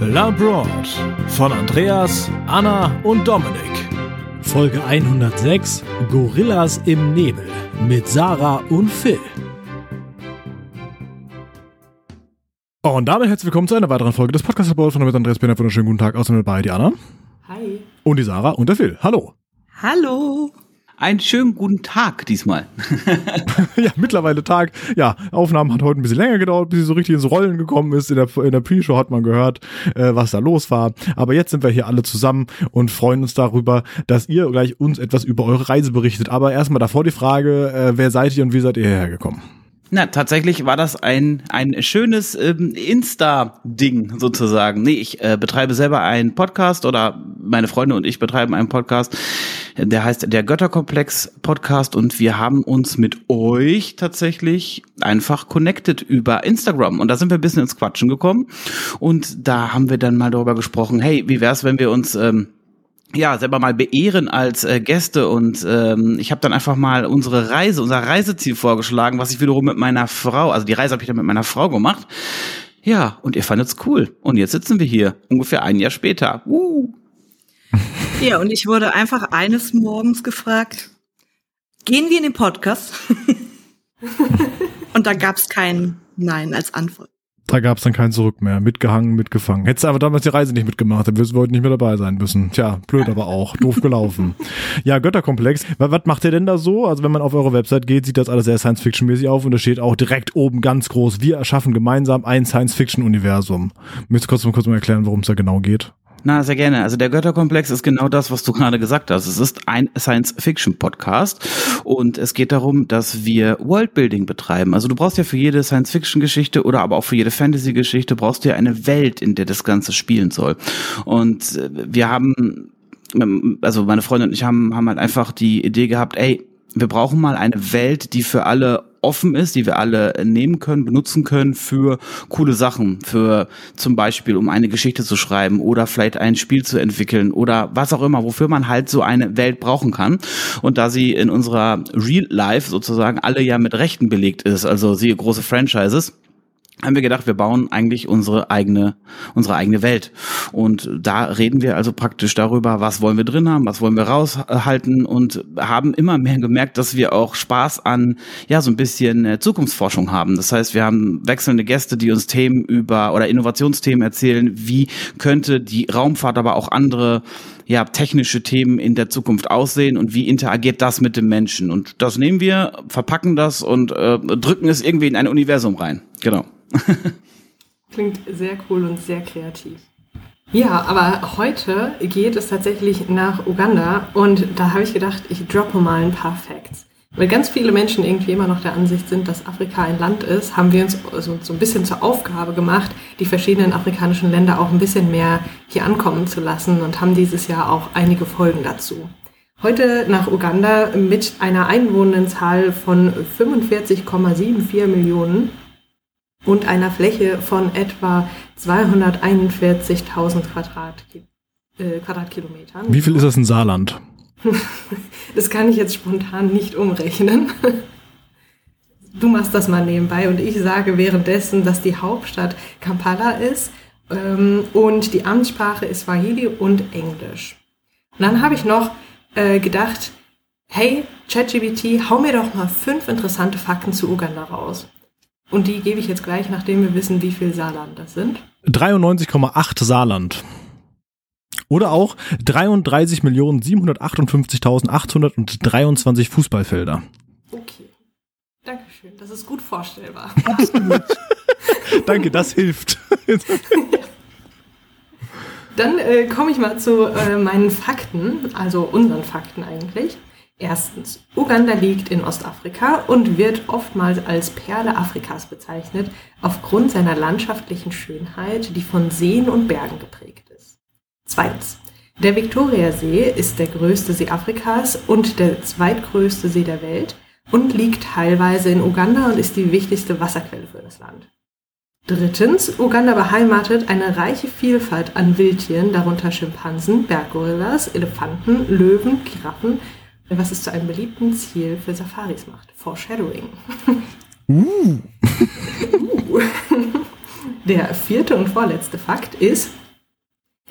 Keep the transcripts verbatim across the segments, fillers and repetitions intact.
Labroad von Andreas, Anna und Dominik. Folge hundertsechs, Gorillas im Nebel mit Sarah und Phil. Und damit herzlich willkommen zu einer weiteren Folge des Podcast Labroad von mit Andreas. Einen wunderschönen guten Tag. Außerdem dabei die Anna. Hi. Und die Sarah und der Phil. Hallo. Hallo. Einen schönen guten Tag diesmal. Ja, mittlerweile Tag. Ja, Aufnahmen hat heute ein bisschen länger gedauert, bis sie so richtig ins Rollen gekommen ist. In der, in der Pre-Show hat man gehört, äh, was da los war. Aber jetzt sind wir hier alle zusammen und freuen uns darüber, dass ihr gleich uns etwas über eure Reise berichtet. Aber erstmal davor die Frage, äh, wer seid ihr und wie seid ihr hierher gekommen? Na, tatsächlich war das ein ein schönes ähm, Insta-Ding sozusagen. Nee, ich äh, betreibe selber einen Podcast oder meine Freunde und ich betreiben einen Podcast, der heißt der Götterkomplex-Podcast und wir haben uns mit euch tatsächlich einfach connected über Instagram und da sind wir ein bisschen ins Quatschen gekommen und da haben wir dann mal darüber gesprochen, hey, wie wär's, wenn wir uns ähm, ja, selber mal beehren als äh, Gäste und ähm, ich habe dann einfach mal unsere Reise, unser Reiseziel vorgeschlagen, was ich wiederum mit meiner Frau, also die Reise habe ich dann mit meiner Frau gemacht. Ja, und ihr fandet's cool. Und jetzt sitzen wir hier, ungefähr ein Jahr später. Uh. Ja, und ich wurde einfach eines Morgens gefragt, gehen wir in den Podcast? Und da gab's kein Nein als Antwort. Da gab es dann kein Zurück mehr. Mitgehangen, mitgefangen. Hättest du aber damals die Reise nicht mitgemacht, dann würdest du heute nicht mehr dabei sein müssen. Tja, blöd aber auch. Doof gelaufen. Ja, Götterkomplex. Was macht ihr denn da so? Also wenn man auf eure Website geht, sieht das alles sehr Science-Fiction-mäßig auf und da steht auch direkt oben ganz groß, wir erschaffen gemeinsam ein Science-Fiction-Universum. Möchtest du kurz mal, kurz mal erklären, worum es da genau geht? Na, sehr gerne. Also der Götterkomplex ist genau das, was du gerade gesagt hast. Es ist ein Science-Fiction-Podcast und es geht darum, dass wir Worldbuilding betreiben. Also du brauchst ja für jede Science-Fiction-Geschichte oder aber auch für jede Fantasy-Geschichte brauchst du ja eine Welt, in der das Ganze spielen soll. Und wir haben, also meine Freundin und ich haben, haben halt einfach die Idee gehabt, ey, wir brauchen mal eine Welt, die für alle offen ist, die wir alle nehmen können, benutzen können für coole Sachen, für zum Beispiel, um eine Geschichte zu schreiben oder vielleicht ein Spiel zu entwickeln oder was auch immer, wofür man halt so eine Welt brauchen kann. Und da sie in unserer Real Life sozusagen alle ja mit Rechten belegt ist, also siehe große Franchises, haben wir gedacht, wir bauen eigentlich unsere eigene unsere eigene Welt. Und da reden wir also praktisch darüber, was wollen wir drin haben, was wollen wir raushalten und haben immer mehr gemerkt, dass wir auch Spaß an ja so ein bisschen Zukunftsforschung haben. Das heißt, wir haben wechselnde Gäste, die uns Themen über oder Innovationsthemen erzählen, wie könnte die Raumfahrt, aber auch andere ja technische Themen in der Zukunft aussehen und wie interagiert das mit dem Menschen. Und das nehmen wir, verpacken das und äh, drücken es irgendwie in ein Universum rein. Genau. Klingt sehr cool und sehr kreativ. Ja, aber heute geht es tatsächlich nach Uganda und da habe ich gedacht, ich droppe mal ein paar Facts. Weil ganz viele Menschen irgendwie immer noch der Ansicht sind, dass Afrika ein Land ist, haben wir uns so, so ein bisschen zur Aufgabe gemacht, die verschiedenen afrikanischen Länder auch ein bisschen mehr hier ankommen zu lassen und haben dieses Jahr auch einige Folgen dazu. Heute nach Uganda mit einer Einwohnerzahl von fünfundvierzig Komma vierundsiebzig Millionen und einer Fläche von etwa zweihunderteinundvierzigtausend Quadratki- äh, Quadratkilometern. Wie viel ist das in Saarland? Das kann ich jetzt spontan nicht umrechnen. Du machst das mal nebenbei und ich sage währenddessen, dass die Hauptstadt Kampala ist ähm, und die Amtssprache ist Swahili und Englisch. Und dann habe ich noch äh, gedacht, hey ChatGPT, hau mir doch mal fünf interessante Fakten zu Uganda raus. Und die gebe ich jetzt gleich, nachdem wir wissen, wie viel Saarland das sind. dreiundneunzig Komma acht Saarland. Oder auch dreiunddreißig Millionen siebenhundertachtundfünfzigtausendachthundertdreiundzwanzig Fußballfelder. Okay. Dankeschön. Das ist gut vorstellbar. Absolut. Danke, das hilft. Dann äh, komme ich mal zu äh, meinen Fakten, also unseren Fakten eigentlich. Erstens, Uganda liegt in Ostafrika und wird oftmals als Perle Afrikas bezeichnet, aufgrund seiner landschaftlichen Schönheit, die von Seen und Bergen geprägt ist. Zweitens, der Viktoriasee ist der größte See Afrikas und der zweitgrößte See der Welt und liegt teilweise in Uganda und ist die wichtigste Wasserquelle für das Land. Drittens, Uganda beheimatet eine reiche Vielfalt an Wildtieren, darunter Schimpansen, Berggorillas, Elefanten, Löwen, Giraffen, was es zu einem beliebten Ziel für Safaris macht. Foreshadowing. Uh. uh. Der vierte und vorletzte Fakt ist,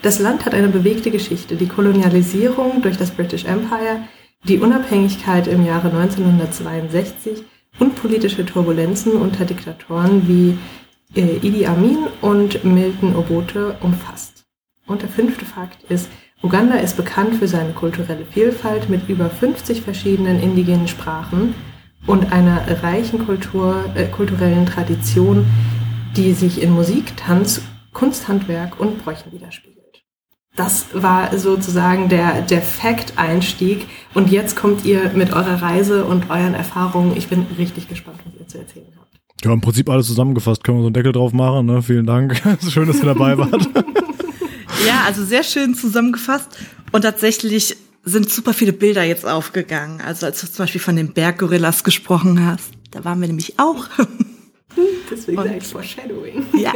Das Land hat eine bewegte Geschichte. Die Kolonialisierung durch das British Empire, die Unabhängigkeit im Jahre neunzehnhundertzweiundsechzig und politische Turbulenzen unter Diktatoren wie äh, Idi Amin und Milton Obote umfasst. Und der fünfte Fakt ist, Uganda ist bekannt für seine kulturelle Vielfalt mit über fünfzig verschiedenen indigenen Sprachen und einer reichen Kultur, äh, kulturellen Tradition, die sich in Musik, Tanz, Kunsthandwerk und Bräuchen widerspiegelt. Das war sozusagen der, der Fact-Einstieg. Und jetzt kommt ihr mit eurer Reise und euren Erfahrungen. Ich bin richtig gespannt, was ihr zu erzählen habt. Ja, im Prinzip alles zusammengefasst. Können wir so einen Deckel drauf machen, ne? Vielen Dank. Schön, dass ihr dabei wart. Ja, also sehr schön zusammengefasst. Und tatsächlich sind super viele Bilder jetzt aufgegangen. Also als du zum Beispiel von den Berggorillas gesprochen hast, da waren wir nämlich auch. Deswegen sage ich Foreshadowing. Ja.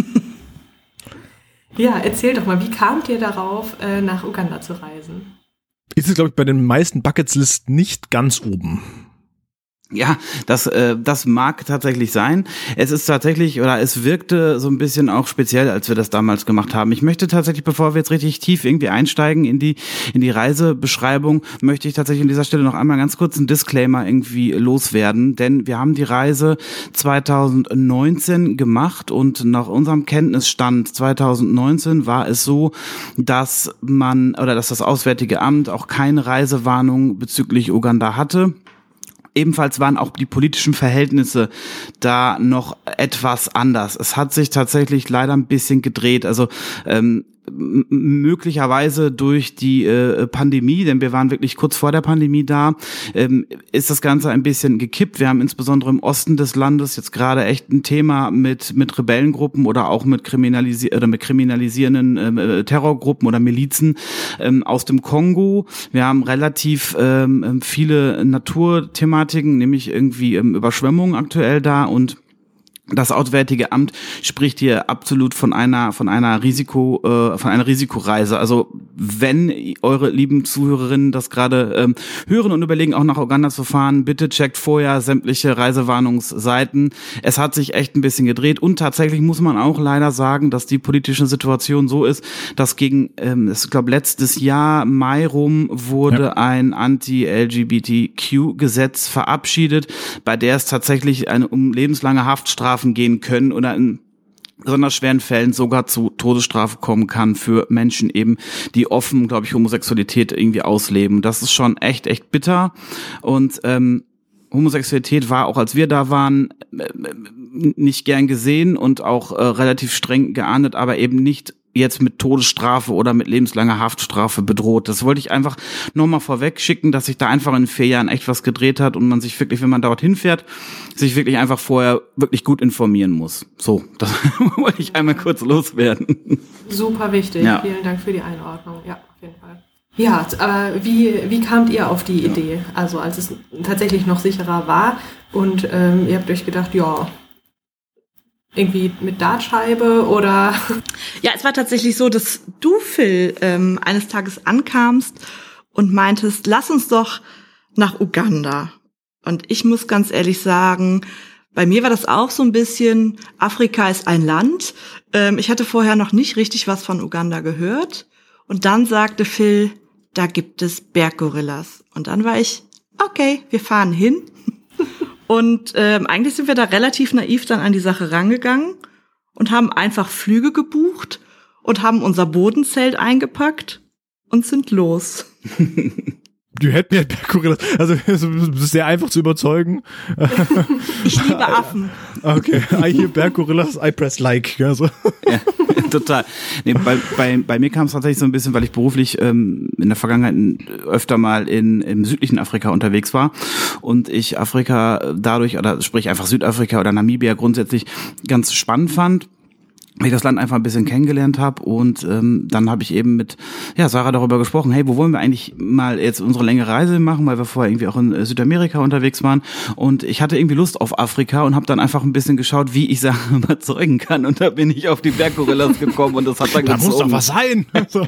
Ja, erzähl doch mal, wie kamt ihr darauf, nach Uganda zu reisen? Ist es, glaube ich, bei den meisten Buckets-List nicht ganz oben. Ja, das äh, das mag tatsächlich sein. Es ist tatsächlich, oder es wirkte so ein bisschen auch speziell, als wir das damals gemacht haben. Ich möchte tatsächlich, bevor wir jetzt richtig tief irgendwie einsteigen in die in die Reisebeschreibung, möchte ich tatsächlich an dieser Stelle noch einmal ganz kurz einen Disclaimer irgendwie loswerden, denn wir haben die Reise zweitausendneunzehn gemacht und nach unserem Kenntnisstand zweitausendneunzehn war es so, dass man oder dass das Auswärtige Amt auch keine Reisewarnung bezüglich Uganda hatte. Ebenfalls waren auch die politischen Verhältnisse da noch etwas anders. Es hat sich tatsächlich leider ein bisschen gedreht. Also ähm, m- möglicherweise durch die äh, Pandemie, denn wir waren wirklich kurz vor der Pandemie da, ähm, ist das Ganze ein bisschen gekippt. Wir haben insbesondere im Osten des Landes jetzt gerade echt ein Thema mit mit Rebellengruppen oder auch mit kriminalisi- oder mit kriminalisierenden äh, Terrorgruppen oder Milizen ähm, aus dem Kongo. Wir haben relativ ähm, viele Naturthematiken, nämlich irgendwie ähm, Überschwemmungen aktuell da, und das Auswärtige Amt spricht hier absolut von einer von einer Risiko äh, von einer Risikoreise. Also wenn eure lieben Zuhörerinnen das gerade ähm, hören und überlegen, auch nach Uganda zu fahren, bitte checkt vorher sämtliche Reisewarnungsseiten. Es hat sich echt ein bisschen gedreht, und tatsächlich muss man auch leider sagen, dass die politische Situation so ist, dass gegen, ähm, ich glaube letztes Jahr Mai rum wurde ja. ein Anti-L G B T Q-Gesetz verabschiedet, bei der es tatsächlich eine um lebenslange Haftstrafe gehen können oder in besonders schweren Fällen sogar zu Todesstrafe kommen kann für Menschen eben, die offen, glaube ich, Homosexualität irgendwie ausleben. Das ist schon echt, echt bitter. Und ähm, Homosexualität war, auch als wir da waren, nicht gern gesehen und auch äh, relativ streng geahndet, aber eben nicht jetzt mit Todesstrafe oder mit lebenslanger Haftstrafe bedroht. Das wollte ich einfach nochmal vorweg schicken, dass sich da einfach in vier Jahren echt was gedreht hat und man sich wirklich, wenn man dorthin fährt, sich wirklich einfach vorher wirklich gut informieren muss. So, das wollte ich einmal kurz loswerden. Super wichtig. Ja. Vielen Dank für die Einordnung. Ja, auf jeden Fall. Ja, aber wie, wie kamt ihr auf die Idee? Also als es tatsächlich noch sicherer war und ähm, ihr habt euch gedacht, ja, irgendwie mit Dartscheibe oder? Ja, es war tatsächlich so, dass du, Phil, ähm, eines Tages ankamst und meintest, lass uns doch nach Uganda. Und ich muss ganz ehrlich sagen, bei mir war das auch so ein bisschen, Afrika ist ein Land. Ähm, ich hatte vorher noch nicht richtig was von Uganda gehört. Und dann sagte Phil, da gibt es Berggorillas. Und dann war ich, okay, wir fahren hin. Und ähm, eigentlich sind wir da relativ naiv dann an die Sache rangegangen und haben einfach Flüge gebucht und haben unser Bodenzelt eingepackt und sind los. Die hätten ja Berggorillas, also das ist sehr einfach zu überzeugen. Ich liebe Affen. Okay, I hear Berggorillas, I press like. Also. Ja, total. Nee, bei, bei, bei mir kam es tatsächlich so ein bisschen, weil ich beruflich ähm, in der Vergangenheit öfter mal in im südlichen Afrika unterwegs war und ich Afrika dadurch, oder sprich einfach Südafrika oder Namibia grundsätzlich ganz spannend fand, weil ich das Land einfach ein bisschen kennengelernt habe, und ähm, dann habe ich eben mit ja Sarah darüber gesprochen, hey, wo wollen wir eigentlich mal jetzt unsere längere Reise machen, weil wir vorher irgendwie auch in Südamerika unterwegs waren, und ich hatte irgendwie Lust auf Afrika und habe dann einfach ein bisschen geschaut, wie ich Sarah überzeugen kann, und da bin ich auf die Berggorillas gekommen und das hat dann da ganz muss doch was sein. Also.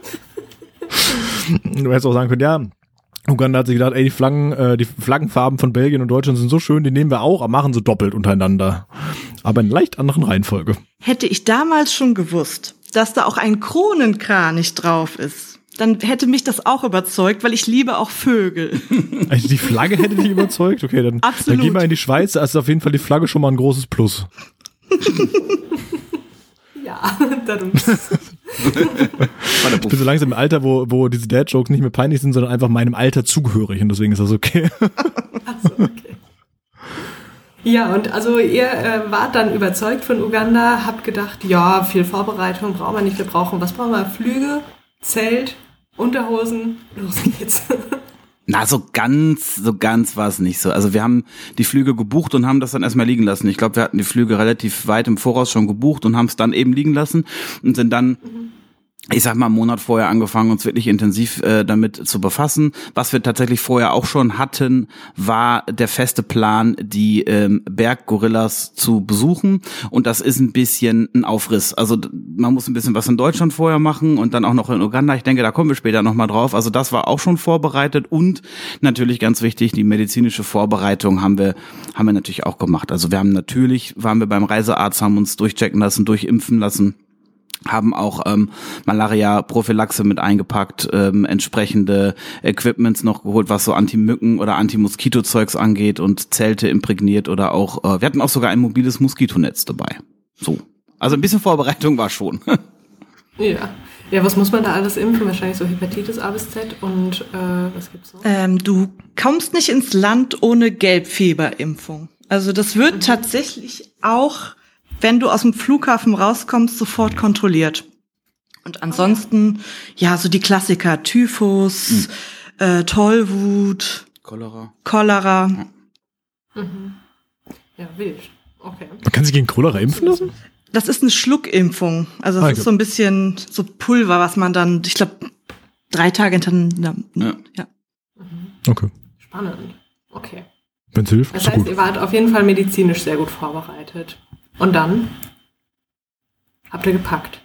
Du hättest auch sagen können, ja, Uganda hat sich gedacht, ey, die Flaggen, äh, die Flaggenfarben von Belgien und Deutschland sind so schön, die nehmen wir auch, aber machen sie doppelt untereinander. Aber in leicht anderen Reihenfolge. Hätte ich damals schon gewusst, dass da auch ein Kronenkranich drauf ist, dann hätte mich das auch überzeugt, weil ich liebe auch Vögel. Also die Flagge hätte dich überzeugt? Okay, dann, dann gehen wir in die Schweiz, da ist auf jeden Fall die Flagge schon mal ein großes Plus. Ja, darum. Ich bin so langsam im Alter, wo, wo diese Dad-Jokes nicht mehr peinlich sind, sondern einfach meinem Alter zugehörig und deswegen ist das okay. Ach so, okay. Ja, und also ihr äh, wart dann überzeugt von Uganda, habt gedacht, ja, viel Vorbereitung brauchen wir nicht, wir brauchen, was brauchen wir? Flüge, Zelt, Unterhosen, los geht's. Na, so ganz, so ganz war es nicht so. Also wir haben die Flüge gebucht und haben das dann erstmal liegen lassen. Ich glaube, wir hatten die Flüge relativ weit im Voraus schon gebucht und haben es dann eben liegen lassen und sind dann, mhm. ich sag mal, einen Monat vorher angefangen, uns wirklich intensiv äh, damit zu befassen. Was wir tatsächlich vorher auch schon hatten, war der feste Plan, die ähm, Berggorillas zu besuchen. Und das ist ein bisschen ein Aufriss. Also man muss ein bisschen was in Deutschland vorher machen und dann auch noch in Uganda. Ich denke, da kommen wir später nochmal drauf. Also das war auch schon vorbereitet und natürlich ganz wichtig, die medizinische Vorbereitung haben wir haben wir natürlich auch gemacht. Also wir haben natürlich, waren wir beim Reisearzt, haben uns durchchecken lassen, durchimpfen lassen. Haben auch ähm, Malaria-Prophylaxe mit eingepackt, ähm, entsprechende Equipments noch geholt, was so Anti-Mücken- oder Anti-Moskito-Zeugs angeht und Zelte imprägniert oder auch, äh, wir hatten auch sogar ein mobiles Moskitonetz dabei. So. Also ein bisschen Vorbereitung war schon. Ja. Ja, was muss man da alles impfen? Wahrscheinlich so Hepatitis A bis Z und äh, was gibt's noch? Ähm, du kommst nicht ins Land ohne Gelbfieberimpfung. Also das wird mhm. tatsächlich auch, wenn du aus dem Flughafen rauskommst, sofort kontrolliert. Und ansonsten, ja, so die Klassiker, Typhus, mhm. äh, Tollwut, Cholera. Cholera. Mhm. Ja, wild. Okay. Man kann sich gegen Cholera impfen lassen? Das ist eine Schluckimpfung. Also das ah, ist so ein bisschen so Pulver, was man dann, ich glaube, drei Tage hintereinander. Ja. ja. Mhm. Okay. Spannend. Okay. Wenn's hilft, das ist heißt, gut. Ihr wart auf jeden Fall medizinisch sehr gut vorbereitet. Und dann habt ihr gepackt.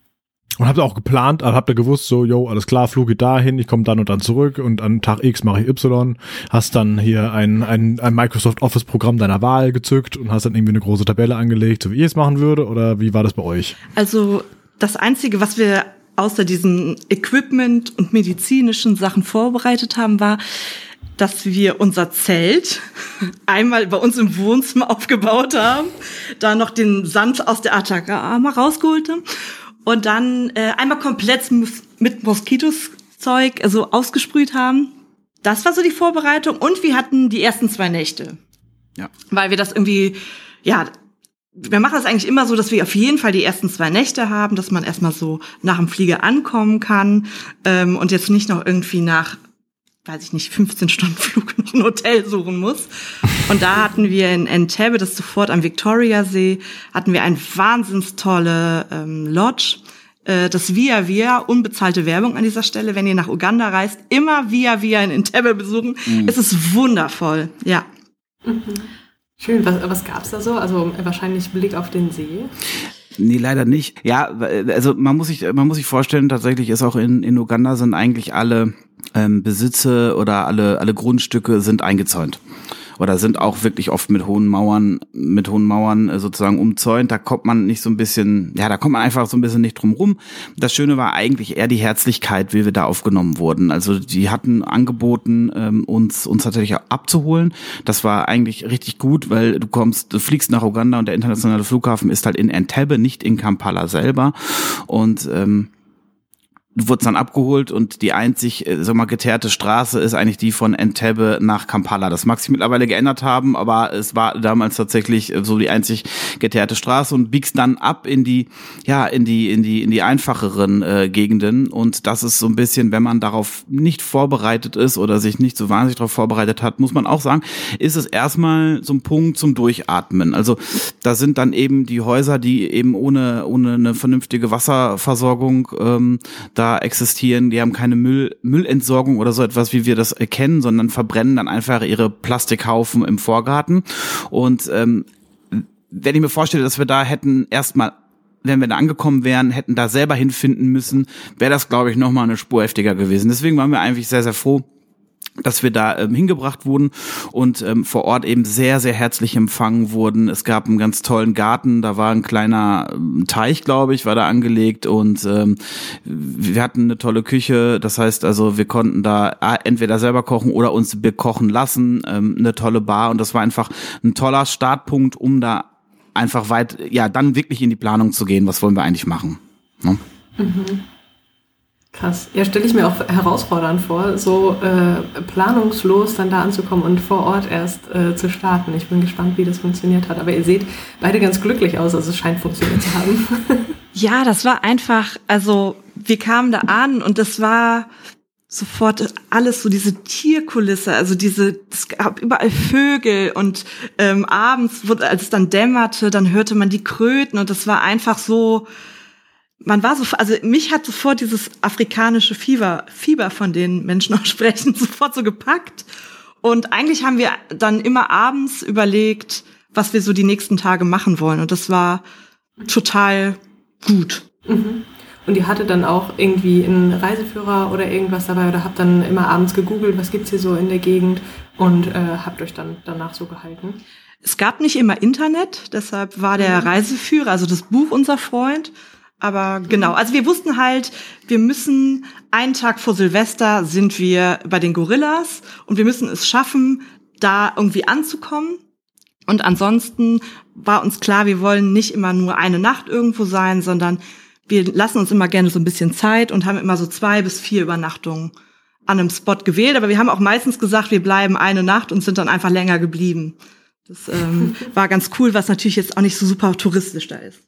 Und habt ihr auch geplant, also habt ihr gewusst, so, yo, alles klar, Flug geht dahin, ich komme dann und dann zurück und an Tag X mache ich Y, hast dann hier ein, ein, ein Microsoft Office-Programm deiner Wahl gezückt und hast dann irgendwie eine große Tabelle angelegt, so wie ich es machen würde, oder wie war das bei euch? Also das Einzige, was wir außer diesen Equipment und medizinischen Sachen vorbereitet haben, war, dass wir unser Zelt einmal bei uns im Wohnzimmer aufgebaut haben, da noch den Sand aus der Atacama rausgeholt haben und dann äh, einmal komplett mit Moskitos-Zeug also ausgesprüht haben. Das war so die Vorbereitung und wir hatten die ersten zwei Nächte. Ja. Weil wir das irgendwie, ja, wir machen das eigentlich immer so, dass wir auf jeden Fall die ersten zwei Nächte haben, dass man erstmal so nach dem Flieger ankommen kann ähm, und jetzt nicht noch irgendwie nach weiß ich nicht, fünfzehn Stunden Flug noch ein Hotel suchen muss. Und da hatten wir in Entebbe, das ist sofort am Victoriasee, hatten wir eine wahnsinns tolle ähm, Lodge. Äh, das Via Via, unbezahlte Werbung an dieser Stelle. Wenn ihr nach Uganda reist, immer Via Via in Entebbe besuchen. Mhm. Es ist wundervoll, ja. Mhm. Schön, was, was gab's da so? Also wahrscheinlich Blick auf den See. Nee, leider nicht. Ja, also man muss sich, man muss sich vorstellen, tatsächlich ist auch in, in Uganda sind eigentlich alle ähm, Besitze oder alle, alle Grundstücke sind eingezäunt. Oder sind auch wirklich oft mit hohen Mauern, mit hohen Mauern äh, sozusagen umzäunt. Da kommt man nicht so ein bisschen, ja, da kommt man einfach so ein bisschen nicht drum rum. Das Schöne war eigentlich eher die Herzlichkeit, wie wir da aufgenommen wurden. Also die hatten angeboten, ähm, uns uns tatsächlich abzuholen. Das war eigentlich richtig gut, weil du kommst, du fliegst nach Uganda und der internationale Flughafen ist halt in Entebbe, nicht in Kampala selber. Und ähm, du wurdest dann abgeholt und die einzig, sag mal, geteerte Straße ist eigentlich die von Entebbe nach Kampala. Das mag sich mittlerweile geändert haben, aber es war damals tatsächlich so die einzig geteerte Straße und biegst dann ab in die, ja, in die, in die, in die einfacheren äh, Gegenden und das ist so ein bisschen, wenn man darauf nicht vorbereitet ist oder sich nicht so wahnsinnig darauf vorbereitet hat, muss man auch sagen, ist es erstmal so ein Punkt zum Durchatmen. Also da sind dann eben die Häuser, die eben ohne, ohne eine vernünftige Wasserversorgung ähm, da existieren, die haben keine Müll, Müllentsorgung oder so etwas, wie wir das kennen, sondern verbrennen dann einfach ihre Plastikhaufen im Vorgarten. Und ähm, wenn ich mir vorstelle, dass wir da hätten erstmal, wenn wir da angekommen wären, hätten da selber hinfinden müssen, wäre das, glaube ich, nochmal eine Spur heftiger gewesen. Deswegen waren wir eigentlich sehr, sehr froh, dass wir da ähm, hingebracht wurden und ähm, vor Ort eben sehr, sehr herzlich empfangen wurden. Es gab einen ganz tollen Garten, da war ein kleiner ähm, Teich, glaube ich, war da angelegt und ähm, wir hatten eine tolle Küche. Das heißt also, wir konnten da entweder selber kochen oder uns bekochen lassen, ähm, eine tolle Bar und das war einfach ein toller Startpunkt, um da einfach weit, ja, dann wirklich in die Planung zu gehen. Was wollen wir eigentlich machen? Ne? Mhm. Krass. Ja, stelle ich mir auch herausfordernd vor, so äh, planungslos dann da anzukommen und vor Ort erst äh, zu starten. Ich bin gespannt, wie das funktioniert hat. Aber ihr seht beide ganz glücklich aus, also es scheint funktioniert zu haben. Ja, das war einfach, also wir kamen da an und das war sofort alles so diese Tierkulisse, also diese, es gab überall Vögel und ähm, abends, als es dann dämmerte, dann hörte man die Kröten und das war einfach so, man war so, also mich hat sofort dieses afrikanische Fieber, Fieber von den Menschen auch sprechen, sofort so gepackt. Und eigentlich haben wir dann immer abends überlegt, was wir so die nächsten Tage machen wollen. Und das war total gut. Mhm. Und ihr hattet dann auch irgendwie einen Reiseführer oder irgendwas dabei oder habt dann immer abends gegoogelt, was gibt's hier so in der Gegend und äh, habt euch dann danach so gehalten? Es gab nicht immer Internet, deshalb war der Reiseführer, also das Buch, unser Freund. Aber genau, also wir wussten halt, wir müssen einen Tag vor Silvester sind wir bei den Gorillas und wir müssen es schaffen, da irgendwie anzukommen. Und ansonsten war uns klar, wir wollen nicht immer nur eine Nacht irgendwo sein, sondern wir lassen uns immer gerne so ein bisschen Zeit und haben immer so zwei bis vier Übernachtungen an einem Spot gewählt. Aber wir haben auch meistens gesagt, wir bleiben eine Nacht und sind dann einfach länger geblieben. Das ähm, war ganz cool, was natürlich jetzt auch nicht so super touristisch da ist.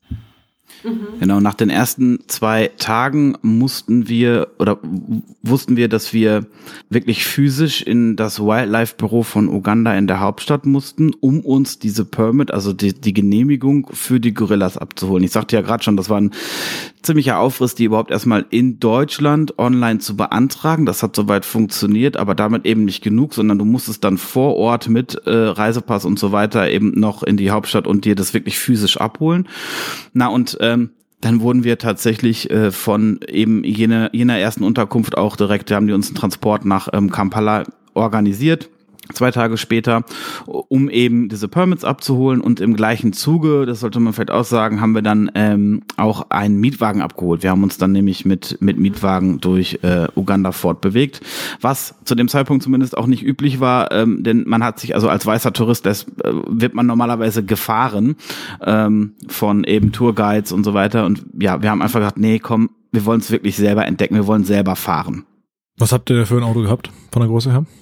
Mhm. Genau, nach den ersten zwei Tagen mussten wir oder wussten wir, dass wir wirklich physisch in das Wildlife-Büro von Uganda in der Hauptstadt mussten, um uns diese Permit, also die, die Genehmigung für die Gorillas abzuholen. Ich sagte ja gerade schon, das war ein ziemlicher Aufriss, die überhaupt erstmal in Deutschland online zu beantragen. Das hat soweit funktioniert, aber damit eben nicht genug, sondern du musstest dann vor Ort mit äh, Reisepass und so weiter eben noch in die Hauptstadt und dir das wirklich physisch abholen. Na und ähm, dann wurden wir tatsächlich äh, von eben jener, jener ersten Unterkunft auch direkt, da haben die uns einen Transport nach ähm, Kampala organisiert. Zwei Tage später, um eben diese Permits abzuholen und im gleichen Zuge, das sollte man vielleicht auch sagen, haben wir dann ähm, auch einen Mietwagen abgeholt. Wir haben uns dann nämlich mit mit Mietwagen durch äh, Uganda fortbewegt, was zu dem Zeitpunkt zumindest auch nicht üblich war, ähm, denn man hat sich, also als weißer Tourist, das äh, wird man normalerweise gefahren ähm, von eben Tourguides und so weiter und ja, wir haben einfach gesagt, nee, komm, wir wollen es wirklich selber entdecken, wir wollen selber fahren. Was habt ihr für ein Auto gehabt, von der Größe her?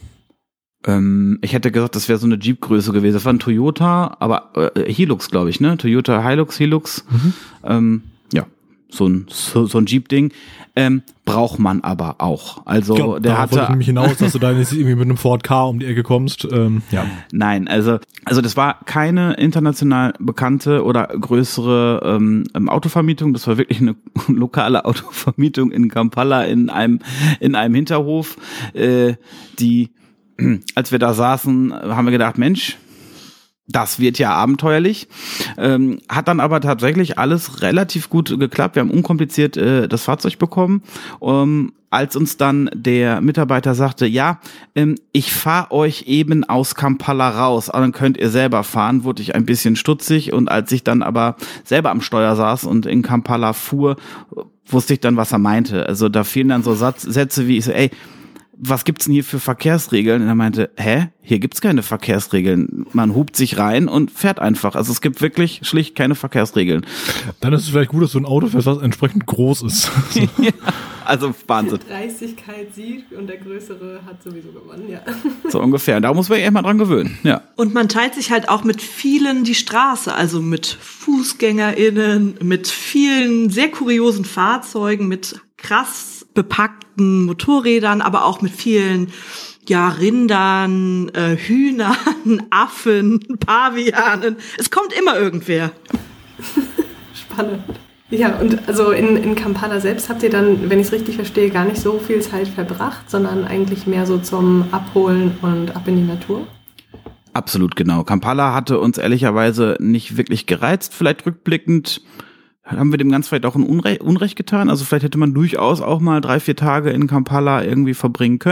Ähm, ich hätte gesagt, das wäre so eine Jeep-Größe gewesen. Das war ein Toyota, aber äh, Hilux, glaube ich, ne? Toyota Hilux, Hilux. Mhm. Ähm, ja, so ein so, so ein Jeep-Ding. Ähm, braucht man aber auch. Also glaub, der hatte. Wollte ich nämlich hinaus, dass du da nicht irgendwie mit einem Ford Ka um die Ecke kommst. Ähm, ja. Nein, also also das war keine international bekannte oder größere ähm, Autovermietung. Das war wirklich eine lokale Autovermietung in Kampala in einem in einem Hinterhof, äh, die als wir da saßen, haben wir gedacht, Mensch, das wird ja abenteuerlich. Ähm, hat dann aber tatsächlich alles relativ gut geklappt. Wir haben unkompliziert äh, das Fahrzeug bekommen. Um, als uns dann der Mitarbeiter sagte, ja, ähm, ich fahre euch eben aus Kampala raus, aber dann könnt ihr selber fahren, wurde ich ein bisschen stutzig. Und als ich dann aber selber am Steuer saß und in Kampala fuhr, wusste ich dann, was er meinte. Also da fielen dann so Satz, Sätze wie ich so, ey, was gibt's denn hier für Verkehrsregeln? Und er meinte, hä? Hier gibt's keine Verkehrsregeln. Man hupt sich rein und fährt einfach. Also es gibt wirklich schlicht keine Verkehrsregeln. Dann ist es vielleicht gut, dass du ein Auto fährst, was entsprechend groß ist. Ja, also Wahnsinn. Die Dreistigkeit sieht und der Größere hat sowieso gewonnen, ja. So ungefähr. Da muss man echt mal dran gewöhnen, ja. Und man teilt sich halt auch mit vielen die Straße, also mit FußgängerInnen, mit vielen sehr kuriosen Fahrzeugen, mit krass bepackten Motorrädern, aber auch mit vielen ja Rindern, äh, Hühnern, Affen, Pavianen. Es kommt immer irgendwer. Spannend. Ja, und also in, in Kampala selbst habt ihr dann, wenn ich es richtig verstehe, gar nicht so viel Zeit verbracht, sondern eigentlich mehr so zum Abholen und ab in die Natur? Absolut, genau. Kampala hatte uns ehrlicherweise nicht wirklich gereizt, vielleicht rückblickend. Haben wir dem Ganzen vielleicht auch ein Unrecht, Unrecht getan? Also vielleicht hätte man durchaus auch mal drei, vier Tage in Kampala irgendwie verbringen können.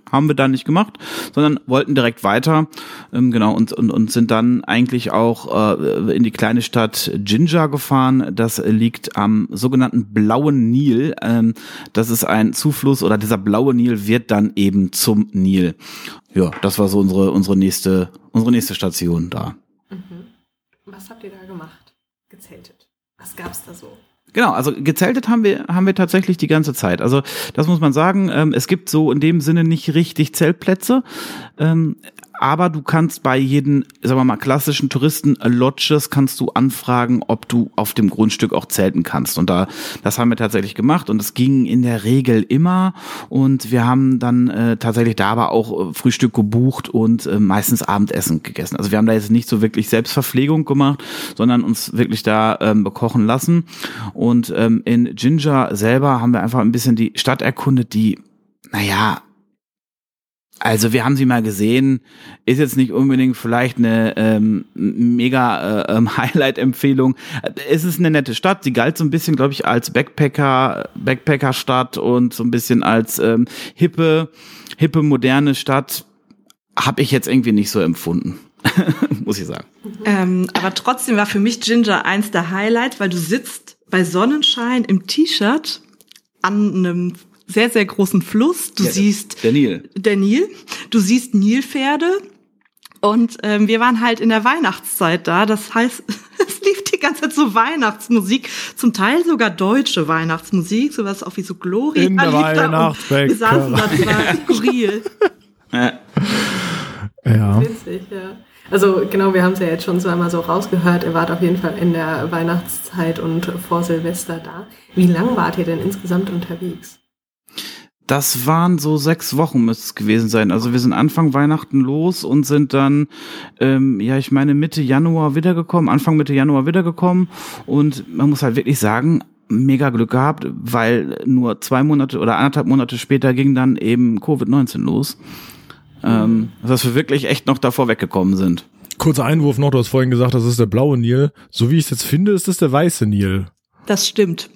haben wir dann nicht gemacht, sondern wollten direkt weiter, ähm, genau, und, und, und sind dann eigentlich auch äh, in die kleine Stadt Jinja gefahren. Das liegt am sogenannten Blauen Nil. Ähm, das ist ein Zufluss, oder dieser Blaue Nil wird dann eben zum Nil. Ja, das war so unsere, unsere nächste, unsere nächste Station da. Mhm. Was habt ihr da gemacht? Gezeltet. Was gab's da so? Genau, also gezeltet haben wir haben wir tatsächlich die ganze Zeit. Also das muss man sagen, ähm, es gibt so in dem Sinne nicht richtig Zeltplätze, ähm, aber du kannst bei jedem, sagen wir mal, klassischen Touristen-Lodges kannst du anfragen, ob du auf dem Grundstück auch zelten kannst. Und da das haben wir tatsächlich gemacht und es ging in der Regel immer. Und wir haben dann äh, tatsächlich da aber auch Frühstück gebucht und äh, meistens Abendessen gegessen. Also wir haben da jetzt nicht so wirklich Selbstverpflegung gemacht, sondern uns wirklich da ähm, bekochen lassen. Und ähm, in Jinja selber haben wir einfach ein bisschen die Stadt erkundet, die, naja, also wir haben sie mal gesehen, ist jetzt nicht unbedingt vielleicht eine ähm, mega äh, ähm, Highlight-Empfehlung. Es ist eine nette Stadt, sie galt so ein bisschen, glaube ich, als Backpacker, Backpacker-Stadt und so ein bisschen als ähm, hippe, hippe, moderne Stadt. Habe ich jetzt irgendwie nicht so empfunden, muss ich sagen. Ähm, aber trotzdem war für mich Jinja eins der Highlights, weil du sitzt bei Sonnenschein im T-Shirt an einem sehr, sehr großen Fluss. Du ja, siehst der Nil. Der Nil. Du siehst Nilpferde. Und ähm, wir waren halt in der Weihnachtszeit da. Das heißt, es lief die ganze Zeit so Weihnachtsmusik. Zum Teil sogar deutsche Weihnachtsmusik. Sowas auch wie so Gloria. In der Weihnachtsbäckerei. Wir saßen da, das war skurril. Ja. Witzig, ja. Also genau, wir haben es ja jetzt schon zweimal so rausgehört. Ihr wart auf jeden Fall in der Weihnachtszeit und vor Silvester da. Wie lang wart ihr denn insgesamt unterwegs? Das waren so sechs Wochen müsste es gewesen sein. Also wir sind Anfang Weihnachten los und sind dann, ähm, ja, ich meine Mitte Januar wiedergekommen, Anfang Mitte Januar wiedergekommen. Und man muss halt wirklich sagen, mega Glück gehabt, weil nur zwei Monate oder anderthalb Monate später ging dann eben Covid neunzehn los. Ähm, dass wir wirklich echt noch davor weggekommen sind. Kurzer Einwurf noch, du hast vorhin gesagt, das ist der blaue Nil. So wie ich es jetzt finde, ist das der weiße Nil. Das stimmt.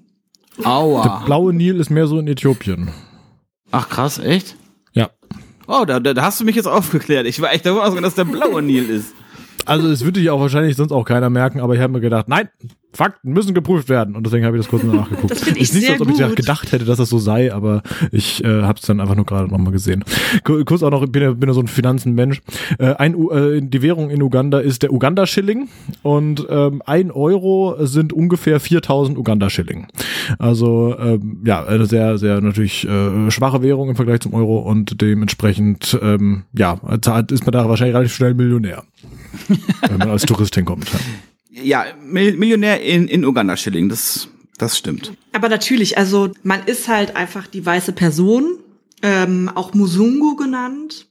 Aua. Der blaue Nil ist mehr so in Äthiopien. Ach krass, echt? Ja. Oh, da, da hast du mich jetzt aufgeklärt. Ich war echt davon ausgegangen, dass der blaue Nil ist. Also es würde dich auch wahrscheinlich sonst auch keiner merken, aber ich habe mir gedacht, nein, Fakten müssen geprüft werden. Und deswegen habe ich das kurz mal nachgeguckt. Das finde ich ist nicht sehr so, als ob ich gut. gedacht hätte, dass das so sei, aber ich äh, habe es dann einfach nur gerade nochmal gesehen. Kurz auch noch, ich bin ja, bin ja so ein Finanzenmensch. Äh, ein, äh, die Währung in Uganda ist der Uganda-Schilling und ähm, ein Euro sind ungefähr viertausend Uganda-Schilling. Also ähm, ja, eine sehr, sehr natürlich äh, schwache Währung im Vergleich zum Euro und dementsprechend ähm, ja, ist man da wahrscheinlich relativ schnell Millionär, wenn man als Tourist hinkommt. Ja, Millionär in, in Uganda-Schilling, das, das stimmt. Aber natürlich, also man ist halt einfach die weiße Person, ähm, auch Musungu genannt.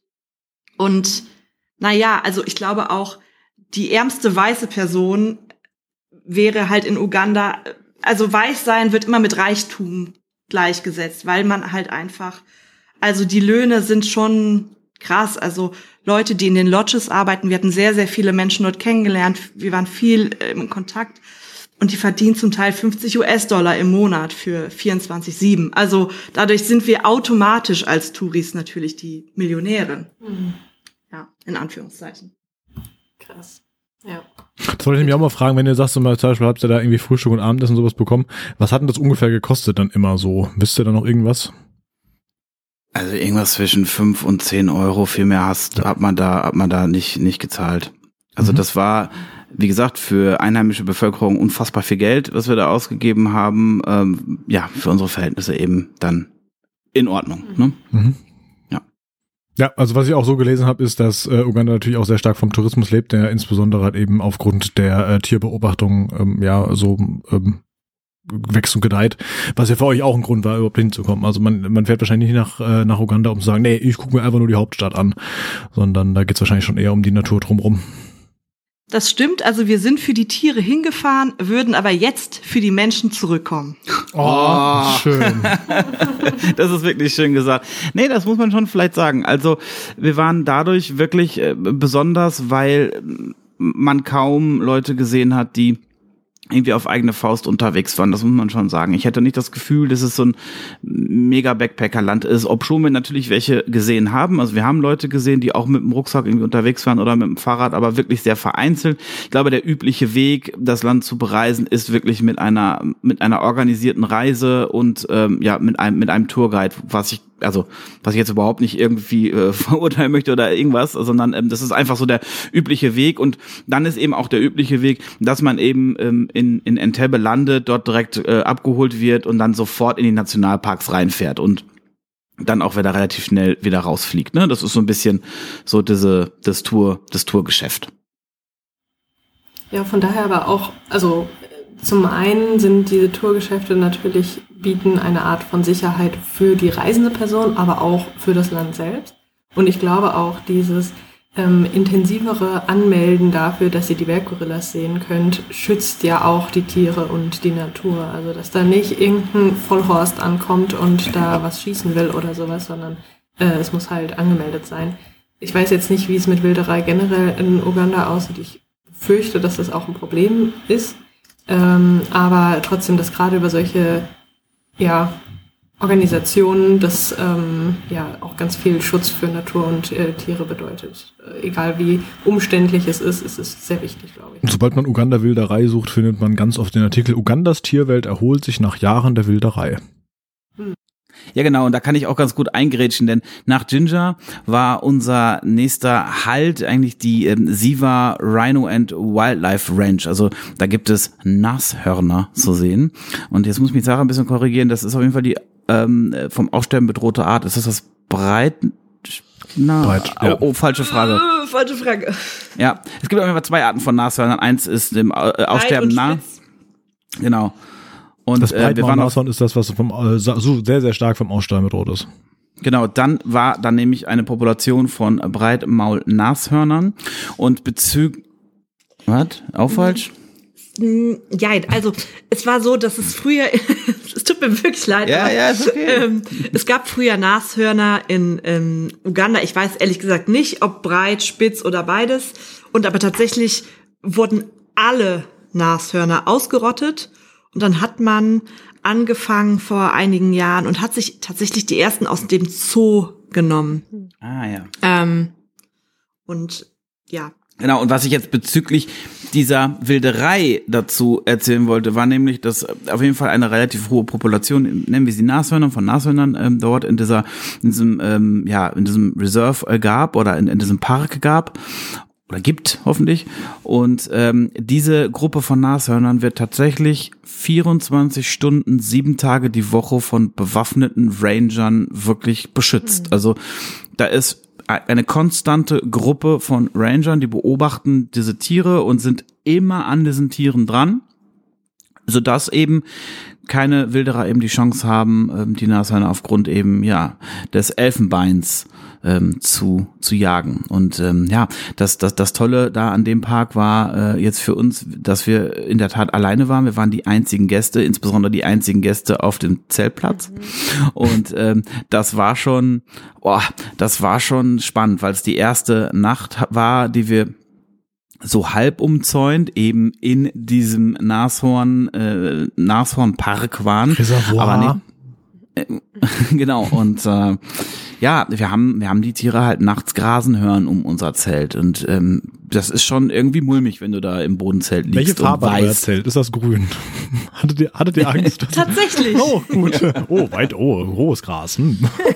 Und naja, also ich glaube auch, die ärmste weiße Person wäre halt in Uganda, also weiß sein wird immer mit Reichtum gleichgesetzt, weil man halt einfach, also die Löhne sind schon krass, also Leute, die in den Lodges arbeiten, wir hatten sehr, sehr viele Menschen dort kennengelernt, wir waren viel äh, im Kontakt und die verdienen zum Teil fünfzig US-Dollar im Monat für vierundzwanzig sieben. Also dadurch sind wir automatisch als Touris natürlich die Millionäre. Mhm. Ja, in Anführungszeichen. Krass. Ja. Das wollte ich mich auch mal fragen, wenn ihr sagst, zum Beispiel habt ihr da irgendwie Frühstück und Abendessen und sowas bekommen, was hat denn das ungefähr gekostet dann immer so? Wisst ihr da noch irgendwas? Also irgendwas zwischen fünf und zehn Euro, viel mehr hast, ja. hat man da, hat man da nicht, nicht gezahlt. Also mhm. das war, wie gesagt, für einheimische Bevölkerung unfassbar viel Geld, was wir da ausgegeben haben. Ähm, ja, für unsere Verhältnisse eben dann in Ordnung. Ne? Mhm. Ja. Ja, also was ich auch so gelesen habe, ist, dass äh, Uganda natürlich auch sehr stark vom Tourismus lebt, der insbesondere halt eben aufgrund der äh, Tierbeobachtung ähm, ja so ähm, wächst und gedeiht, was ja für euch auch ein Grund war, überhaupt hinzukommen. Also man man fährt wahrscheinlich nicht nach äh, nach Uganda, um zu sagen, nee, ich gucke mir einfach nur die Hauptstadt an, sondern da geht's wahrscheinlich schon eher um die Natur drumherum. Das stimmt, also wir sind für die Tiere hingefahren, würden aber jetzt für die Menschen zurückkommen. Oh, schön. Das ist wirklich schön gesagt. Nee, das muss man schon vielleicht sagen. Also wir waren dadurch wirklich äh, besonders, weil man kaum Leute gesehen hat, die irgendwie auf eigene Faust unterwegs waren, das muss man schon sagen. Ich hätte nicht das Gefühl, dass es so ein mega Backpacker-Land ist, ob schon wir natürlich welche gesehen haben. Also wir haben Leute gesehen, die auch mit dem Rucksack irgendwie unterwegs waren oder mit dem Fahrrad, aber wirklich sehr vereinzelt. Ich glaube, der übliche Weg, das Land zu bereisen, ist wirklich mit einer mit einer organisierten Reise und ähm, ja mit einem mit einem Tourguide, was ich also was ich jetzt überhaupt nicht irgendwie äh, verurteilen möchte oder irgendwas, sondern ähm, das ist einfach so der übliche Weg. Und dann ist eben auch der übliche Weg, dass man eben ähm, in in Entebbe landet, dort direkt äh, abgeholt wird und dann sofort in die Nationalparks reinfährt und dann auch wieder relativ schnell wieder rausfliegt. Ne? Das ist so ein bisschen so diese das Tour das Tourgeschäft. Ja, von daher aber auch, also zum einen sind diese Tourgeschäfte natürlich, bieten eine Art von Sicherheit für die reisende Person, aber auch für das Land selbst. Und ich glaube auch dieses ähm, intensivere Anmelden dafür, dass ihr die Berggorillas sehen könnt, schützt ja auch die Tiere und die Natur. Also dass da nicht irgendein Vollhorst ankommt und da was schießen will oder sowas, sondern äh, es muss halt angemeldet sein. Ich weiß jetzt nicht, wie es mit Wilderei generell in Uganda aussieht. Ich fürchte, dass das auch ein Problem ist. Ähm, aber trotzdem, dass gerade über solche ja, Organisationen, das ähm, ja auch ganz viel Schutz für Natur und äh, Tiere bedeutet. Äh, egal wie umständlich es ist, ist es sehr wichtig, glaube ich. Sobald man Uganda-Wilderei sucht, findet man ganz oft den Artikel Ugandas Tierwelt erholt sich nach Jahren der Wilderei. Hm. Ja, genau, und da kann ich auch ganz gut eingrätschen, denn nach Jinja war unser nächster Halt eigentlich die ähm, Siva Rhino and Wildlife Ranch. Also da gibt es Nashörner zu sehen. Und jetzt muss ich mich Sarah ein bisschen korrigieren, das ist auf jeden Fall die ähm, vom Aussterben bedrohte Art. Ist das das Breit... Na, Breit, ja. oh, oh, falsche Frage. Uh, falsche Frage. Ja, es gibt auf jeden Fall zwei Arten von Nashörnern. Eins ist dem äh, Aussterben nah. Genau. Und das äh, wir waren auch, Breitmaulnashorn ist das, was vom, äh, so sehr, sehr stark vom Aussterben bedroht ist. Genau, dann war dann nämlich eine Population von Breitmaul-Nashörnern und bezüglich, was? Auch falsch? Ja, also es war so, dass es früher, es tut mir wirklich leid, ja, aber, ja, ist okay. ähm, es gab früher Nashörner in ähm, Uganda. Ich weiß ehrlich gesagt nicht, ob breit, spitz oder beides. Und aber tatsächlich wurden alle Nashörner ausgerottet. Und dann hat man angefangen vor einigen Jahren und hat sich tatsächlich die ersten aus dem Zoo genommen. Ah, ja. Ähm, und ja. Genau, und was ich jetzt bezüglich dieser Wilderei dazu erzählen wollte, war nämlich, dass auf jeden Fall eine relativ hohe Population, nennen wir sie Nashörner, von Nashörnern ähm, dort in dieser, in diesem, ähm, ja, in diesem Reserve äh, gab oder in, in diesem Park gab. Oder gibt, hoffentlich. Und ähm, diese Gruppe von Nashörnern wird tatsächlich vierundzwanzig Stunden, sieben Tage die Woche von bewaffneten Rangern wirklich beschützt. Mhm. Also da ist eine konstante Gruppe von Rangern, die beobachten diese Tiere und sind immer an diesen Tieren dran, sodass eben keine Wilderer eben die Chance haben, die Nashörner aufgrund eben ja des Elfenbeins ähm, zu zu jagen. Und ähm, ja, das das das Tolle da an dem Park war äh, jetzt für uns, dass wir in der Tat alleine waren. Wir waren die einzigen Gäste, insbesondere die einzigen Gäste auf dem Zeltplatz. Mhm. Und ähm, das war schon, oh, das war schon spannend, weil es die erste Nacht war, die wir so halb umzäunt eben in diesem Nashorn äh, Nashornpark waren. Reservoir. Aber nicht, äh, genau, und äh, ja, wir haben wir haben die Tiere halt nachts grasen hören um unser Zelt und ähm, das ist schon irgendwie mulmig, wenn du da im Bodenzelt liegst. Welche Farbe und hat euer weißt. Zelt? Ist das grün? Hattet ihr, hattet ihr Angst? Tatsächlich. Oh, gut. Oh, weit, oh, hohes Gras. Hm.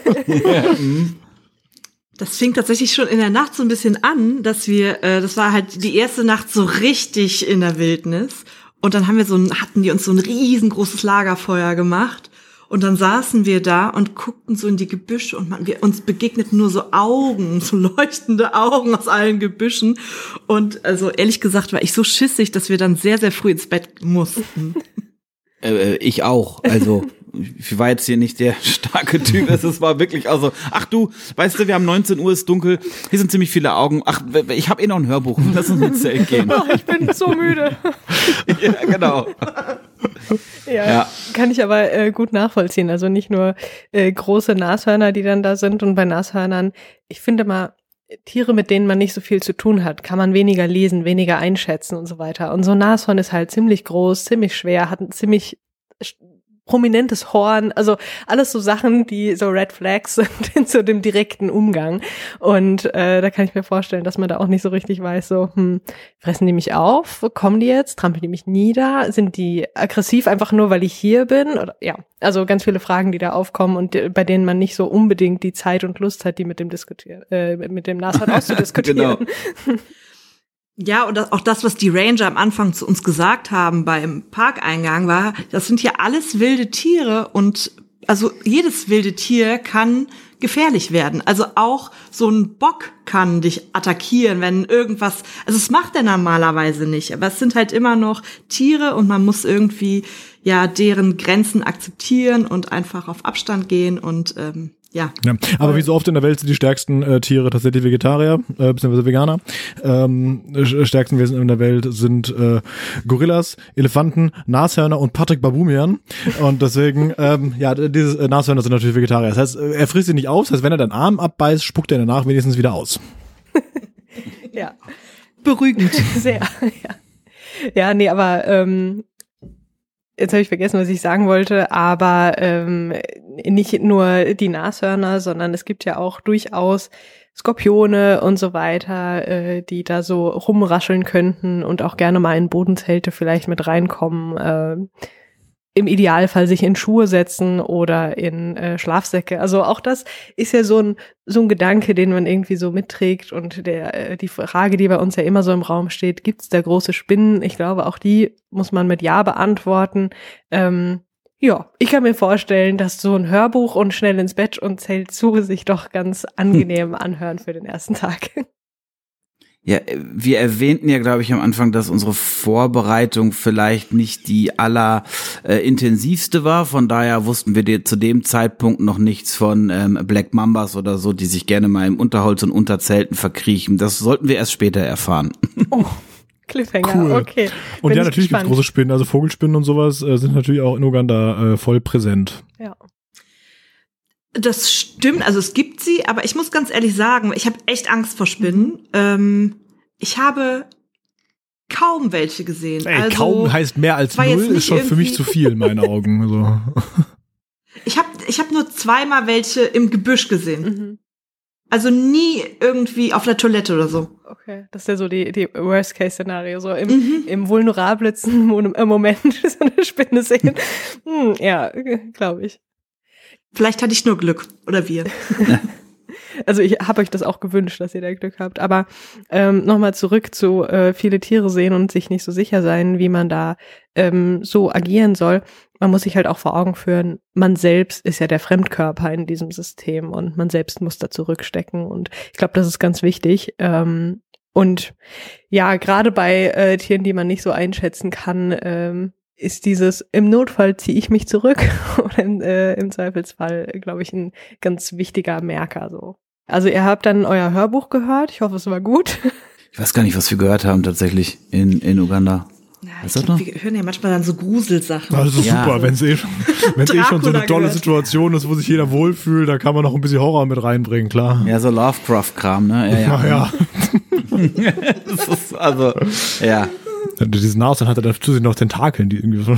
Das fing tatsächlich schon in der Nacht so ein bisschen an, dass wir, äh, das war halt die erste Nacht so richtig in der Wildnis. Und dann haben wir so ein, hatten die uns so ein riesengroßes Lagerfeuer gemacht. Und dann saßen wir da und guckten so in die Gebüsche und man, wir, uns begegneten nur so Augen, so leuchtende Augen aus allen Gebüschen. Und also ehrlich gesagt war ich so schissig, dass wir dann sehr, sehr früh ins Bett mussten. Äh, ich auch, also ich war jetzt hier nicht der starke Typ, es war wirklich, also, ach du, weißt du, wir haben neunzehn Uhr, ist dunkel, hier sind ziemlich viele Augen, ach, ich habe eh noch ein Hörbuch, lass uns ins Zelt gehen. Oh, ich bin so müde. Ja, genau. Ja, Ja. kann ich aber äh, gut nachvollziehen, also nicht nur äh, große Nashörner, die dann da sind und bei Nashörnern, ich finde mal, Tiere, mit denen man nicht so viel zu tun hat, kann man weniger lesen, weniger einschätzen und so weiter. Und so ein Nashorn ist halt ziemlich groß, ziemlich schwer, hat ein ziemlich prominentes Horn, also alles so Sachen, die so Red Flags sind in so dem direkten Umgang. Und äh, da kann ich mir vorstellen, dass man da auch nicht so richtig weiß, so, hm, fressen die mich auf? Kommen die jetzt? Trampeln die mich nieder? Sind die aggressiv einfach nur, weil ich hier bin? Oder ja, also ganz viele Fragen, die da aufkommen und die, bei denen man nicht so unbedingt die Zeit und Lust hat, die mit dem diskutieren, äh, mit dem Nashorn auszudiskutieren. Genau. Ja, und das, auch das, was die Ranger am Anfang zu uns gesagt haben beim Parkeingang war, das sind ja alles wilde Tiere und also jedes wilde Tier kann gefährlich werden. Also auch so ein Bock kann dich attackieren, wenn irgendwas, also es macht er normalerweise nicht, aber es sind halt immer noch Tiere und man muss irgendwie ja deren Grenzen akzeptieren und einfach auf Abstand gehen und ähm, Ja. ja. Aber wie so oft in der Welt sind die stärksten äh, Tiere tatsächlich Vegetarier, äh, beziehungsweise Veganer. Ähm, stärksten Wesen in der Welt sind äh, Gorillas, Elefanten, Nashörner und Patrick Baboumian. Und deswegen, ähm, ja, diese äh, Nashörner sind natürlich Vegetarier. Das heißt, er frisst sie nicht aus. Das heißt, wenn er deinen Arm abbeißt, spuckt er danach wenigstens wieder aus. Ja. Beruhigend. Sehr, ja. Ja, nee, aber ähm, jetzt habe ich vergessen, was ich sagen wollte, aber ähm, nicht nur die Nashörner, sondern es gibt ja auch durchaus Skorpione und so weiter, äh, die da so rumrascheln könnten und auch gerne mal in Bodenzelte vielleicht mit reinkommen. Äh, im Idealfall sich in Schuhe setzen oder in äh, Schlafsäcke. Also auch das ist ja so ein so ein Gedanke, den man irgendwie so mitträgt und der äh, die Frage, die bei uns ja immer so im Raum steht, gibt's da große Spinnen? Ich glaube, auch die muss man mit Ja beantworten. Ähm, ja, ich kann mir vorstellen, dass so ein Hörbuch und schnell ins Bett und Zelt zu sich doch ganz angenehm anhören für den ersten Tag. Ja, wir erwähnten ja, glaube ich, am Anfang, dass unsere Vorbereitung vielleicht nicht die aller äh, intensivste war. Von daher wussten wir dir zu dem Zeitpunkt noch nichts von ähm, Black Mambas oder so, die sich gerne mal im Unterholz und unter Zelten verkriechen. Das sollten wir erst später erfahren. Oh, Cliffhanger, cool. Okay. Und Bin ja, natürlich gibt es große Spinnen. Also Vogelspinnen und sowas äh, sind natürlich auch in Uganda äh, voll präsent. Ja. Das stimmt, also es gibt sie, aber ich muss ganz ehrlich sagen, ich habe echt Angst vor Spinnen. Ähm, ich habe kaum welche gesehen. Ey, also, kaum heißt mehr als null, ist schon für mich zu viel in meinen Augen. Also. Ich habe ich hab nur zweimal welche im Gebüsch gesehen. Mhm. Also nie irgendwie auf der Toilette oder so. Okay, das ist ja so die, die Worst-Case-Szenario, so im, Mhm. im vulnerabelsten Moment so eine Spinne sehen. Hm, ja, glaube ich. Vielleicht hatte ich nur Glück. Oder wir. Also ich habe euch das auch gewünscht, dass ihr da Glück habt. Aber ähm, nochmal zurück zu äh, viele Tiere sehen und sich nicht so sicher sein, wie man da ähm, so agieren soll. Man muss sich halt auch vor Augen führen, man selbst ist ja der Fremdkörper in diesem System und man selbst muss da zurückstecken. Und ich glaube, das ist ganz wichtig. Ähm, und ja, gerade bei äh, Tieren, die man nicht so einschätzen kann, ähm, ist dieses, im Notfall ziehe ich mich zurück oder in, äh, im Zweifelsfall, glaube ich, ein ganz wichtiger Merker. So. Also ihr habt dann euer Hörbuch gehört, ich hoffe, es war gut. Ich weiß gar nicht, was wir gehört haben tatsächlich in, in Uganda. Ja, Weißt ich du glaub, noch? wir hören ja manchmal dann so Gruselsachen. Das ist Ja. super, wenn es eh, schon- wenn's eh schon so eine Dracula tolle gehört. Situation ist, wo sich jeder wohlfühlt, da kann man noch ein bisschen Horror mit reinbringen, klar. Ja, so Lovecraft-Kram, ne? Ja, ja. Naja, Das ist also, ja. diesen Nashorn hat er dazu sich noch Tentakeln, die irgendwie so.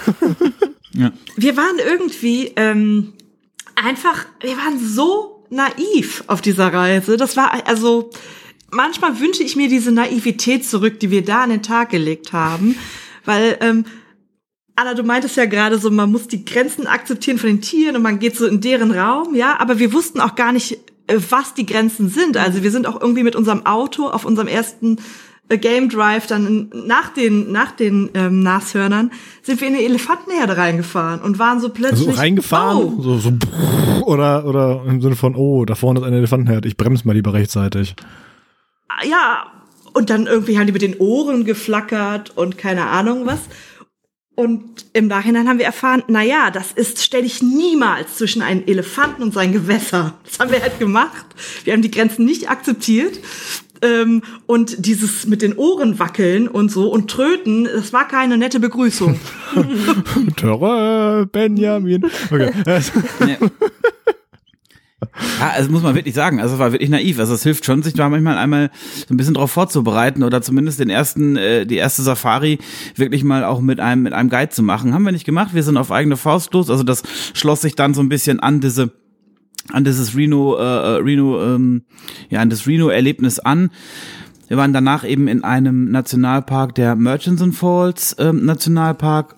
ja. Wir waren irgendwie ähm, einfach, wir waren so naiv auf dieser Reise. Das war also, manchmal wünsche ich mir diese Naivität zurück, die wir da an den Tag gelegt haben, weil ähm, Anna, du meintest ja gerade so, man muss die Grenzen akzeptieren von den Tieren und man geht so in deren Raum, ja, aber wir wussten auch gar nicht, äh, was die Grenzen sind. Also wir sind auch irgendwie mit unserem Auto auf unserem ersten äh, Game Drive dann in, nach den nach den ähm, Nashörnern sind wir in eine Elefantenherde reingefahren und waren so plötzlich Also reingefahren, oh, so, so oder oder im Sinne von, oh, da vorne ist ein Elefantenherd, ich bremse mal lieber rechtzeitig. ja, und dann irgendwie haben die mit den Ohren geflackert und keine Ahnung was. Und im Nachhinein haben wir erfahren, na ja, das ist, stell dich niemals zwischen einen Elefanten und sein Gewässer. Das haben wir halt gemacht. Wir haben die Grenzen nicht akzeptiert. Ähm, und dieses mit den Ohren wackeln und so und tröten, das war keine nette Begrüßung. Terror, Benjamin. Okay. Ja. Ja, also muss man wirklich sagen, also es war wirklich naiv. Also es hilft schon, sich da manchmal einmal so ein bisschen drauf vorzubereiten oder zumindest den ersten, äh, die erste Safari wirklich mal auch mit einem mit einem Guide zu machen. Haben wir nicht gemacht. Wir sind auf eigene Faust los. Also das schloss sich dann so ein bisschen an diese an dieses Reno, äh, Reno, ähm, ja, an das Reno-Erlebnis an. Wir waren danach eben in einem Nationalpark, der Murchison Falls ähm, Nationalpark.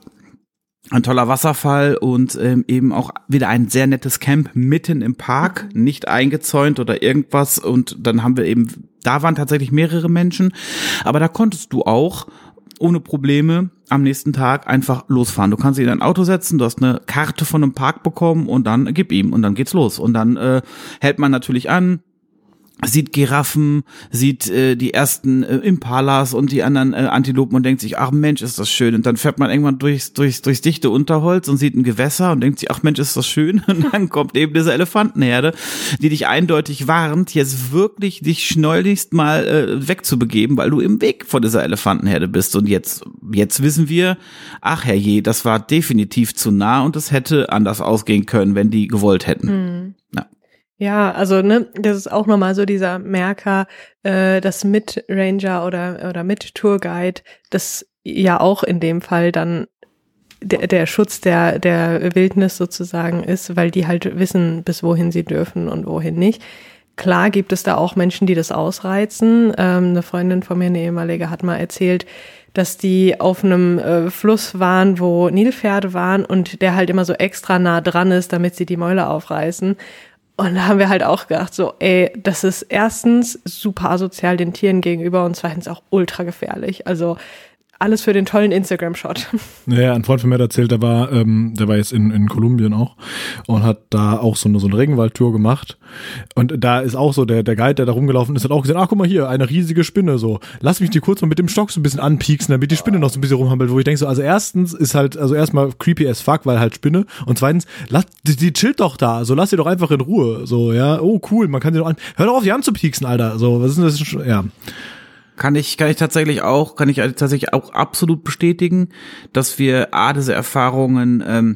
Ein toller Wasserfall und ähm, eben auch wieder ein sehr nettes Camp mitten im Park, nicht eingezäunt oder irgendwas. Und dann haben wir eben, da waren tatsächlich mehrere Menschen, aber da konntest du auch ohne Probleme am nächsten Tag einfach losfahren. Du kannst dich in dein Auto setzen, du hast eine Karte von einem Park bekommen und dann gib ihm und dann geht's los. Und dann äh, hält man natürlich an, sieht Giraffen, sieht äh, die ersten äh, Impalas und die anderen äh, Antilopen und denkt sich, ach Mensch, ist das schön. Und dann fährt man irgendwann durchs, durchs, durchs dichte Unterholz und sieht ein Gewässer und denkt sich, ach Mensch, ist das schön. Und dann kommt eben diese Elefantenherde, die dich eindeutig warnt, jetzt wirklich dich schnelligst mal äh, wegzubegeben, weil du im Weg vor dieser Elefantenherde bist. Und jetzt, jetzt wissen wir, ach herrje, das war definitiv zu nah und es hätte anders ausgehen können, wenn die gewollt hätten. Hm. Ja. Ja, also ne, das ist auch nochmal so dieser Merker, äh, das mit Ranger oder oder mit Tourguide, das ja auch in dem Fall dann der, der Schutz der der Wildnis sozusagen ist, weil die halt wissen, bis wohin sie dürfen und wohin nicht. Klar gibt es da auch Menschen, die das ausreizen. Ähm, eine Freundin von mir, eine ehemalige, hat mal erzählt, dass die auf einem äh, Fluss waren, wo Nilpferde waren und der halt immer so extra nah dran ist, damit sie die Mäuler aufreißen. Und da haben wir halt auch gedacht, so, ey, das ist erstens super asozial den Tieren gegenüber und zweitens auch ultra gefährlich. Also alles für den tollen Instagram-Shot. Naja, ein Freund von mir hat erzählt, der war, ähm, der war jetzt in, in Kolumbien auch und hat da auch so eine, so eine Regenwaldtour gemacht. Und da ist auch so, der, der Guide, der da rumgelaufen ist, hat auch gesagt, ach, guck mal hier, eine riesige Spinne, so. Lass mich die kurz mal mit dem Stock so ein bisschen anpieksen, damit die Spinne noch so ein bisschen rumhampelt, wo ich denke so, also erstens ist halt, also erstmal creepy as fuck, weil halt Spinne und zweitens, lass, die, die chillt doch da, so, lass sie doch einfach in Ruhe, so, ja, oh, cool, man kann sie doch an, hör doch auf, die anzupieksen, Alter, so, was ist denn das, ja. Kann ich, kann ich tatsächlich auch, kann ich tatsächlich auch absolut bestätigen, dass wir A, diese Erfahrungen ähm,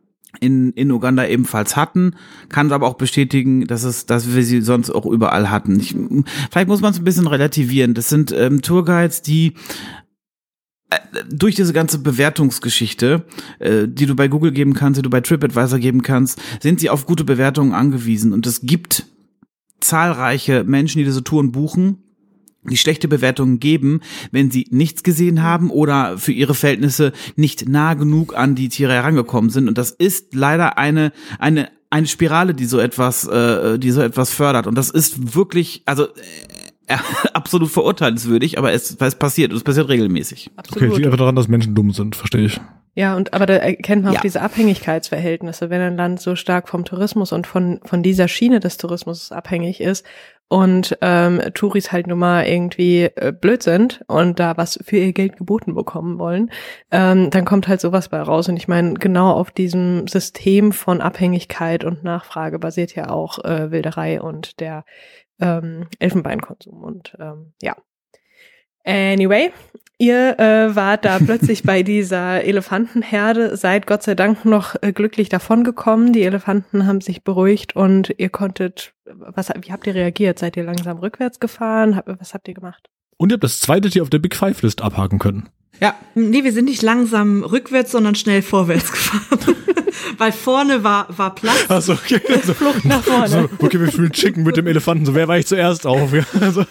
in in Uganda ebenfalls hatten, kann aber auch bestätigen, dass es, dass wir sie sonst auch überall hatten. Ich, vielleicht muss man es ein bisschen relativieren. Das sind ähm, Tourguides, die äh, durch diese ganze Bewertungsgeschichte, äh, die du bei Google geben kannst, die du bei TripAdvisor geben kannst, sind sie auf gute Bewertungen angewiesen. Und es gibt zahlreiche Menschen, die diese Touren buchen, die schlechte Bewertungen geben, wenn sie nichts gesehen haben oder für ihre Verhältnisse nicht nah genug an die Tiere herangekommen sind. Und das ist leider eine eine eine Spirale, die so etwas, äh, die so etwas fördert. Und das ist wirklich, also äh, absolut verurteilenswürdig, aber es, es passiert, es passiert regelmäßig. Absolut. Okay, liegt einfach daran, dass Menschen dumm sind, verstehe ich. Ja, und aber da erkennt man ja. auch diese Abhängigkeitsverhältnisse, wenn ein Land so stark vom Tourismus und von von dieser Schiene des Tourismus abhängig ist und ähm, Touris halt nun mal irgendwie äh, blöd sind und da was für ihr Geld geboten bekommen wollen, ähm, dann kommt halt sowas bei raus. Und ich meine, genau auf diesem System von Abhängigkeit und Nachfrage basiert ja auch äh, Wilderei und der ähm, Elfenbeinkonsum. Und ähm, ja. Anyway, ihr äh, wart da plötzlich bei dieser Elefantenherde, seid Gott sei Dank noch äh, glücklich davongekommen. Die Elefanten haben sich beruhigt und ihr konntet, was, wie habt ihr reagiert? Seid ihr langsam rückwärts gefahren? Hab, was habt ihr gemacht? Und ihr habt das zweite Tier auf der Big Five List abhaken können. Ja. Nee, wir sind nicht langsam rückwärts, sondern schnell vorwärts gefahren. Weil vorne war, war Platz. Ach so, okay. Also, Flucht nach vorne. So, okay, wir fühlen Chicken mit dem Elefanten. So, wer war ich zuerst auf? Ja, also.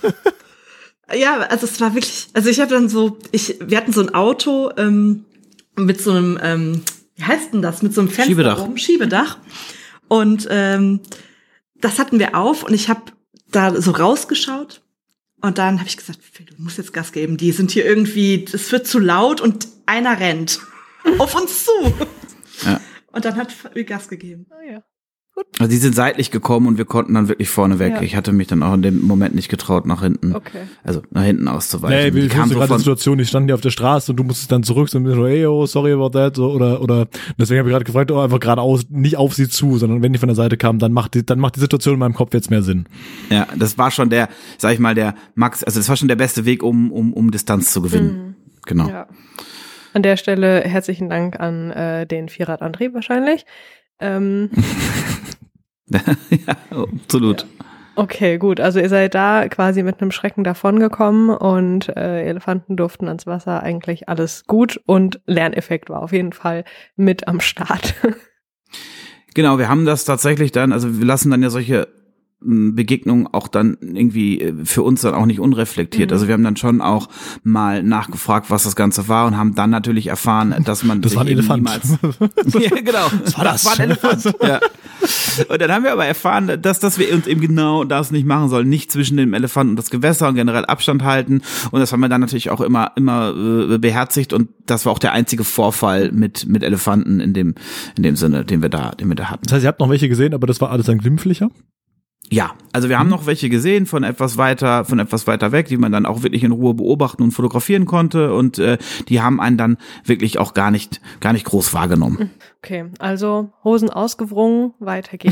Ja, also es war wirklich, also ich habe dann so, ich, wir hatten so ein Auto ähm, mit so einem, ähm, wie heißt denn das, mit so einem Fenster Schiebedach. oben, Schiebedach. Und ähm, das hatten wir auf und ich habe da so rausgeschaut und dann habe ich gesagt, Phil, du musst jetzt Gas geben, die sind hier irgendwie, es wird zu laut und einer rennt auf uns zu. Ja. Und dann hat Phil Gas gegeben. Oh ja. Also die sind seitlich gekommen und wir konnten dann wirklich vorne weg. Ja. Ich hatte mich dann auch in dem Moment nicht getraut, nach hinten, Okay. also nach hinten auszuweichen. Nee, wir die kamen wussten so gerade die von, Situation, die standen hier auf der Straße und du musstest dann zurück, so, hey, oh, sorry about that, so, oder, oder, deswegen habe ich gerade gefragt, oh, einfach geradeaus, nicht auf sie zu, sondern wenn die von der Seite kamen, dann macht die, dann macht die Situation in meinem Kopf jetzt mehr Sinn. ja, das war schon der, sag ich mal, der Max, also das war schon der beste Weg, um, um, um Distanz zu gewinnen. Mhm. Genau. Ja. An der Stelle herzlichen Dank an äh, den Vierradantrieb wahrscheinlich. Ähm, Ja, absolut. Ja. Okay, gut. Also ihr seid da quasi mit einem Schrecken davongekommen und äh, Elefanten durften ans Wasser, eigentlich alles gut und Lerneffekt war auf jeden Fall mit am Start. Genau, wir haben das tatsächlich dann, also wir lassen dann ja solche Begegnungen auch dann irgendwie für uns dann auch nicht unreflektiert. Mhm. Also wir haben dann schon auch mal nachgefragt, was das Ganze war und haben dann natürlich erfahren, dass man das sich war ein Elefant. Niemals ja, genau. Was war das? Das war ein Elefant. Ja. Und dann haben wir aber erfahren, dass, dass wir uns eben genau das nicht machen sollen, nicht zwischen dem Elefanten und das Gewässer und generell Abstand halten. Und das haben wir dann natürlich auch immer immer äh, beherzigt und das war auch der einzige Vorfall mit mit Elefanten in dem in dem Sinne, den wir da, den wir da hatten. Das heißt, ihr habt noch welche gesehen, aber das war alles dann glimpflicher? Ja, also wir haben noch welche gesehen von etwas weiter, von etwas weiter weg, die man dann auch wirklich in Ruhe beobachten und fotografieren konnte und äh, die haben einen dann wirklich auch gar nicht, gar nicht groß wahrgenommen. Okay, also Hosen ausgewrungen, weiter geht's.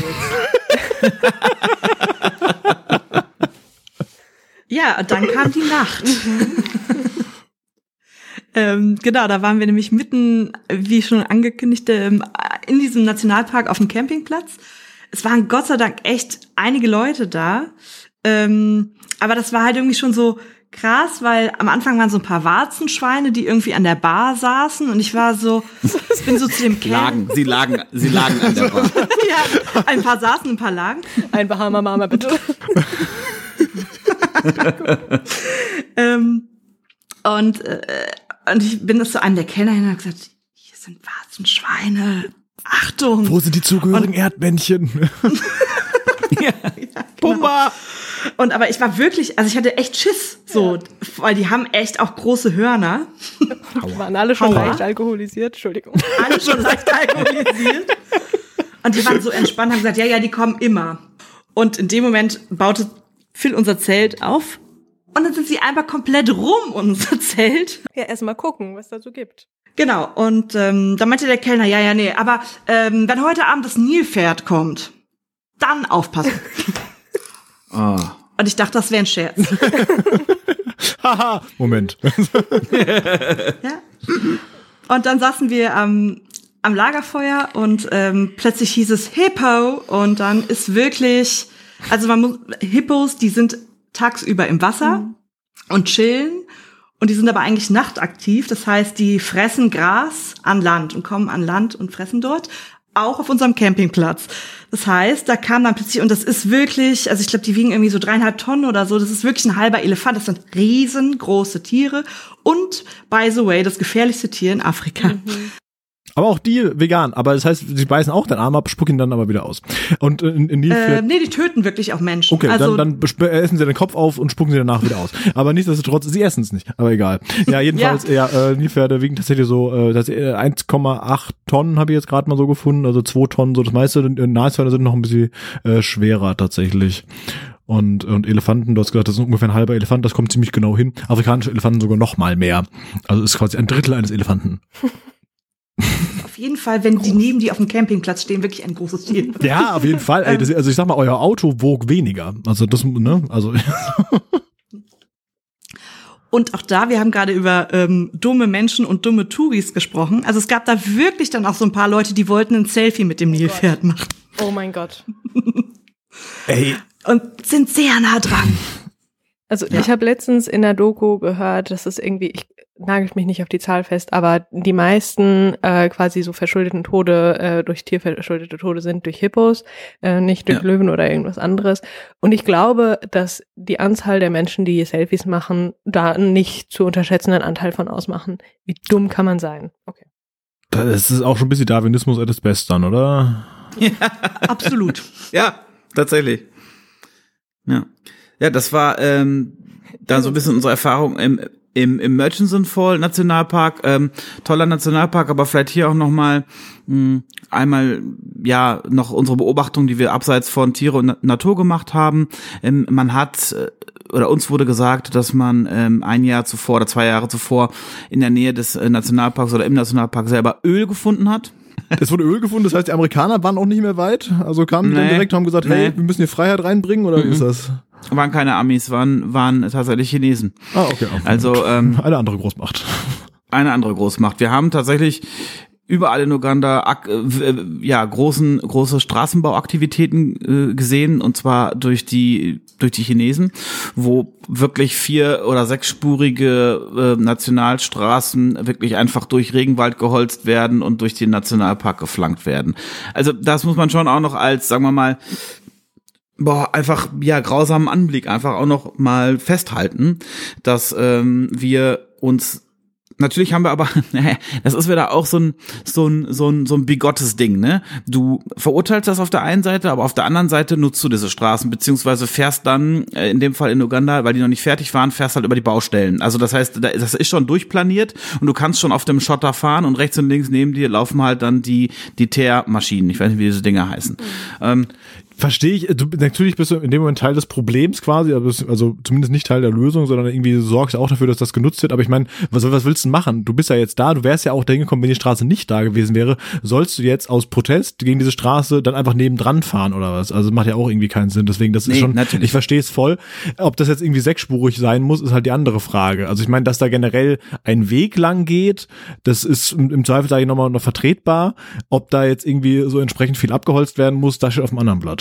Ja, dann kam die Nacht. ähm, genau, da waren wir nämlich mitten, wie schon angekündigt, ähm, in diesem Nationalpark auf dem Campingplatz. Es waren Gott sei Dank echt einige Leute da, ähm, aber das war halt irgendwie schon so krass, weil am Anfang waren so ein paar Warzenschweine, die irgendwie an der Bar saßen und ich war so, ich bin so zu dem Camp. Lagen, sie lagen, sie lagen an der Bar. Ja, ein paar saßen, ein paar lagen. Ein Bahama Mama, bitte. ähm, und, äh, und ich bin das zu einem der Kellner hin und habe gesagt, hier sind Warzenschweine. Achtung! Wo sind die zugehörigen und Erdmännchen? Ja, ja, Pumba! Genau. Und aber ich war wirklich, also ich hatte echt Schiss, so, ja. Weil die haben echt auch große Hörner. Die waren alle schon Hauer. leicht alkoholisiert, Entschuldigung. Alle schon leicht alkoholisiert. Und die waren so entspannt, haben gesagt, ja, ja, die kommen immer. Und in dem Moment baute Phil unser Zelt auf und dann sind sie einfach komplett rum, unser Zelt. Ja, erst mal gucken, was da so gibt. Genau, und ähm, da meinte der Kellner, ja, ja, nee, aber ähm, wenn heute Abend das Nilpferd kommt, dann aufpassen. Oh. Und ich dachte, das wäre ein Scherz. Haha, Moment. Ja. Und dann saßen wir am, am Lagerfeuer und ähm, plötzlich hieß es Hippo und dann ist wirklich, also man muss, Hippos, die sind tagsüber im Wasser mhm. und chillen. Und die sind aber eigentlich nachtaktiv, das heißt, die fressen Gras an Land und kommen an Land und fressen dort, auch auf unserem Campingplatz. Das heißt, da kam dann plötzlich, und das ist wirklich, also ich glaube, die wiegen irgendwie so dreieinhalb Tonnen oder so, das ist wirklich ein halber Elefant, das sind riesengroße Tiere und, by the way, das gefährlichste Tier in Afrika. Mhm. Aber auch die vegan, aber das heißt, sie beißen auch den Arm ab, spucken ihn dann aber wieder aus. Und in, in Nilpferd, äh, nee, die töten wirklich auch Menschen. Okay, also, dann, dann essen sie den Kopf auf und spucken sie danach wieder aus. Aber nichtsdestotrotz, sie essen es nicht, aber egal. Ja, jedenfalls, ja, ja äh, Nilpferde wiegen tatsächlich so äh, das, äh, eins Komma acht Tonnen habe ich jetzt gerade mal so gefunden, also zwei Tonnen, so das meiste. Nashörner sind noch ein bisschen äh, schwerer tatsächlich. Und, und Elefanten, du hast gesagt, das ist ungefähr ein halber Elefant, das kommt ziemlich genau hin. Afrikanische Elefanten sogar noch mal mehr. Also ist quasi ein Drittel eines Elefanten. Auf jeden Fall, wenn die neben dir auf dem Campingplatz stehen, wirklich ein großes Tier. Ja, auf jeden Fall. Ey, das, also ich sag mal, euer Auto wog weniger. Also das, ne, also. Und auch da, wir haben gerade über ähm, dumme Menschen und dumme Touris gesprochen. Also es gab da wirklich dann auch so ein paar Leute, die wollten ein Selfie mit dem Nilpferd machen. Oh mein Gott. Ey. Und sind sehr nah dran. Also ja. Ich habe letztens in der Doku gehört, dass es irgendwie, ich nagel mich nicht auf die Zahl fest, aber die meisten äh, quasi so verschuldeten Tode äh, durch Tier verschuldete Tode sind durch Hippos, äh, nicht durch ja. Löwen oder irgendwas anderes. Und ich glaube, dass die Anzahl der Menschen, die Selfies machen, da einen nicht zu unterschätzenden Anteil von ausmachen. Wie dumm kann man sein? Okay. Das ist auch schon ein bisschen Darwinismus at its best dann, oder? Ja, absolut. Ja, tatsächlich. Ja, ja, das war ähm, dann so ein bisschen unsere Erfahrung im im, im Murchison Fall Nationalpark. Ähm, toller Nationalpark, aber vielleicht hier auch noch mal mh, einmal ja noch unsere Beobachtung, die wir abseits von Tiere und Na- Natur gemacht haben. Ähm, man hat äh, oder uns wurde gesagt, dass man ähm, ein Jahr zuvor oder zwei Jahre zuvor in der Nähe des äh, Nationalparks oder im Nationalpark selber Öl gefunden hat. Es wurde Öl gefunden, das heißt, die Amerikaner waren auch nicht mehr weit. Also kamen die nee, dann direkt und haben gesagt, nee. hey, wir müssen hier Freiheit reinbringen, oder mhm. wie ist das? Waren keine Amis, waren waren tatsächlich Chinesen. Ah, okay. Also ähm, eine andere Großmacht. Eine andere Großmacht. Wir haben tatsächlich überall in Uganda ak- äh, ja großen große Straßenbauaktivitäten äh, gesehen, und zwar durch die durch die Chinesen, wo wirklich vier- oder sechsspurige äh, Nationalstraßen wirklich einfach durch Regenwald geholzt werden und durch den Nationalpark geflankt werden. Also das muss man schon auch noch als, sagen wir mal, boah, einfach, ja, grausamen Anblick einfach auch noch mal festhalten, dass ähm, wir uns, natürlich haben wir aber, das ist wieder auch so ein, so ein, so ein, so ein bigottes Ding, ne? Du verurteilst das auf der einen Seite, aber auf der anderen Seite nutzt du diese Straßen, beziehungsweise fährst dann, in dem Fall in Uganda, weil die noch nicht fertig waren, fährst halt über die Baustellen. Also das heißt, das ist schon durchplaniert und du kannst schon auf dem Schotter fahren und rechts und links neben dir laufen halt dann die, die Teermaschinen. Ich weiß nicht, wie diese Dinger heißen. Mhm. Ähm, Verstehe ich. Du, natürlich bist du in dem Moment Teil des Problems quasi, also zumindest nicht Teil der Lösung, sondern irgendwie sorgst auch dafür, dass das genutzt wird. Aber ich meine, was, was willst du machen? Du bist ja jetzt da, du wärst ja auch dahin gekommen, wenn die Straße nicht da gewesen wäre. Sollst du jetzt aus Protest gegen diese Straße dann einfach nebendran fahren oder was? Also macht ja auch irgendwie keinen Sinn. Deswegen, das ist nee, schon, natürlich. Ich verstehe es voll. Ob das jetzt irgendwie sechsspurig sein muss, ist halt die andere Frage. Also ich meine, dass da generell ein Weg lang geht, das ist im Zweifel, sage ich nochmal, noch vertretbar. Ob da jetzt irgendwie so entsprechend viel abgeholzt werden muss, das steht auf dem anderen Blatt.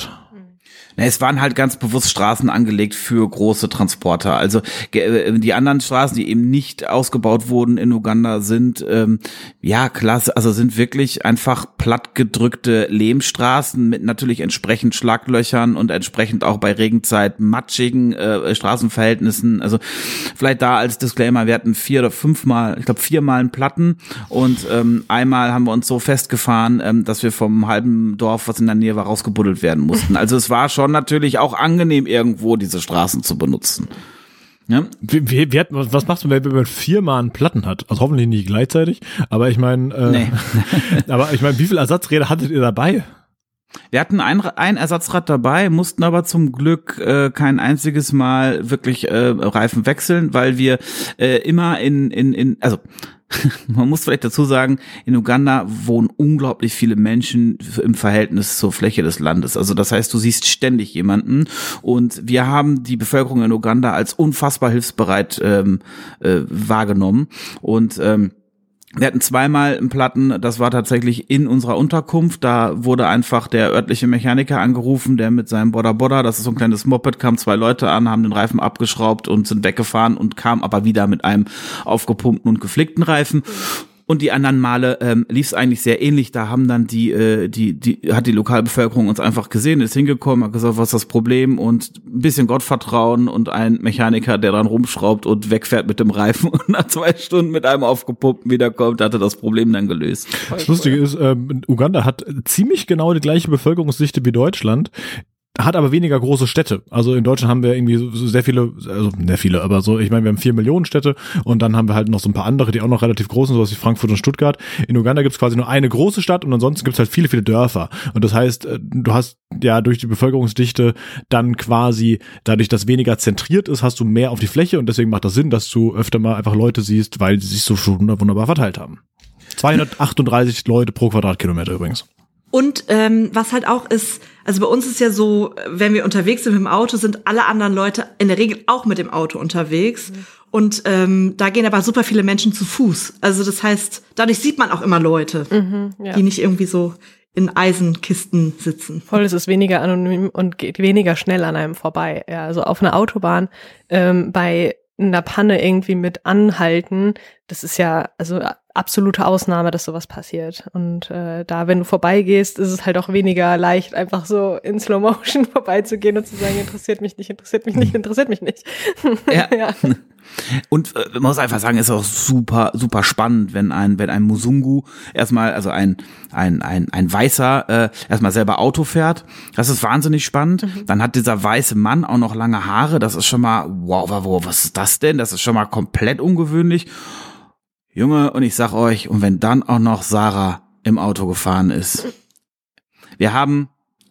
Es waren halt ganz bewusst Straßen angelegt für große Transporter. Also die anderen Straßen, die eben nicht ausgebaut wurden in Uganda, sind ähm, ja klasse, also sind wirklich einfach plattgedrückte Lehmstraßen mit natürlich entsprechend Schlaglöchern und entsprechend auch bei Regenzeit matschigen äh, Straßenverhältnissen. Also vielleicht da als Disclaimer: Wir hatten vier oder fünfmal, ich glaube viermal einen Platten, und ähm, einmal haben wir uns so festgefahren, ähm, dass wir vom halben Dorf, was in der Nähe war, rausgebuddelt werden mussten. Also es war schon natürlich auch angenehm, irgendwo diese Straßen zu benutzen. Ja? Wie, wie, wie hat, was machst du, wenn man viermal einen Platten hat? Also hoffentlich nicht gleichzeitig, aber ich meine, äh, nee. aber ich meine, wie viele Ersatzräder hattet ihr dabei? Wir hatten ein, ein Ersatzrad dabei, mussten aber zum Glück äh, kein einziges Mal wirklich äh, Reifen wechseln, weil wir äh, immer in, in, in, also man muss vielleicht dazu sagen, in Uganda wohnen unglaublich viele Menschen im Verhältnis zur Fläche des Landes. Also das heißt, du siehst ständig jemanden, und wir haben die Bevölkerung in Uganda als unfassbar hilfsbereit ähm, äh, wahrgenommen, und ähm, wir hatten zweimal einen Platten, das war tatsächlich in unserer Unterkunft. Da wurde einfach der örtliche Mechaniker angerufen, der mit seinem Boda Boda, das ist so ein kleines Moped, kamen zwei Leute an, haben den Reifen abgeschraubt und sind weggefahren und kam aber wieder mit einem aufgepumpten und geflickten Reifen. Und die anderen Male ähm, lief es eigentlich sehr ähnlich. Da haben dann die, äh, die, die, hat die Lokalbevölkerung uns einfach gesehen, ist hingekommen, hat gesagt, was ist das Problem, und ein bisschen Gottvertrauen und ein Mechaniker, der dran rumschraubt und wegfährt mit dem Reifen und nach zwei Stunden mit einem aufgepumpten wiederkommt, hatte das Problem dann gelöst. Das Lustige ist, ähm, Uganda hat ziemlich genau die gleiche Bevölkerungsdichte wie Deutschland, hat aber weniger große Städte. Also in Deutschland haben wir irgendwie so sehr viele, also sehr viele, aber so, ich meine, wir haben vier Millionen Städte, und dann haben wir halt noch so ein paar andere, die auch noch relativ groß sind, sowas wie Frankfurt und Stuttgart. In Uganda gibt's quasi nur eine große Stadt, und ansonsten gibt's halt viele, viele Dörfer. Und das heißt, du hast ja durch die Bevölkerungsdichte dann quasi, dadurch, dass weniger zentriert ist, hast du mehr auf die Fläche, und deswegen macht das Sinn, dass du öfter mal einfach Leute siehst, weil sie sich so schon wunderbar verteilt haben. zweihundertachtunddreißig Leute pro Quadratkilometer übrigens. Und ähm, was halt auch ist, also bei uns ist ja so, wenn wir unterwegs sind mit dem Auto, sind alle anderen Leute in der Regel auch mit dem Auto unterwegs. Mhm. Und ähm, da gehen aber super viele Menschen zu Fuß. Also das heißt, dadurch sieht man auch immer Leute, mhm, ja. die nicht irgendwie so in Eisenkisten sitzen. Voll, es ist weniger anonym und geht weniger schnell an einem vorbei. Ja, also auf einer Autobahn ähm, bei einer Panne irgendwie mit anhalten, das ist ja also absolute Ausnahme, dass sowas passiert. Und äh, da, wenn du vorbeigehst, ist es halt auch weniger leicht, einfach so in Slow Motion vorbeizugehen und zu sagen, interessiert mich nicht, interessiert mich nicht, interessiert mich nicht. Ja. ja. Und äh, man muss einfach sagen, ist auch super, super spannend, wenn ein, wenn ein Musungu erstmal, also ein, ein, ein, ein Weißer, äh, erstmal selber Auto fährt. Das ist wahnsinnig spannend. Mhm. Dann hat dieser weiße Mann auch noch lange Haare. Das ist schon mal, wow, wow, was ist das denn? Das ist schon mal komplett ungewöhnlich. Junge, und ich sag euch, und wenn dann auch noch Sarah im Auto gefahren ist. Wir haben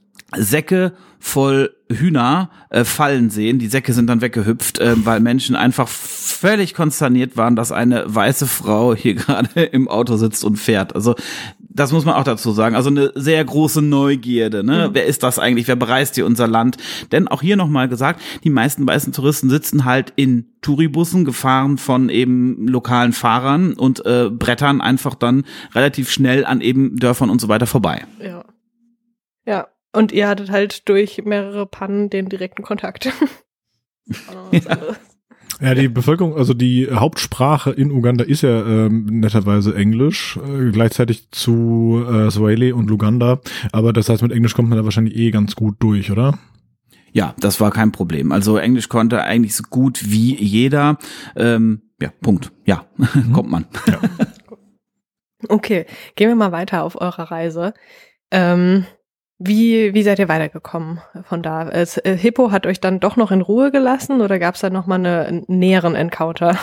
Säcke voll Hühner äh, fallen sehen. Die Säcke sind dann weggehüpft, äh, weil Menschen einfach völlig konsterniert waren, dass eine weiße Frau hier gerade im Auto sitzt und fährt. Also Das muss man auch dazu sagen. Also eine sehr große Neugierde. Ne? Mhm. Wer ist das eigentlich? Wer bereist hier unser Land? Denn auch hier nochmal gesagt, die meisten weißen Touristen sitzen halt in Touribussen, gefahren von eben lokalen Fahrern und äh, brettern einfach dann relativ schnell an eben Dörfern und so weiter vorbei. Ja. Ja. Und ihr hattet halt durch mehrere Pannen den direkten Kontakt. Ja. Ja, die Bevölkerung, also die Hauptsprache in Uganda ist ja ähm, netterweise Englisch, äh, gleichzeitig zu äh, Swahili und Luganda, aber das heißt, mit Englisch kommt man da wahrscheinlich eh ganz gut durch, oder? Ja, das war kein Problem. Also Englisch konnte eigentlich so gut wie jeder. Ähm, ja, Punkt. Ja, mhm. kommt man. Ja. Okay, gehen wir mal weiter auf eurer Reise. Ähm, Wie, wie seid ihr weitergekommen von da? Es, äh, Hippo hat euch dann doch noch in Ruhe gelassen oder gab es da noch mal eine, einen näheren Encounter?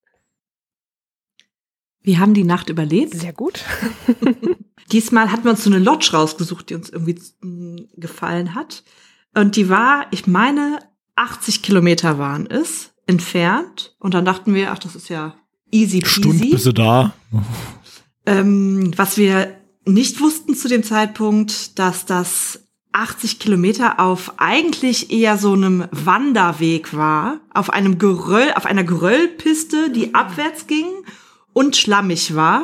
Wir haben die Nacht überlebt. Sehr gut. Diesmal hatten wir uns so eine Lodge rausgesucht, die uns irgendwie mh, gefallen hat. Und die war, ich meine, achtzig Kilometer waren es, entfernt. Und dann dachten wir, ach, das ist ja easy peasy. Stunde bist du da. Ähm, was wir nicht wussten zu dem Zeitpunkt, dass das achtzig Kilometer auf eigentlich eher so einem Wanderweg war, auf einem Geröll, auf einer Geröllpiste, die abwärts ging und schlammig war.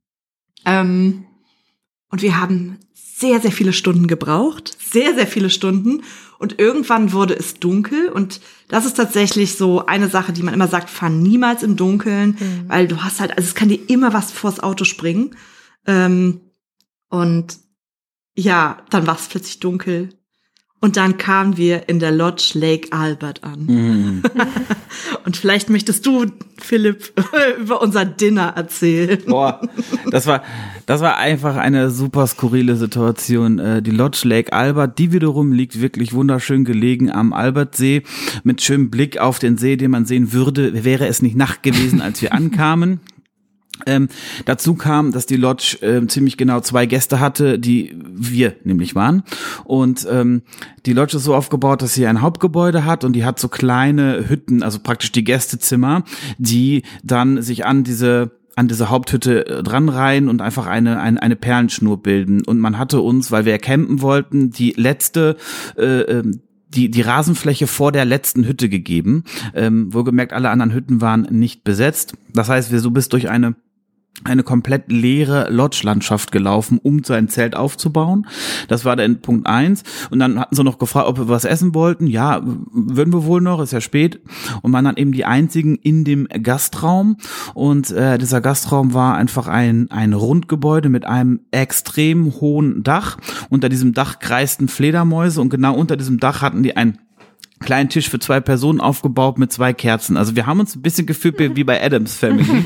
Ähm, und wir haben sehr, sehr viele Stunden gebraucht, sehr, sehr viele Stunden. Und irgendwann wurde es dunkel. Und das ist tatsächlich so eine Sache, die man immer sagt, fahr niemals im Dunkeln, mhm. weil du hast halt, also es kann dir immer was vors Auto springen. Ähm, Und ja, dann war es plötzlich dunkel. Und dann kamen wir in der Lodge Lake Albert an. Mm. Und vielleicht möchtest du, Philipp, über unser Dinner erzählen. Boah, das war, das war einfach eine super skurrile Situation. Die Lodge Lake Albert, die wiederum liegt wirklich wunderschön gelegen am Albertsee mit schönem Blick auf den See, den man sehen würde, wäre es nicht Nacht gewesen, als wir ankamen. Ähm, dazu kam, dass die Lodge äh, ziemlich genau zwei Gäste hatte, die wir nämlich waren. Und ähm, die Lodge ist so aufgebaut, dass sie ein Hauptgebäude hat und die hat so kleine Hütten, also praktisch die Gästezimmer, die dann sich an diese an diese Haupthütte dranreihen und einfach eine, eine eine Perlenschnur bilden. Und man hatte uns, weil wir campen wollten, die letzte äh, die die Rasenfläche vor der letzten Hütte gegeben. Ähm, wohlgemerkt, alle anderen Hütten waren nicht besetzt. Das heißt, wir so bist durch eine eine komplett leere Lodge-Landschaft gelaufen, um sein Zelt aufzubauen. Das war dann Punkt eins. Und dann hatten sie noch gefragt, ob wir was essen wollten. Ja, würden wir wohl noch, ist ja spät. Und waren dann eben die einzigen in dem Gastraum. Und äh, dieser Gastraum war einfach ein ein Rundgebäude mit einem extrem hohen Dach. Unter diesem Dach kreisten Fledermäuse und genau unter diesem Dach hatten die ein kleinen Tisch für zwei Personen aufgebaut mit zwei Kerzen. Also wir haben uns ein bisschen gefühlt wie bei Addams Family.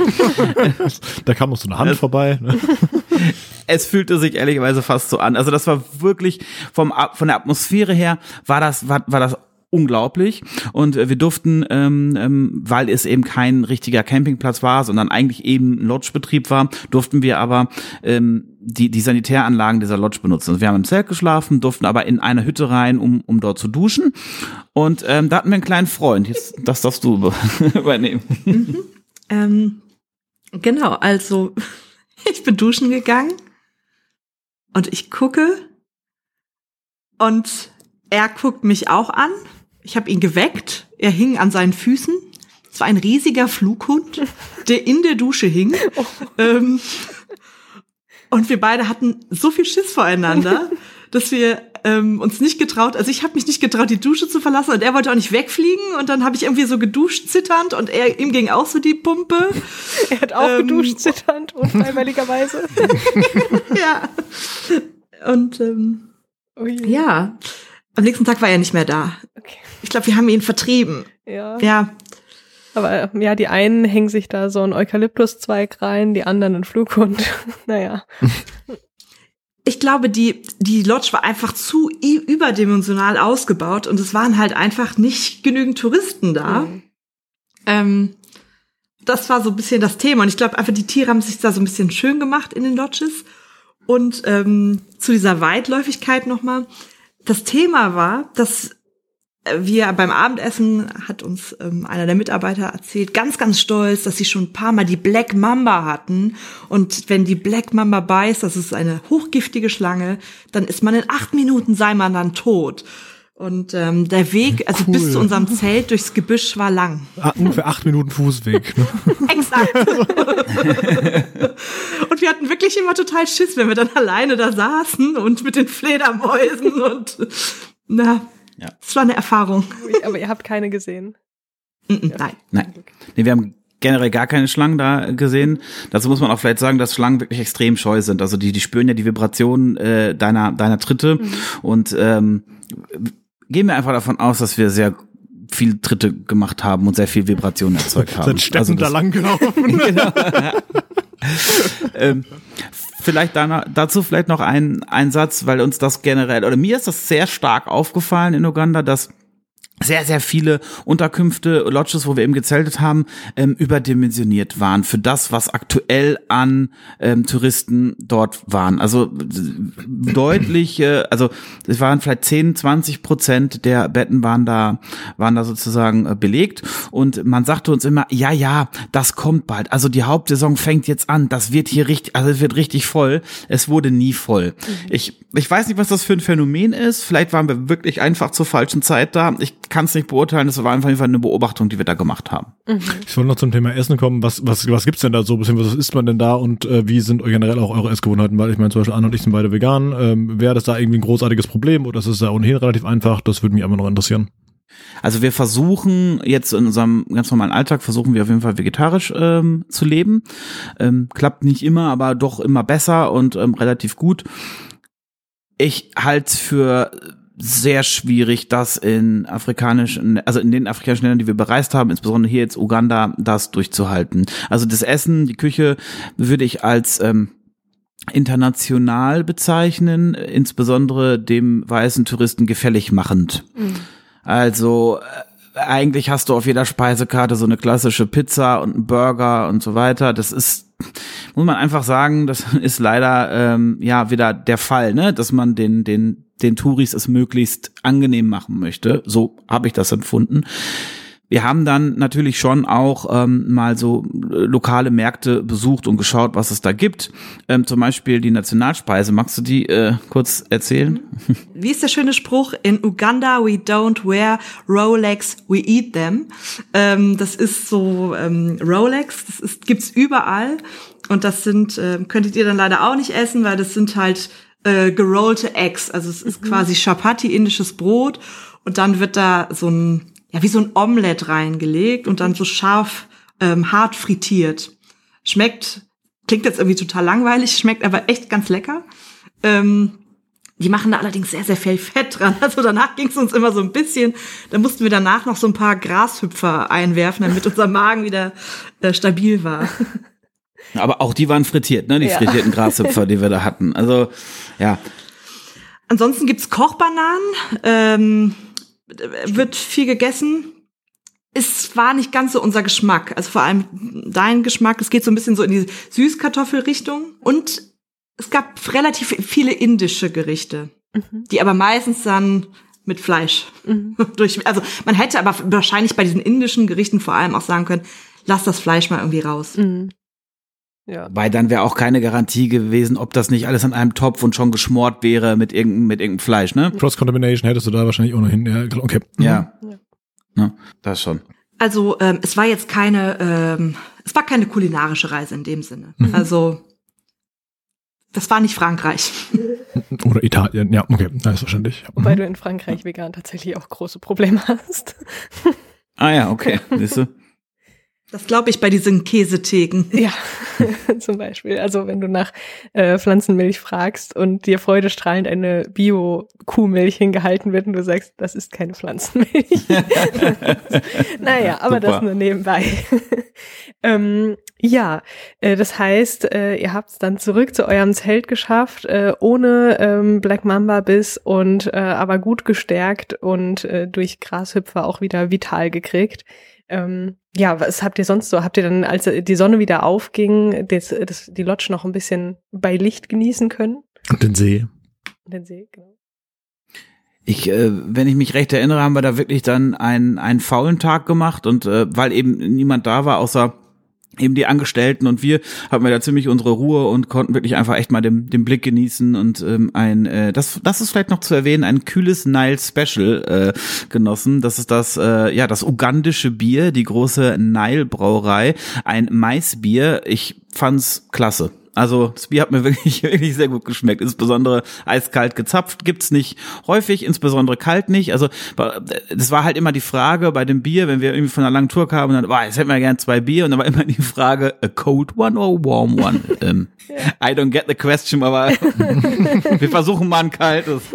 Da kam noch so eine Hand es, vorbei. Ne? Es fühlte sich ehrlicherweise fast so an. Also das war wirklich vom von der Atmosphäre her war das war, war das unglaublich. Und wir durften, ähm, ähm, weil es eben kein richtiger Campingplatz war, sondern eigentlich eben ein Lodgebetrieb war, durften wir aber ähm, die die Sanitäranlagen dieser Lodge benutzen. Also wir haben im Zelt geschlafen, durften aber in eine Hütte rein, um um dort zu duschen. Und ähm, da hatten wir einen kleinen Freund. Jetzt, das darfst du übernehmen. Mhm. Ähm, genau, also ich bin duschen gegangen und ich gucke und er guckt mich auch an. Ich habe ihn geweckt. Er hing an seinen Füßen. Es war ein riesiger Flughund, der in der Dusche hing. Oh. Ähm, und wir beide hatten so viel Schiss voreinander, dass wir ähm, uns nicht getraut, also ich habe mich nicht getraut, die Dusche zu verlassen und er wollte auch nicht wegfliegen und dann habe ich irgendwie so geduscht zitternd und er ihm ging auch so die Pumpe. Er hat auch ähm, geduscht zitternd, unfreiwilligerweise. Ja. Und ähm, oh ja, am nächsten Tag war er nicht mehr da. Okay. Ich glaube, wir haben ihn vertrieben. Ja. Ja. Aber ja, die einen hängen sich da so einen Eukalyptuszweig rein, die anderen einen Flughund. Naja. Ich glaube, die die Lodge war einfach zu überdimensional ausgebaut und es waren halt einfach nicht genügend Touristen da. Mhm. Ähm, das war so ein bisschen das Thema. Und ich glaube einfach, die Tiere haben sich da so ein bisschen schön gemacht in den Lodges. Und ähm, zu dieser Weitläufigkeit nochmal. Das Thema war, dass Wir beim Abendessen hat uns ähm, einer der Mitarbeiter erzählt, ganz, ganz stolz, dass sie schon ein paar Mal die Black Mamba hatten. Und wenn die Black Mamba beißt, das ist eine hochgiftige Schlange, dann ist man in acht Minuten, sei man dann tot. Und ähm, der Weg, also Cool. bis zu unserem Zelt durchs Gebüsch war lang. Ah, ungefähr acht Minuten Fußweg. Ne? Exakt. Und wir hatten wirklich immer total Schiss, wenn wir dann alleine da saßen und mit den Fledermäusen und na, Ja. es war eine Erfahrung. Aber ihr habt keine gesehen. Mm-mm, nein. Nein. Nee, wir haben generell gar keine Schlangen da gesehen. Dazu muss man auch vielleicht sagen, dass Schlangen wirklich extrem scheu sind. Also die, die spüren ja die Vibrationen äh, deiner, deiner Tritte. Mhm. Und ähm, gehen wir einfach davon aus, dass wir sehr viel Tritte gemacht haben und sehr viel Vibrationen erzeugt haben. Sind Steppen also da lang gelaufen. Genau. ähm, vielleicht da, dazu vielleicht noch ein, ein Satz, weil uns das generell, oder mir ist das sehr stark aufgefallen in Uganda, dass sehr, sehr viele Unterkünfte, Lodges, wo wir eben gezeltet haben, ähm, überdimensioniert waren für das, was aktuell an ähm, Touristen dort waren. Also deutlich, äh, also es waren vielleicht zehn, zwanzig Prozent der Betten waren da, waren da sozusagen äh, belegt. Und man sagte uns immer, ja, ja, das kommt bald. Also die Hauptsaison fängt jetzt an. Das wird hier richtig, also es wird richtig voll. Es wurde nie voll. Mhm. Ich, ich weiß nicht, was das für ein Phänomen ist. Vielleicht waren wir wirklich einfach zur falschen Zeit da. Ich kann es nicht beurteilen, das war einfach eine Beobachtung, die wir da gemacht haben. Mhm. Ich wollte noch zum Thema Essen kommen. Was, was, was gibt's denn da so? Was isst man denn da und äh, wie sind generell auch eure Essgewohnheiten? Weil ich meine, zum Beispiel Anna und ich sind beide vegan. Ähm, wäre das da irgendwie ein großartiges Problem oder ist es da ohnehin relativ einfach? Das würde mich einfach noch interessieren. Also wir versuchen jetzt in unserem ganz normalen Alltag, versuchen wir auf jeden Fall vegetarisch ähm, zu leben. Ähm, klappt nicht immer, aber doch immer besser und ähm, relativ gut. Ich halte es für sehr schwierig, das in afrikanischen, also in den afrikanischen Ländern, die wir bereist haben, insbesondere hier jetzt Uganda, das durchzuhalten. Also das Essen, die Küche würde ich als ähm, international bezeichnen, insbesondere dem weißen Touristen gefällig machend. Mhm. Also äh, eigentlich hast du auf jeder Speisekarte so eine klassische Pizza und einen Burger und so weiter. Das ist, muss man einfach sagen, das ist leider ähm, ja wieder der Fall, ne, dass man den den den Touris es möglichst angenehm machen möchte. So habe ich das empfunden. Wir haben dann natürlich schon auch ähm, mal so lokale Märkte besucht und geschaut, was es da gibt. Ähm, zum Beispiel die Nationalspeise. Magst du die äh, kurz erzählen? Wie ist der schöne Spruch? In Uganda we don't wear Rolex, we eat them. Ähm, das ist so ähm, Rolex, das ist, gibt's überall. Und das sind, äh, könntet ihr dann leider auch nicht essen, weil das sind halt äh, gerollte Eggs. Also es ist mhm. quasi Chapati, indisches Brot. Und dann wird da so ein, ja, wie so ein Omelett reingelegt und dann so scharf, ähm, hart frittiert. Schmeckt, klingt jetzt irgendwie total langweilig, schmeckt aber echt ganz lecker. Ähm, die machen da allerdings sehr, sehr viel Fett dran. Also danach ging es uns immer so ein bisschen. Da mussten wir danach noch so ein paar Grashüpfer einwerfen, damit unser Magen wieder äh, stabil war. Aber auch die waren frittiert, ne? Die ja. frittierten Grashüpfer, die wir da hatten. Also, ja. Ansonsten gibt's Kochbananen. Ähm, wird viel gegessen. Es war nicht ganz so unser Geschmack. Also vor allem dein Geschmack. Es geht so ein bisschen so in die Süßkartoffelrichtung. Und es gab relativ viele indische Gerichte, mhm. die aber meistens dann mit Fleisch mhm. durch. Also man hätte aber wahrscheinlich bei diesen indischen Gerichten vor allem auch sagen können, lass das Fleisch mal irgendwie raus. Mhm. Ja. Weil dann wäre auch keine Garantie gewesen, ob das nicht alles an einem Topf und schon geschmort wäre mit irgendeinem mit irgendeinem Fleisch, ne? Cross-Contamination hättest du da wahrscheinlich ohnehin. Ja, okay. Ja, ja. ja das schon. Also ähm, es war jetzt keine, ähm, es war keine kulinarische Reise in dem Sinne. Mhm. Also das war nicht Frankreich. Oder Italien, ja, okay, das ist verständlich. Wobei mhm. du in Frankreich vegan tatsächlich auch große Probleme hast. Ah ja, okay, siehst du. Das glaube ich bei diesen Käsetheken. Ja, zum Beispiel. Also wenn du nach äh, Pflanzenmilch fragst und dir freudestrahlend eine Bio-Kuhmilch hingehalten wird und du sagst, das ist keine Pflanzenmilch. Naja, aber Super. Das nur nebenbei. ähm, ja, äh, das heißt, äh, ihr habt es dann zurück zu eurem Zelt geschafft, äh, ohne ähm, Black Mamba-Biss und äh, aber gut gestärkt und äh, durch Grashüpfer auch wieder vital gekriegt. Ähm, ja, was habt ihr sonst so? Habt ihr dann, als die Sonne wieder aufging, das, das, die Lodge noch ein bisschen bei Licht genießen können? Und den See. Und den See, genau. Ich, äh, wenn ich mich recht erinnere, haben wir da wirklich dann einen, einen faulen Tag gemacht und äh, weil eben niemand da war, außer eben die Angestellten und wir, hatten wir da ziemlich unsere Ruhe und konnten wirklich einfach echt mal den, den Blick genießen und ähm, ein, äh, das, das ist vielleicht noch zu erwähnen, ein kühles Nile Special äh, genossen. Das ist das, äh, ja, das ugandische Bier, die große Nile Brauerei, ein Maisbier. Ich fand's klasse. Also das Bier hat mir wirklich wirklich sehr gut geschmeckt. Insbesondere eiskalt gezapft gibt's nicht häufig, insbesondere kalt nicht. Also das war halt immer die Frage bei dem Bier, wenn wir irgendwie von einer langen Tour kamen, dann, boah, jetzt hätten wir gern zwei Bier. Und dann war immer die Frage, a cold one or a warm one? ähm, I don't get the question, aber wir versuchen mal ein kaltes.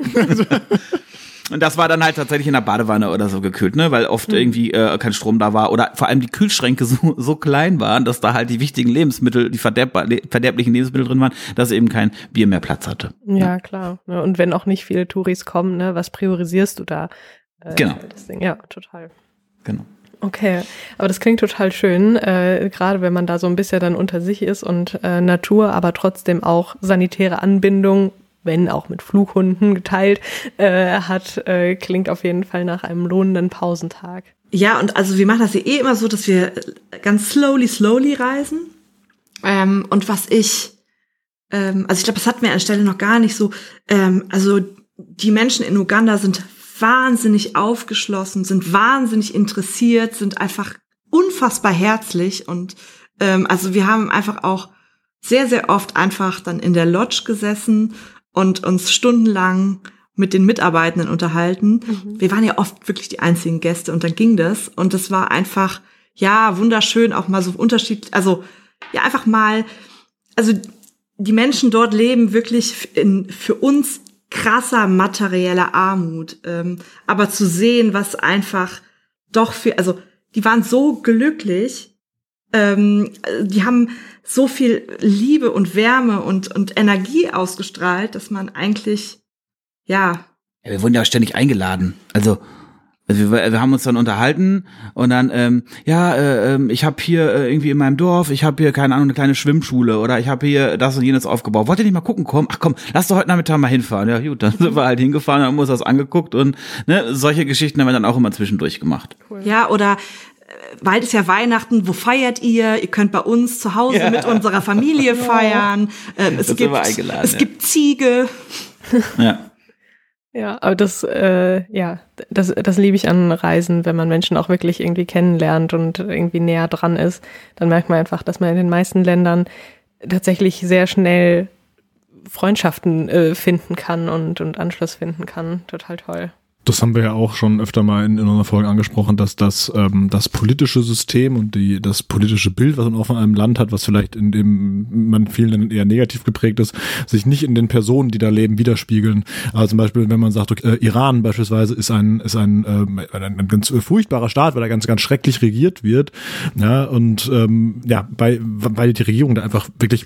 Und das war dann halt tatsächlich in der Badewanne oder so gekühlt, ne, weil oft mhm. irgendwie äh, kein Strom da war oder vor allem die Kühlschränke so, so klein waren, dass da halt die wichtigen Lebensmittel, die verderb- verderblichen Lebensmittel drin waren, dass eben kein Bier mehr Platz hatte. Ja, ja. Klar. Und wenn auch nicht viele Touris kommen, ne, was priorisierst du da? Äh, genau. Das Ding. Ja, total. Genau. Okay, aber das klingt total schön, äh, gerade wenn man da so ein bisschen dann unter sich ist und äh, Natur, aber trotzdem auch sanitäre Anbindung, wenn auch mit Flughunden geteilt, äh, hat, äh, klingt auf jeden Fall nach einem lohnenden Pausentag. Ja, und also wir machen das ja eh immer so, dass wir ganz slowly, slowly reisen. Ähm, und was ich, ähm, also ich glaube, das hatten wir an der Stelle noch gar nicht so, ähm, also die Menschen in Uganda sind wahnsinnig aufgeschlossen, sind wahnsinnig interessiert, sind einfach unfassbar herzlich und ähm, also wir haben einfach auch sehr, sehr oft einfach dann in der Lodge gesessen und uns stundenlang mit den Mitarbeitenden unterhalten. Mhm. Wir waren ja oft wirklich die einzigen Gäste und dann ging das. Und das war einfach, ja, wunderschön, auch mal so unterschiedlich, also ja, einfach mal, also die Menschen dort leben wirklich in für uns krasser materieller Armut. Ähm, aber zu sehen, was einfach doch für, also die waren so glücklich, ähm, die haben so viel Liebe und Wärme und, und Energie ausgestrahlt, dass man eigentlich, ja. ja wir wurden ja ständig eingeladen. Also, also wir, wir haben uns dann unterhalten und dann, ähm, ja, äh, ich habe hier äh, irgendwie in meinem Dorf, ich habe hier, keine Ahnung, eine kleine Schwimmschule oder ich habe hier das und jenes aufgebaut. Wollt ihr nicht mal gucken kommen? Ach komm, lass doch heute Nachmittag mal hinfahren. Ja gut, dann sind wir halt hingefahren, haben uns das angeguckt und ne, solche Geschichten haben wir dann auch immer zwischendurch gemacht. Cool. Ja, oder bald ist ja Weihnachten, wo feiert ihr? Ihr könnt bei uns zu Hause ja. mit unserer Familie feiern. Ähm, es gibt, es ja. gibt Ziege. Ja. Ja, aber das, äh, ja, das, das liebe ich an Reisen, wenn man Menschen auch wirklich irgendwie kennenlernt und irgendwie näher dran ist. Dann merkt man einfach, dass man in den meisten Ländern tatsächlich sehr schnell Freundschaften äh, finden kann und, und Anschluss finden kann. Total toll. Das haben wir ja auch schon öfter mal in, in unserer Folge angesprochen, dass das ähm, das politische System und die das politische Bild, was man auch von einem Land hat, was vielleicht in dem man vielen Ländern eher negativ geprägt ist, sich nicht in den Personen, die da leben, widerspiegeln. Also zum Beispiel, wenn man sagt, okay, äh, Iran beispielsweise ist ein ist ein, ähm, ein, ein ganz furchtbarer Staat, weil er ganz ganz schrecklich regiert wird, ja und ähm, ja, bei weil die Regierung da einfach wirklich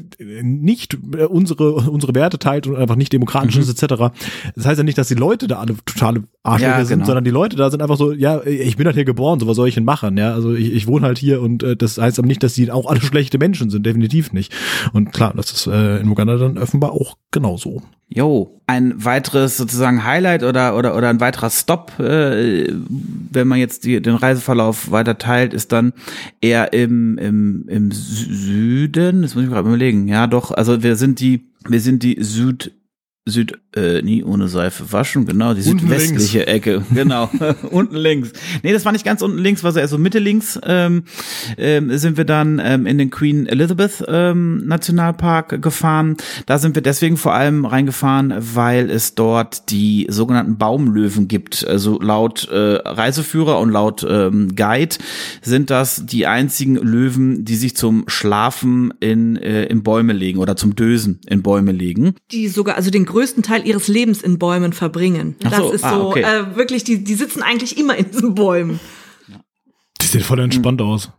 nicht unsere unsere Werte teilt und einfach nicht demokratisch ist, mhm. et cetera. Das heißt ja nicht, dass die Leute da alle totale Arschlöcher ja, sind, genau. sondern die Leute da sind einfach so, ja, ich bin halt hier geboren, so was soll ich denn machen? Ja, also ich, ich wohne halt hier und äh, das heißt aber nicht, dass die auch alle schlechte Menschen sind, definitiv nicht. Und klar, das ist äh, in Uganda dann offenbar auch genauso. Jo, ein weiteres sozusagen Highlight oder oder oder ein weiterer Stop, äh, wenn man jetzt die, den Reiseverlauf weiter teilt, ist dann eher im im im Süden. Das muss ich gerade überlegen. Ja, doch. Also wir sind die wir sind die Süd Süd, äh, nie ohne Seife waschen, genau, die unten südwestliche links. Ecke, genau, unten links. Nee, das war nicht ganz unten links, war so eher so Mitte links, ähm, ähm, sind wir dann ähm, in den Queen Elizabeth ähm, Nationalpark gefahren. Da sind wir deswegen vor allem reingefahren, weil es dort die sogenannten Baumlöwen gibt. Also laut äh, Reiseführer und laut ähm, Guide sind das die einzigen Löwen, die sich zum Schlafen in, äh, in Bäume legen oder zum Dösen in Bäume legen. Die sogar, also den größten Teil ihres Lebens in Bäumen verbringen. Ach das so, ist ah, so, okay. äh, wirklich, die, die sitzen eigentlich immer in diesen Bäumen. Die sehen voll entspannt mhm. aus.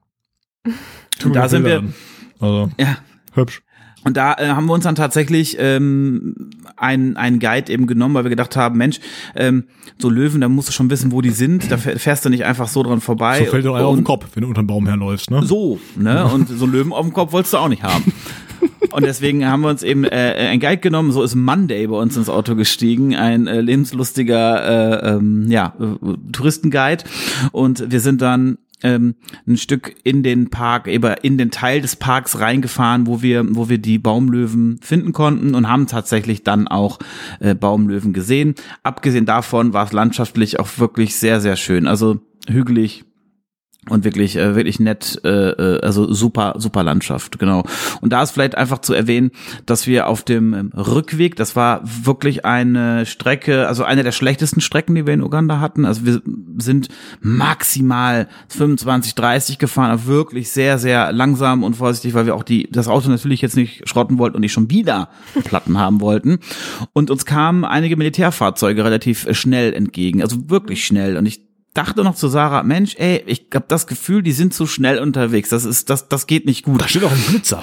Und da sind wir, an. Also, ja, hübsch. Und da äh, haben wir uns dann tatsächlich ähm, einen einen Guide eben genommen, weil wir gedacht haben, Mensch, ähm, so Löwen, da musst du schon wissen, wo die sind. Da fährst du nicht einfach so dran vorbei. So fällt dir einer auf den Kopf, wenn du unter den Baum herläufst, ne? So, ne? Und so einen Löwen auf dem Kopf wolltest du auch nicht haben. Und deswegen haben wir uns eben äh, ein Guide genommen. So ist Monday bei uns ins Auto gestiegen, ein äh, lebenslustiger äh, ähm, ja, äh, Touristenguide. Und wir sind dann ähm, ein Stück in den Park, eben in den Teil des Parks reingefahren, wo wir, wo wir die Baumlöwen finden konnten und haben tatsächlich dann auch äh, Baumlöwen gesehen. Abgesehen davon war es landschaftlich auch wirklich sehr, sehr schön. Also hügelig. Und wirklich, äh, wirklich nett, äh, also super, super Landschaft, genau. Und da ist vielleicht einfach zu erwähnen, dass wir auf dem Rückweg, das war wirklich eine Strecke, also eine der schlechtesten Strecken, die wir in Uganda hatten. Also wir sind maximal fünfundzwanzig, dreißig gefahren, aber wirklich sehr, sehr langsam und vorsichtig, weil wir auch die, das Auto natürlich jetzt nicht schrotten wollten und nicht schon wieder Platten haben wollten. Und uns kamen einige Militärfahrzeuge relativ schnell entgegen, also wirklich schnell. Und ich dachte noch zu Sarah, Mensch, ey, ich hab das Gefühl, die sind zu schnell unterwegs. Das ist, das, das geht nicht gut. Da steht auch ein Blitzer.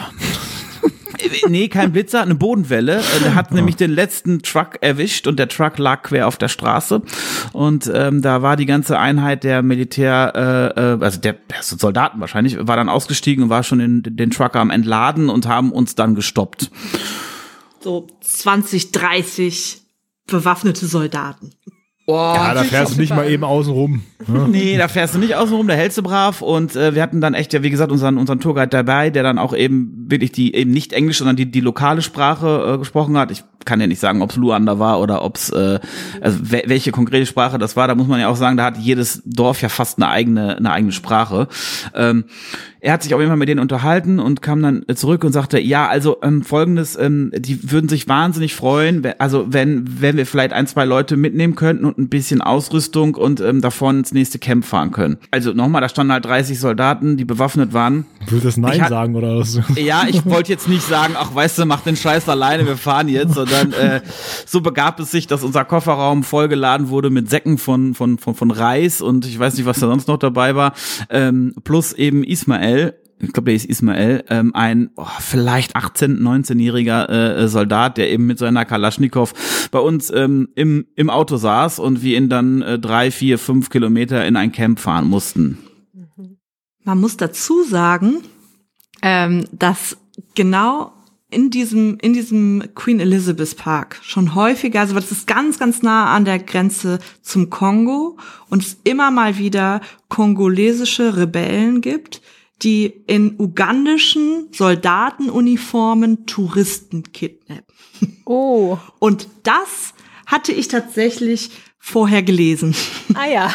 Nee, kein Blitzer, eine Bodenwelle. Der hat oh. nämlich den letzten Truck erwischt und der Truck lag quer auf der Straße. Und ähm, da war die ganze Einheit der Militär, äh, also der, der Soldaten wahrscheinlich, war dann ausgestiegen und war schon in den Trucker am Entladen und haben uns dann gestoppt. So zwanzig, dreißig bewaffnete Soldaten. Oh, ja, da fährst du nicht mal eben außen rum. Ne? Nee, da fährst du nicht außen rum, da hältst du brav. Und äh, wir hatten dann echt, ja wie gesagt, unseren unseren Tourguide dabei, der dann auch eben wirklich die, eben nicht Englisch, sondern die die lokale Sprache äh, gesprochen hat. Ich kann ja nicht sagen, ob es Luanda war oder ob es, äh, also we- welche konkrete Sprache das war. Da muss man ja auch sagen, da hat jedes Dorf ja fast eine eigene eine eigene Sprache. Ähm, er hat sich auf jeden Fall mit denen unterhalten und kam dann zurück und sagte, ja, also ähm, Folgendes, ähm, die würden sich wahnsinnig freuen, wenn, also wenn wenn wir vielleicht ein, zwei Leute mitnehmen könnten und ein bisschen Ausrüstung und ähm, davon ins nächste Camp fahren können. Also nochmal, da standen halt dreißig Soldaten, die bewaffnet waren. Willst du das Nein hat, sagen oder was? Ja, ich wollte jetzt nicht sagen, ach weißt du, mach den Scheiß alleine, wir fahren jetzt, sondern äh, so begab es sich, dass unser Kofferraum vollgeladen wurde mit Säcken von von von von Reis und ich weiß nicht, was da sonst noch dabei war, ähm, plus eben Ismael. Ich glaube, der ist Ismael, ähm, ein oh, vielleicht achtzehn-, neunzehnjähriger äh, Soldat, der eben mit seiner Kalaschnikow bei uns ähm, im im Auto saß und wir ihn dann äh, drei, vier, fünf Kilometer in ein Camp fahren mussten. Man muss dazu sagen, ähm, dass genau in diesem in diesem Queen Elizabeth Park schon häufiger, also das ist ganz, ganz nah an der Grenze zum Kongo und es immer mal wieder kongolesische Rebellen gibt, die in ugandischen Soldatenuniformen Touristen kidnappen. Oh. Und das hatte ich tatsächlich vorher gelesen. Ah ja.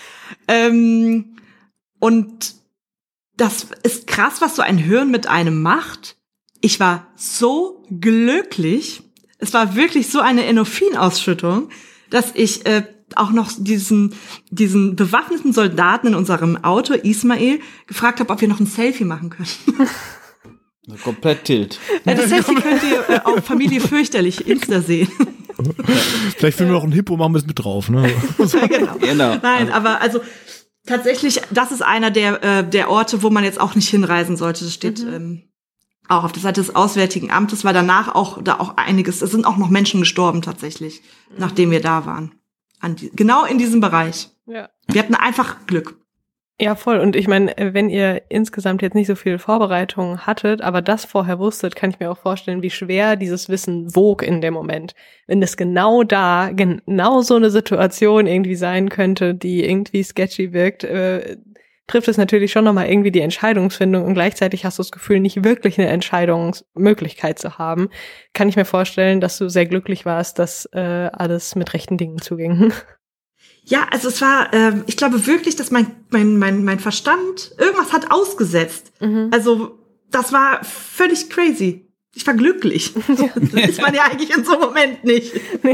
ähm, und das ist krass, was so ein Hirn mit einem macht. Ich war so glücklich. Es war wirklich so eine Endorphinausschüttung, dass ich äh, auch noch diesen diesen bewaffneten Soldaten in unserem Auto, Ismael, gefragt habe, ob wir noch ein Selfie machen können. Komplett tilt. Ja, das Selfie könnt ihr äh, auf Familie fürchterlich Insta sehen. Vielleicht filmen wir noch ein Hippo, machen wir es mit drauf, ne? Ja, genau. Genau. Nein, aber also tatsächlich, das ist einer der äh, der Orte, wo man jetzt auch nicht hinreisen sollte. Das steht mhm. ähm, auch auf der Seite des Auswärtigen Amtes, weil danach auch da auch einiges, es sind auch noch Menschen gestorben tatsächlich, mhm. nachdem wir da waren. An die, genau in diesem Bereich. Ja. Wir hatten einfach Glück. Ja, voll. Und ich meine, wenn ihr insgesamt jetzt nicht so viel Vorbereitung hattet, aber das vorher wusstet, kann ich mir auch vorstellen, wie schwer dieses Wissen wog in dem Moment. Wenn es genau da, genau so eine Situation irgendwie sein könnte, die irgendwie sketchy wirkt, äh, trifft es natürlich schon nochmal irgendwie die Entscheidungsfindung und gleichzeitig hast du das Gefühl, nicht wirklich eine Entscheidungsmöglichkeit zu haben. Kann ich mir vorstellen, dass du sehr glücklich warst, dass äh, alles mit rechten Dingen zuging. Ja, also es war, äh, ich glaube wirklich, dass mein mein mein mein Verstand irgendwas hat ausgesetzt. Mhm. Also das war völlig crazy. Ich war glücklich. Das ist man ja eigentlich in so einem Moment nicht. Nee.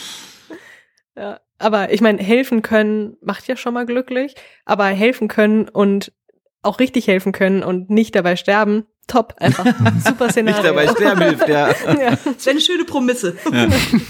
Ja, aber ich meine, helfen können macht ja schon mal glücklich, aber helfen können und auch richtig helfen können und nicht dabei sterben, top, einfach super Szenario. Nicht dabei sterben hilft, ja. Ja. Das wäre eine schöne Prämisse. Ja.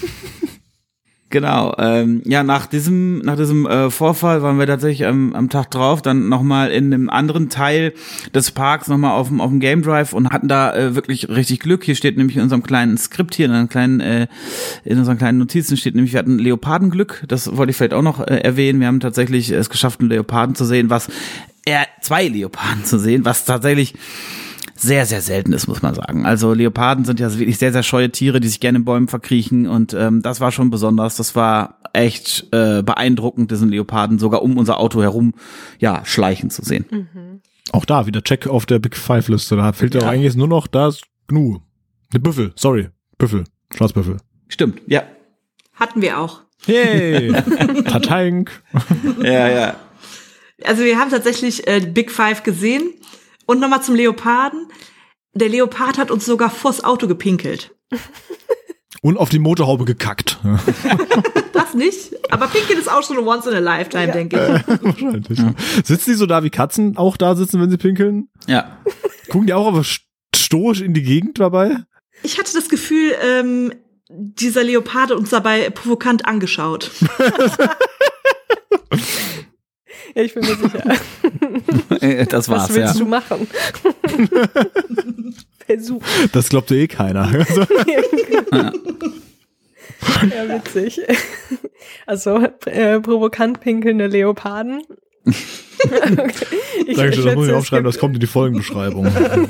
Genau, ähm, ja, nach diesem nach diesem äh, Vorfall waren wir tatsächlich ähm, am Tag drauf dann nochmal in einem anderen Teil des Parks nochmal auf dem auf dem Game Drive und hatten da äh, wirklich richtig Glück. Hier steht nämlich in unserem kleinen Skript hier, in einem kleinen äh, in unseren kleinen Notizen steht nämlich, wir hatten Leopardenglück. Das wollte ich vielleicht auch noch äh, erwähnen. Wir haben tatsächlich es geschafft, einen Leoparden zu sehen, was eher zwei Leoparden zu sehen, was tatsächlich sehr, sehr selten ist, muss man sagen. Also Leoparden sind ja wirklich sehr, sehr scheue Tiere, die sich gerne in Bäumen verkriechen und ähm, das war schon besonders. Das war echt äh, beeindruckend, diesen Leoparden sogar um unser Auto herum ja schleichen zu sehen. Mhm. Auch da wieder Check auf der Big Five Liste. Da fehlt ja auch eigentlich nur noch das Gnu. Ne, Büffel, sorry. Büffel. Schwarzbüffel. Stimmt, ja. Hatten wir auch. Yay! Tatank. Ja, ja. Also wir haben tatsächlich äh, die Big Five gesehen. Und nochmal zum Leoparden. Der Leopard hat uns sogar vors Auto gepinkelt. Und auf die Motorhaube gekackt. Das nicht. Aber pinkeln ist auch schon ein once in a lifetime, ja. denke ich. Äh, wahrscheinlich. Ja. Sitzen die so da wie Katzen auch da sitzen, wenn sie pinkeln? Ja. Gucken die auch aber stoisch in die Gegend dabei? Ich hatte das Gefühl, ähm, dieser Leopard hat uns dabei provokant angeschaut. Ja, ich bin mir sicher. Das war's, Was willst ja. du machen? Versuch. Das glaubte eh keiner. Ja, witzig. Also, äh, provokant pinkelnde Leoparden. Okay. Ich Dankeschön, das muss ich schätze, aufschreiben, gibt, das kommt in die Folgenbeschreibung.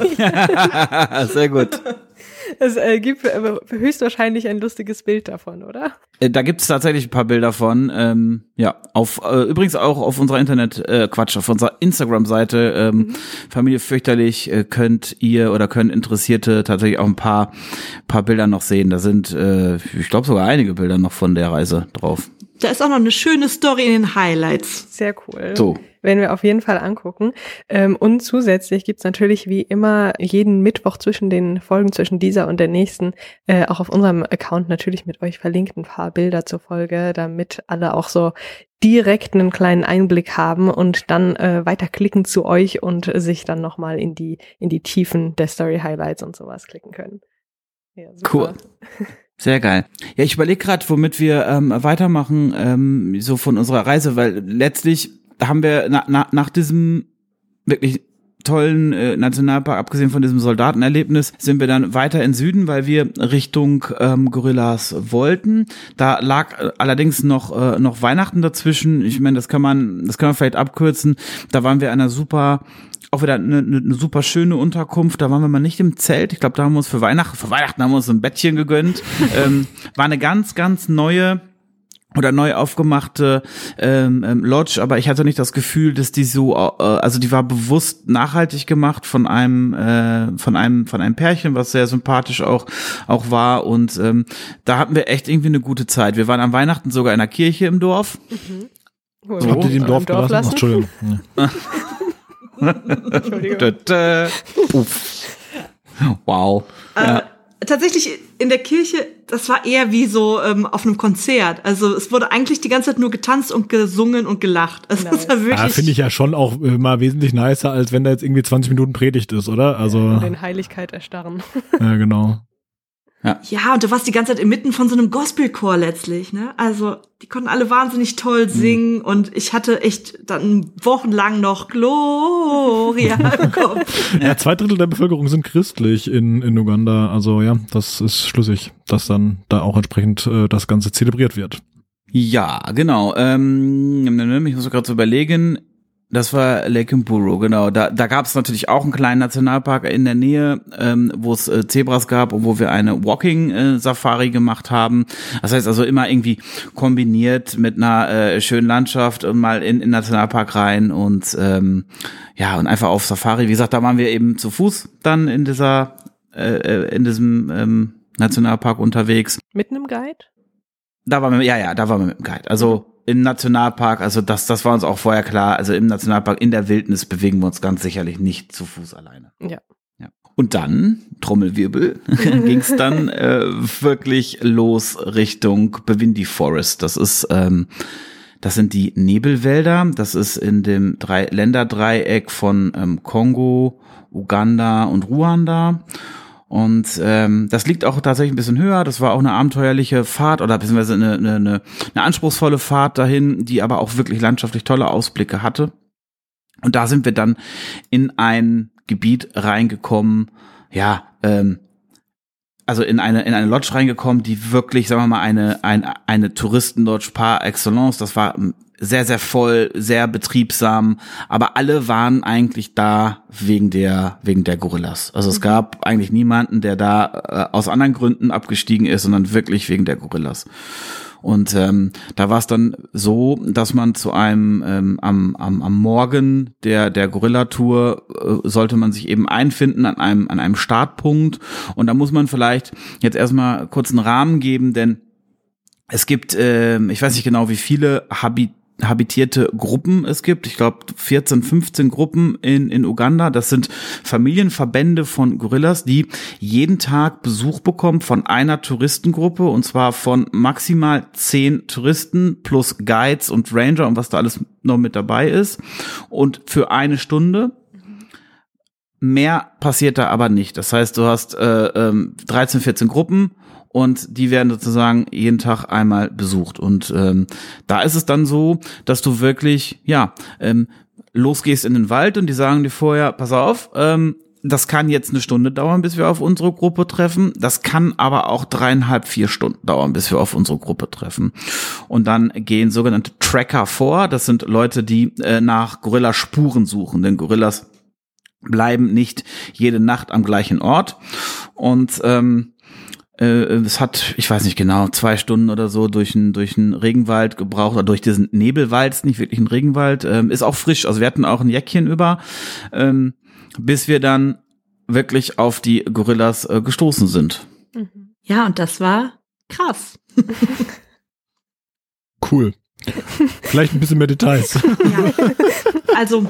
Sehr gut. Es äh, gibt äh, höchstwahrscheinlich ein lustiges Bild davon, oder? Äh, Da gibt's tatsächlich ein paar Bilder von. Ähm, ja, auf äh, übrigens auch auf unserer Internet, äh, Quatsch, auf unserer Instagram-Seite ähm, mhm. Familie fürchterlich äh, könnt ihr oder können Interessierte tatsächlich auch ein paar paar Bilder noch sehen. Da sind, äh, ich glaube sogar einige Bilder noch von der Reise drauf. Da ist auch noch eine schöne Story in den Highlights. Sehr cool. So. Werden wir auf jeden Fall angucken. Ähm, und zusätzlich gibt's natürlich wie immer jeden Mittwoch zwischen den Folgen, zwischen dieser und der nächsten, äh, auch auf unserem Account natürlich mit euch verlinkt ein paar Bilder zur Folge, damit alle auch so direkt einen kleinen Einblick haben und dann äh, weiterklicken zu euch und sich dann nochmal in die in die Tiefen der Story Highlights und sowas klicken können. Ja, super. Cool. Sehr geil. Ja, ich überlege gerade, womit wir ähm, weitermachen, ähm, so von unserer Reise, weil letztlich haben wir na, na, nach diesem wirklich tollen äh, Nationalpark, abgesehen von diesem Soldatenerlebnis, sind wir dann weiter in Süden, weil wir Richtung ähm, Gorillas wollten. Da lag äh, allerdings noch äh, noch Weihnachten dazwischen. Ich meine, das kann man das kann man vielleicht abkürzen. Da waren wir in einer super auch wieder eine, eine super schöne Unterkunft. Da waren wir mal nicht im Zelt. Ich glaube, da haben wir uns für Weihnachten für Weihnachten haben wir uns ein Bettchen gegönnt. ähm, war eine ganz ganz neue oder neu aufgemachte ähm, ähm, Lodge, aber ich hatte nicht das Gefühl, dass die so, äh, also die war bewusst nachhaltig gemacht von einem, äh, von einem, von einem Pärchen, was sehr sympathisch auch auch war und ähm, da hatten wir echt irgendwie eine gute Zeit. Wir waren an Weihnachten sogar in der Kirche im Dorf. Mhm. Cool. So, habt ihr die im Dorf, Dorf gelassen? Ach, Entschuldigung. Entschuldigung. Da, da. Uff. Wow. Äh, ja. Tatsächlich in der Kirche, das war eher wie so ähm, auf einem Konzert. Also es wurde eigentlich die ganze Zeit nur getanzt und gesungen und gelacht. Also nice. Das war wirklich. Ja, finde ich ja schon auch äh, mal wesentlich nicer, als wenn da jetzt irgendwie zwanzig Minuten Predigt ist, oder? Also ja, in Heiligkeit erstarren. Ja, genau. Ja. ja, und du warst die ganze Zeit inmitten von so einem Gospelchor letztlich, ne? Also, die konnten alle wahnsinnig toll singen mhm. und ich hatte echt dann wochenlang noch Gloria im Kopf. Ja, zwei Drittel der Bevölkerung sind christlich in, in Uganda. Also ja, das ist schlüssig, dass dann da auch entsprechend äh, das Ganze zelebriert wird. Ja, genau. Ähm, ich muss gerade so überlegen. Das war Lake Mburu, genau. Da, da gab es natürlich auch einen kleinen Nationalpark in der Nähe, ähm, wo es äh, Zebras gab und wo wir eine Walking-Safari gemacht haben. Das heißt also immer irgendwie kombiniert mit einer äh, schönen Landschaft und mal in den Nationalpark rein und ähm, ja und einfach auf Safari. Wie gesagt, da waren wir eben zu Fuß dann in dieser äh, in diesem ähm, Nationalpark unterwegs. Mit einem Guide? Da waren wir, ja, ja, da waren wir mit dem Guide. Also im Nationalpark, also das, das war uns auch vorher klar, also im Nationalpark, in der Wildnis bewegen wir uns ganz sicherlich nicht zu Fuß alleine. Ja. Ja. Und dann, Trommelwirbel, ging es dann äh, wirklich los Richtung Bwindi Forest. Das ist, ähm, das sind die Nebelwälder. Das ist in dem Drei-Länder-Dreieck von ähm, Kongo, Uganda und Ruanda. Und ähm, das liegt auch tatsächlich ein bisschen höher. Das war auch eine abenteuerliche Fahrt oder beziehungsweise eine, eine, eine, eine anspruchsvolle Fahrt dahin, die aber auch wirklich landschaftlich tolle Ausblicke hatte. Und da sind wir dann in ein Gebiet reingekommen, ja, ähm, also in eine in eine Lodge reingekommen, die wirklich, sagen wir mal, eine eine, eine Touristen-Lodge par excellence. Das war sehr, sehr voll, sehr betriebsam, aber alle waren eigentlich da wegen der, wegen der Gorillas. Also es gab eigentlich niemanden, der da äh, aus anderen Gründen abgestiegen ist, sondern wirklich wegen der Gorillas. Und ähm, da war es dann so, dass man zu einem ähm, am, am, am Morgen der der Gorilla-Tour äh, sollte man sich eben einfinden an einem an einem Startpunkt. Und da muss man vielleicht jetzt erstmal kurz einen Rahmen geben, denn es gibt, äh, ich weiß nicht genau, wie viele Habit habitierte Gruppen es gibt. Ich glaube vierzehn, fünfzehn Gruppen in in Uganda. Das sind Familienverbände von Gorillas, die jeden Tag Besuch bekommen von einer Touristengruppe, und zwar von maximal zehn Touristen plus Guides und Ranger und was da alles noch mit dabei ist. Und für eine Stunde. Mehr passiert da aber nicht. Das heißt, du hast äh, ähm, dreizehn, vierzehn Gruppen. Und die werden sozusagen jeden Tag einmal besucht. Und ähm, da ist es dann so, dass du wirklich, ja, ähm, losgehst in den Wald und die sagen dir vorher, pass auf, ähm, das kann jetzt eine Stunde dauern, bis wir auf unsere Gruppe treffen. Das kann aber auch dreieinhalb, vier Stunden dauern, bis wir auf unsere Gruppe treffen. Und dann gehen sogenannte Tracker vor. Das sind Leute, die äh, nach Gorilla-Spuren suchen. Denn Gorillas bleiben nicht jede Nacht am gleichen Ort. Und ähm, es hat, ich weiß nicht genau, zwei Stunden oder so durch einen durch einen Regenwald gebraucht, oder durch diesen Nebelwald, ist nicht wirklich ein Regenwald, ähm, ist auch frisch, also wir hatten auch ein Jäckchen über, ähm, bis wir dann wirklich auf die Gorillas äh, gestoßen sind. Ja, und das war krass. Cool. Vielleicht ein bisschen mehr Details. Ja. Also,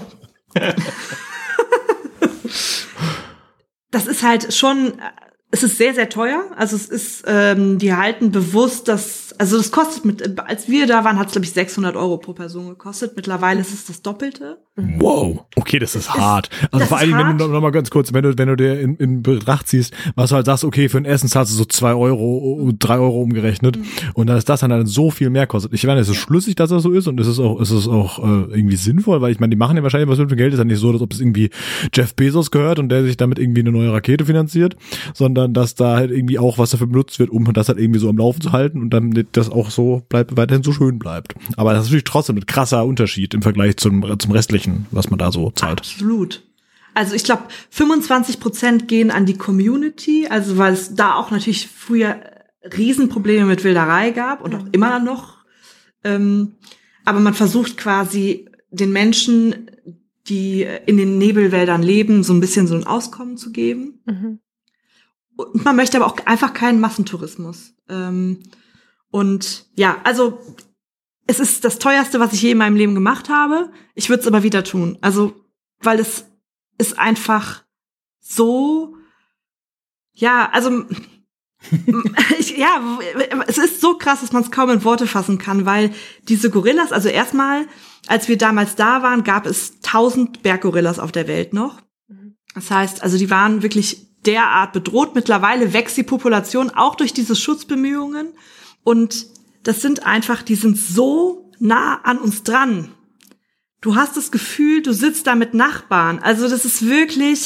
das ist halt schon... Es ist sehr, sehr teuer. Also es ist, ähm, die halten bewusst, dass, also das kostet mit, als wir da waren, hat es glaube ich sechshundert Euro pro Person gekostet. Mittlerweile ist es das Doppelte. Wow, okay, das ist hart. Also vor allen Dingen, wenn du noch mal ganz kurz, wenn du, wenn du dir in, in Betracht ziehst, was du halt sagst, okay, für ein Essen zahlst du so zwei Euro, drei Euro umgerechnet. Mhm. Und dann ist das dann, dann so viel mehr kostet. Ich meine, es ist schlüssig, dass das so ist, und es ist auch, es ist auch äh, irgendwie sinnvoll, weil ich meine, die machen ja wahrscheinlich was mit dem Geld. Ist ja nicht so, als ob es irgendwie Jeff Bezos gehört und der sich damit irgendwie eine neue Rakete finanziert, sondern dass da halt irgendwie auch was dafür benutzt wird, um das halt irgendwie so am Laufen zu halten und damit das auch so bleibt, weiterhin so schön bleibt. Aber das ist natürlich trotzdem ein krasser Unterschied im Vergleich zum, zum restlichen, was man da so zahlt. Absolut. Also ich glaube, fünfundzwanzig Prozent gehen an die Community, also weil es da auch natürlich früher Riesenprobleme mit Wilderei gab und auch immer noch. Ähm, aber man versucht quasi den Menschen, die in den Nebelwäldern leben, so ein bisschen so ein Auskommen zu geben. Mhm. Und man möchte aber auch einfach keinen Massentourismus. Ähm, und ja, also es ist das teuerste, was ich je in meinem Leben gemacht habe. Ich würde es aber wieder tun. Also, weil es ist einfach so, ja, also ich, ja, es ist so krass, dass man es kaum in Worte fassen kann, weil diese Gorillas, also erstmal, als wir damals da waren, gab es tausend Berggorillas auf der Welt noch. Das heißt, also die waren wirklich derart bedroht. Mittlerweile wächst die Population auch durch diese Schutzbemühungen. Und das sind einfach, die sind so nah an uns dran. Du hast das Gefühl, du sitzt da mit Nachbarn. Also das ist wirklich,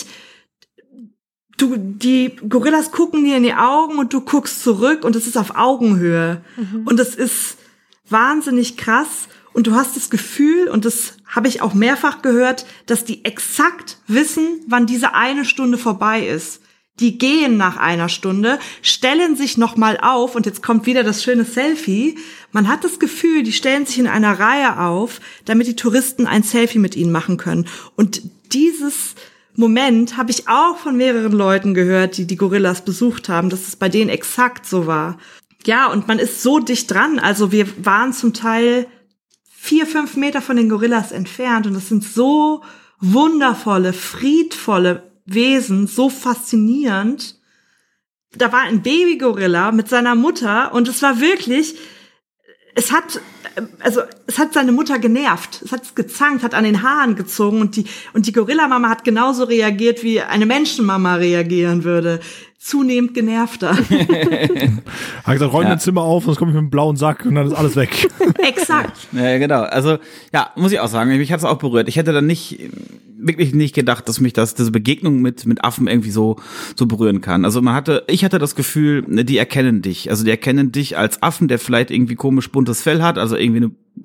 du, die Gorillas gucken dir in die Augen und du guckst zurück und es ist auf Augenhöhe. Mhm. Und es ist wahnsinnig krass. Und du hast das Gefühl, und das habe ich auch mehrfach gehört, dass die exakt wissen, wann diese eine Stunde vorbei ist. Die gehen nach einer Stunde, stellen sich nochmal auf, und jetzt kommt wieder das schöne Selfie. Man hat das Gefühl, die stellen sich in einer Reihe auf, damit die Touristen ein Selfie mit ihnen machen können. Und dieses Moment habe ich auch von mehreren Leuten gehört, die die Gorillas besucht haben, dass es bei denen exakt so war. Ja, und man ist so dicht dran. Also wir waren zum Teil vier, fünf Meter von den Gorillas entfernt, und das sind so wundervolle, friedvolle Wesen, so faszinierend. Da war ein Babygorilla mit seiner Mutter, und es war wirklich, es hat, also es hat seine Mutter genervt, es hat es gezankt, hat an den Haaren gezogen, und die und die Gorillamama hat genauso reagiert, wie eine Menschenmama reagieren würde. Zunehmend genervter. Hat gesagt, räum ja. dein Zimmer auf, sonst komme ich mit einem blauen Sack und dann ist alles weg. Exakt. Ja, genau. Also, ja, muss ich auch sagen, mich hat es auch berührt. Ich hätte dann nicht, wirklich nicht gedacht, dass mich das, diese Begegnung mit, mit Affen irgendwie so, so berühren kann. Also man hatte, ich hatte das Gefühl, die erkennen dich. Also die erkennen dich als Affen, der vielleicht irgendwie komisch buntes Fell hat, also irgendwie eine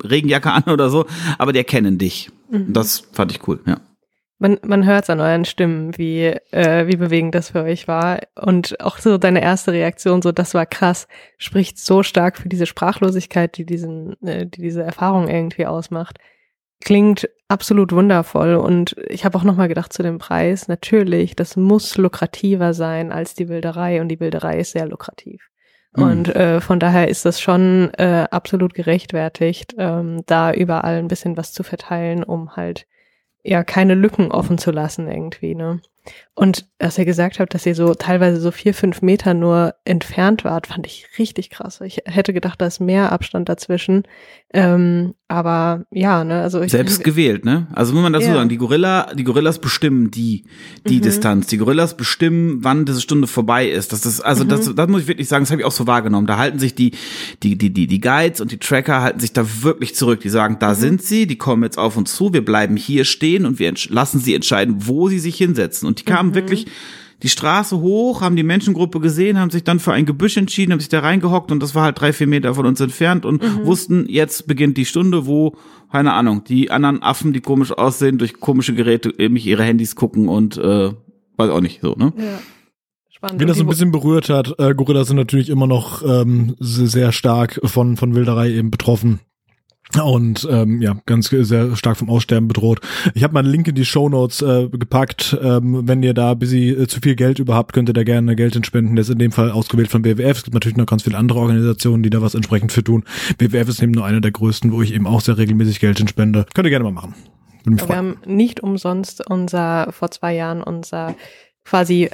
Regenjacke an oder so, aber die erkennen dich. Mhm. Das fand ich cool, ja. Man, man hört es an euren Stimmen, wie, äh, wie bewegend das für euch war. Und auch so deine erste Reaktion, so das war krass, spricht so stark für diese Sprachlosigkeit, die diesen, äh, die diese Erfahrung irgendwie ausmacht. Klingt absolut wundervoll. Und ich habe auch nochmal gedacht zu dem Preis, natürlich, das muss lukrativer sein als die Wilderei. Und die Wilderei ist sehr lukrativ. Mhm. Und äh, von daher ist das schon äh, absolut gerechtfertigt, ähm, da überall ein bisschen was zu verteilen, um halt ja keine Lücken offen zu lassen irgendwie, ne? Und dass ihr gesagt habt, dass ihr so teilweise so vier, fünf Meter nur entfernt wart, fand ich richtig krass. Ich hätte gedacht, da ist mehr Abstand dazwischen. Ähm, aber ja, ne, also ich selbst gewählt, ne? Also muss man dazu ja. sagen, die Gorilla, die Gorillas bestimmen die, die mhm. Distanz. Die Gorillas bestimmen, wann diese Stunde vorbei ist. Das ist, also mhm. das, das muss ich wirklich sagen, das habe ich auch so wahrgenommen. Da halten sich die, die, die, die, die Guides und die Tracker halten sich da wirklich zurück. Die sagen, da mhm. sind sie, die kommen jetzt auf uns zu, wir bleiben hier stehen und wir lassen sie entscheiden, wo sie sich hinsetzen. Und die kamen mhm. wirklich die Straße hoch, haben die Menschengruppe gesehen, haben sich dann für ein Gebüsch entschieden, haben sich da reingehockt und das war halt drei, vier Meter von uns entfernt und mhm. wussten, jetzt beginnt die Stunde, wo, keine Ahnung, die anderen Affen, die komisch aussehen, durch komische Geräte mich ihre Handys gucken und äh, weiß auch nicht so, ne? Ja. Spannend. Wen das so ein bisschen berührt hat, äh, Gorillas sind natürlich immer noch ähm, sehr stark von von Wilderei eben betroffen. Und ähm, ja, ganz sehr stark vom Aussterben bedroht. Ich habe mal einen Link in die Shownotes äh, gepackt. Ähm, wenn ihr da ein bisschen äh, zu viel Geld über habt, könnt ihr da gerne Geld entspenden. Das ist in dem Fall ausgewählt von W W F. Es gibt natürlich noch ganz viele andere Organisationen, die da was entsprechend für tun. W W F ist eben nur eine der größten, wo ich eben auch sehr regelmäßig Geld entspende. Könnt ihr gerne mal machen. Wir haben nicht umsonst unser, vor zwei Jahren unser quasi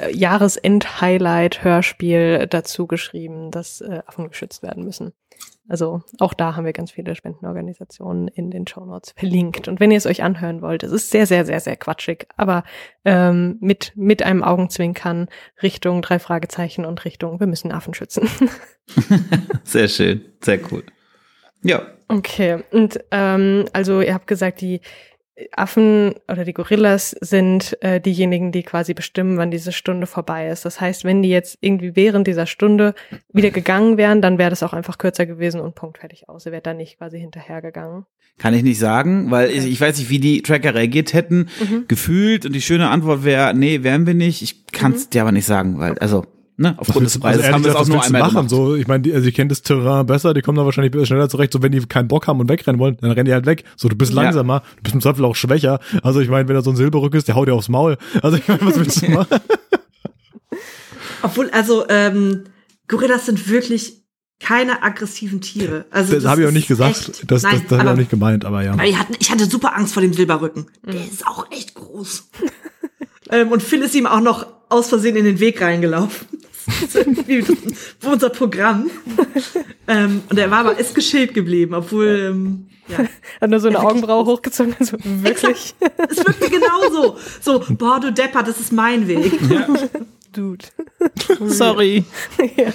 Jahresend-Highlight-Hörspiel dazu geschrieben, dass äh, Affen geschützt werden müssen. Also auch da haben wir ganz viele Spendenorganisationen in den Shownotes verlinkt. Und wenn ihr es euch anhören wollt, es ist sehr, sehr, sehr, sehr quatschig, aber ähm, mit mit einem Augenzwinkern Richtung drei Fragezeichen und Richtung wir müssen Affen schützen. Sehr schön, sehr cool. Ja. Okay, und ähm, also ihr habt gesagt, die Affen oder die Gorillas sind äh, diejenigen, die quasi bestimmen, wann diese Stunde vorbei ist. Das heißt, wenn die jetzt irgendwie während dieser Stunde wieder gegangen wären, dann wäre das auch einfach kürzer gewesen und Punkt, fertig aus. Ihr wärt da nicht quasi hinterhergegangen. Kann ich nicht sagen, weil ich, ich weiß nicht, wie die Tracker reagiert hätten, mhm. gefühlt. Und die schöne Antwort wäre, nee, wären wir nicht. Ich kann es mhm. dir aber nicht sagen, weil, also... Ne, aufgrund des Preises also haben wir es auch nur einmal machen. gemacht. So, ich meine, die, also die kennen das Terrain besser, die kommen da wahrscheinlich schneller zurecht. So, wenn die keinen Bock haben und wegrennen wollen, dann rennen die halt weg. So, du bist ja. langsamer, du bist im Zweifel auch schwächer. Also ich meine, wenn da so ein Silberrück ist, der haut dir aufs Maul. Also ich meine, was willst du machen? Obwohl, also ähm, Gorillas sind wirklich keine aggressiven Tiere. Also das, das habe ich auch nicht gesagt. Echt, das das, das habe ich auch nicht gemeint, aber ja. Aber ich hatte, ich hatte super Angst vor dem Silberrücken. Mhm. Der ist auch echt groß. ähm, und Phil ist ihm auch noch aus Versehen in den Weg reingelaufen. Das ist irgendwie für unser Programm. ähm, und er war aber ist geschält geblieben, obwohl ähm, ja. Hat nur so eine Augenbraue hochgezogen. Also, wirklich? Es wirkte genauso. So, boah, du Deppert, das ist mein Weg. Ja. Dude. Sorry. ja.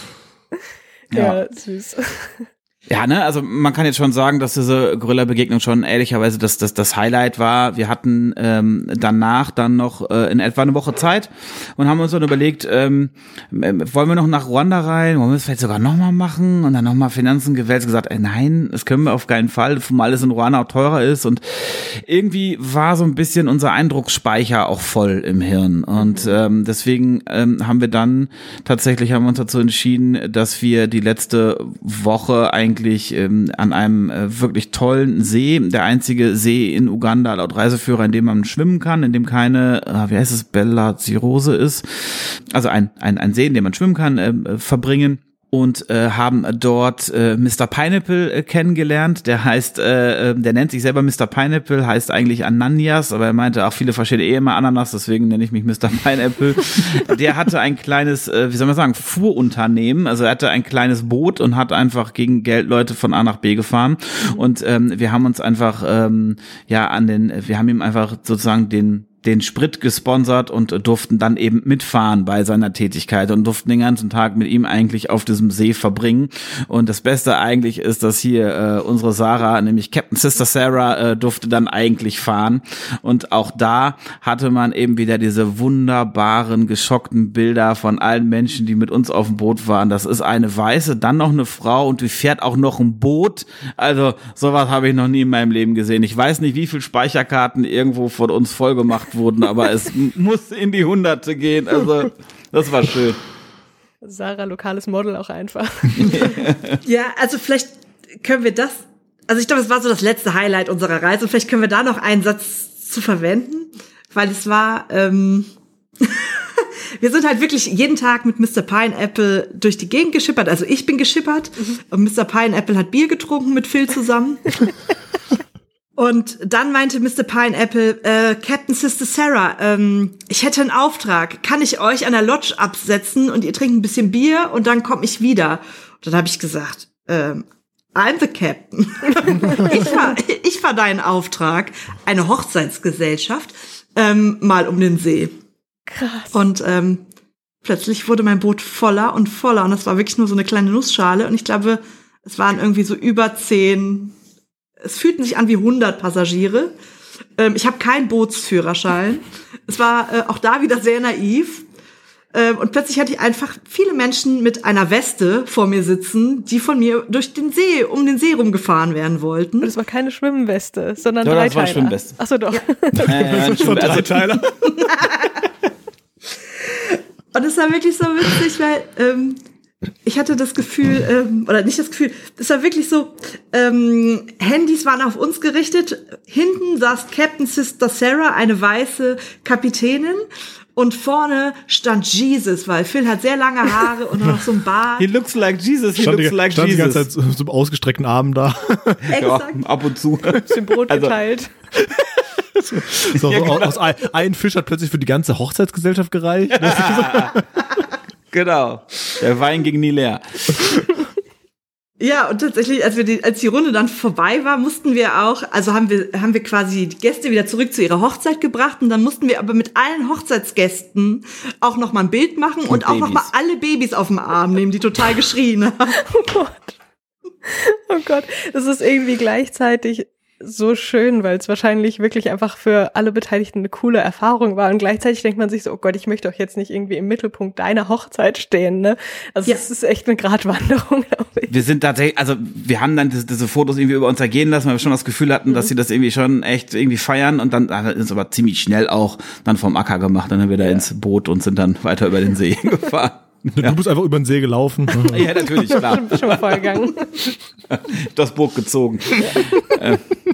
ja. Ja, süß. Ja, ne, also man kann jetzt schon sagen, dass diese Gorilla-Begegnung schon ehrlicherweise das, das, das Highlight war. Wir hatten ähm, danach dann noch äh, in etwa eine Woche Zeit und haben uns dann überlegt, ähm, wollen wir noch nach Ruanda rein, wollen wir es vielleicht sogar nochmal machen und dann nochmal Finanzen gewälzt, gesagt, ey, nein, das können wir auf keinen Fall, zumal es in Ruanda auch teurer ist und irgendwie war so ein bisschen unser Eindrucksspeicher auch voll im Hirn und ähm, deswegen ähm, haben wir dann tatsächlich, haben wir uns dazu entschieden, dass wir die letzte Woche eigentlich ähm, an einem äh, wirklich tollen See, der einzige See in Uganda laut Reiseführer, in dem man schwimmen kann, in dem keine, äh, wie heißt es, Bellazirose ist, also ein, ein, ein See, in dem man schwimmen kann, äh, verbringen. Und äh, haben dort äh, Mister Pineapple äh, kennengelernt. Der heißt, äh, der nennt sich selber Mister Pineapple, heißt eigentlich Ananias, aber er meinte auch viele verschiedene eh immer Ananas, deswegen nenne ich mich Mister Pineapple. Der hatte ein kleines, äh, wie soll man sagen, Fuhrunternehmen. Also er hatte ein kleines Boot und hat einfach gegen Geld Leute von A nach B gefahren. Und ähm, wir haben uns einfach, ähm, ja, an den, wir haben ihm einfach sozusagen den den Sprit gesponsert und durften dann eben mitfahren bei seiner Tätigkeit und durften den ganzen Tag mit ihm eigentlich auf diesem See verbringen. Und das Beste eigentlich ist, dass hier äh, unsere Sarah, nämlich Captain Sister Sarah, äh, durfte dann eigentlich fahren. Und auch da hatte man eben wieder diese wunderbaren, geschockten Bilder von allen Menschen, die mit uns auf dem Boot waren. Das ist eine Weiße, dann noch eine Frau und die fährt auch noch ein Boot. Also sowas habe ich noch nie in meinem Leben gesehen. Ich weiß nicht, wie viele Speicherkarten irgendwo von uns vollgemacht wurden, aber es muss in die Hunderte gehen. Also das war schön. Sarah, lokales Model auch einfach. Ja, also vielleicht können wir das, also ich glaube, es war so das letzte Highlight unserer Reise. Vielleicht können wir da noch einen Satz zu verwenden, weil es war, ähm, wir sind halt wirklich jeden Tag mit Mister Pineapple durch die Gegend geschippert. Also ich bin geschippert mhm. und Mister Pineapple hat Bier getrunken mit Phil zusammen. Und dann meinte Mister Pineapple, äh, Captain Sister Sarah, ähm, ich hätte einen Auftrag. Kann ich euch an der Lodge absetzen und ihr trinkt ein bisschen Bier und dann komme ich wieder? Und dann habe ich gesagt, ähm, I'm the Captain. ich fahr, ich fahr deinen Auftrag, eine Hochzeitsgesellschaft, ähm, mal um den See. Krass. Und ähm, plötzlich wurde mein Boot voller und voller und das war wirklich nur so eine kleine Nussschale und ich glaube, es waren irgendwie so über zehn. Es fühlten sich an wie hundert Passagiere. Ähm, ich habe keinen Bootsführerschein. Es war äh, auch da wieder sehr naiv. Ähm, und plötzlich hatte ich einfach viele Menschen mit einer Weste vor mir sitzen, die von mir durch den See, um den See rumgefahren werden wollten. Und es war keine Schwimmweste, sondern ja, Dreiteiler. Das war Schwimmweste. Ach so, doch. Ja. Äh, so Dreiteiler. Und es war wirklich so witzig, weil ähm, ich hatte das Gefühl, ähm, oder nicht das Gefühl, es war wirklich so, ähm, Handys waren auf uns gerichtet, hinten saß Captain Sister Sarah, eine weiße Kapitänin, und vorne stand Jesus, weil Phil hat sehr lange Haare und noch so ein Bart. He looks like Jesus, he stand looks die, like stand Jesus. Die ganze Zeit so, so ausgestreckten Armen da. Ja, ab und zu. Bisschen Brot Also, geteilt. So, Ja, genau. aus, aus, ein Fisch hat plötzlich für die ganze Hochzeitsgesellschaft gereicht. Genau. Der Wein ging nie leer. Ja, und tatsächlich, als wir die, als die Runde dann vorbei war, mussten wir auch, also haben wir, haben wir quasi die Gäste wieder zurück zu ihrer Hochzeit gebracht und dann mussten wir aber mit allen Hochzeitsgästen auch noch mal ein Bild machen und, und auch noch mal alle Babys auf dem Arm nehmen, die total geschrien haben. Oh Gott. Oh Gott. Das ist irgendwie gleichzeitig so schön, weil es wahrscheinlich wirklich einfach für alle Beteiligten eine coole Erfahrung war und gleichzeitig denkt man sich so, oh Gott, ich möchte doch jetzt nicht irgendwie im Mittelpunkt deiner Hochzeit stehen, ne? Also es ja. ist echt eine Gratwanderung, glaube ich. Wir sind tatsächlich, also wir haben dann diese, diese Fotos irgendwie über uns ergehen lassen, weil wir schon das Gefühl hatten, mhm. dass sie das irgendwie schon echt irgendwie feiern und dann hat es aber ziemlich schnell auch dann vom Acker gemacht, dann haben wir da ja. ins Boot und sind dann weiter über den See gefahren. Du ja. bist einfach über den See gelaufen. Ja, natürlich, klar. Schon, schon mal vorgegangen. Das Boot gezogen. Ja.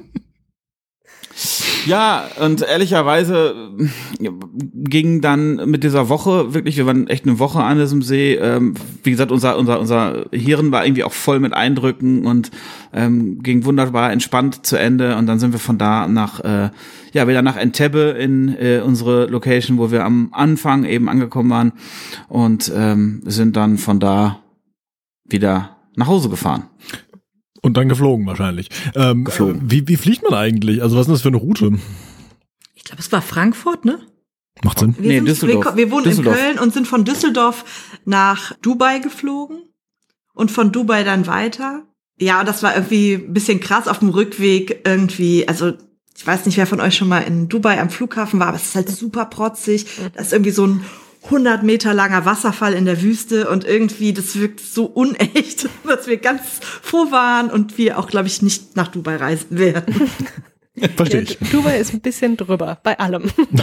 Ja, und ehrlicherweise ging dann mit dieser Woche wirklich, wir waren echt eine Woche an diesem See. Ähm, wie gesagt, unser unser unser Hirn war irgendwie auch voll mit Eindrücken und ähm, ging wunderbar entspannt zu Ende. Und dann sind wir von da nach äh, ja wieder nach Entebbe in äh, unsere Location, wo wir am Anfang eben angekommen waren und ähm, sind dann von da wieder nach Hause gefahren. Und dann geflogen wahrscheinlich. Ähm, geflogen. Wie, wie fliegt man eigentlich? Also was ist das für eine Route? Ich glaube, es war Frankfurt, ne? Macht Sinn. Wir, nee, sind, Düsseldorf. wir, wir wohnen Düsseldorf. in Köln und sind von Düsseldorf nach Dubai geflogen und von Dubai dann weiter. Ja, das war irgendwie ein bisschen krass auf dem Rückweg irgendwie. Also ich weiß nicht, wer von euch schon mal in Dubai am Flughafen war, aber es ist halt super protzig. Da ist irgendwie so ein hundert Meter langer Wasserfall in der Wüste und irgendwie, das wirkt so unecht, dass wir ganz froh waren und wir auch, glaube ich, nicht nach Dubai reisen werden. Verstehe ich. Ja, Dubai ist ein bisschen drüber, bei allem.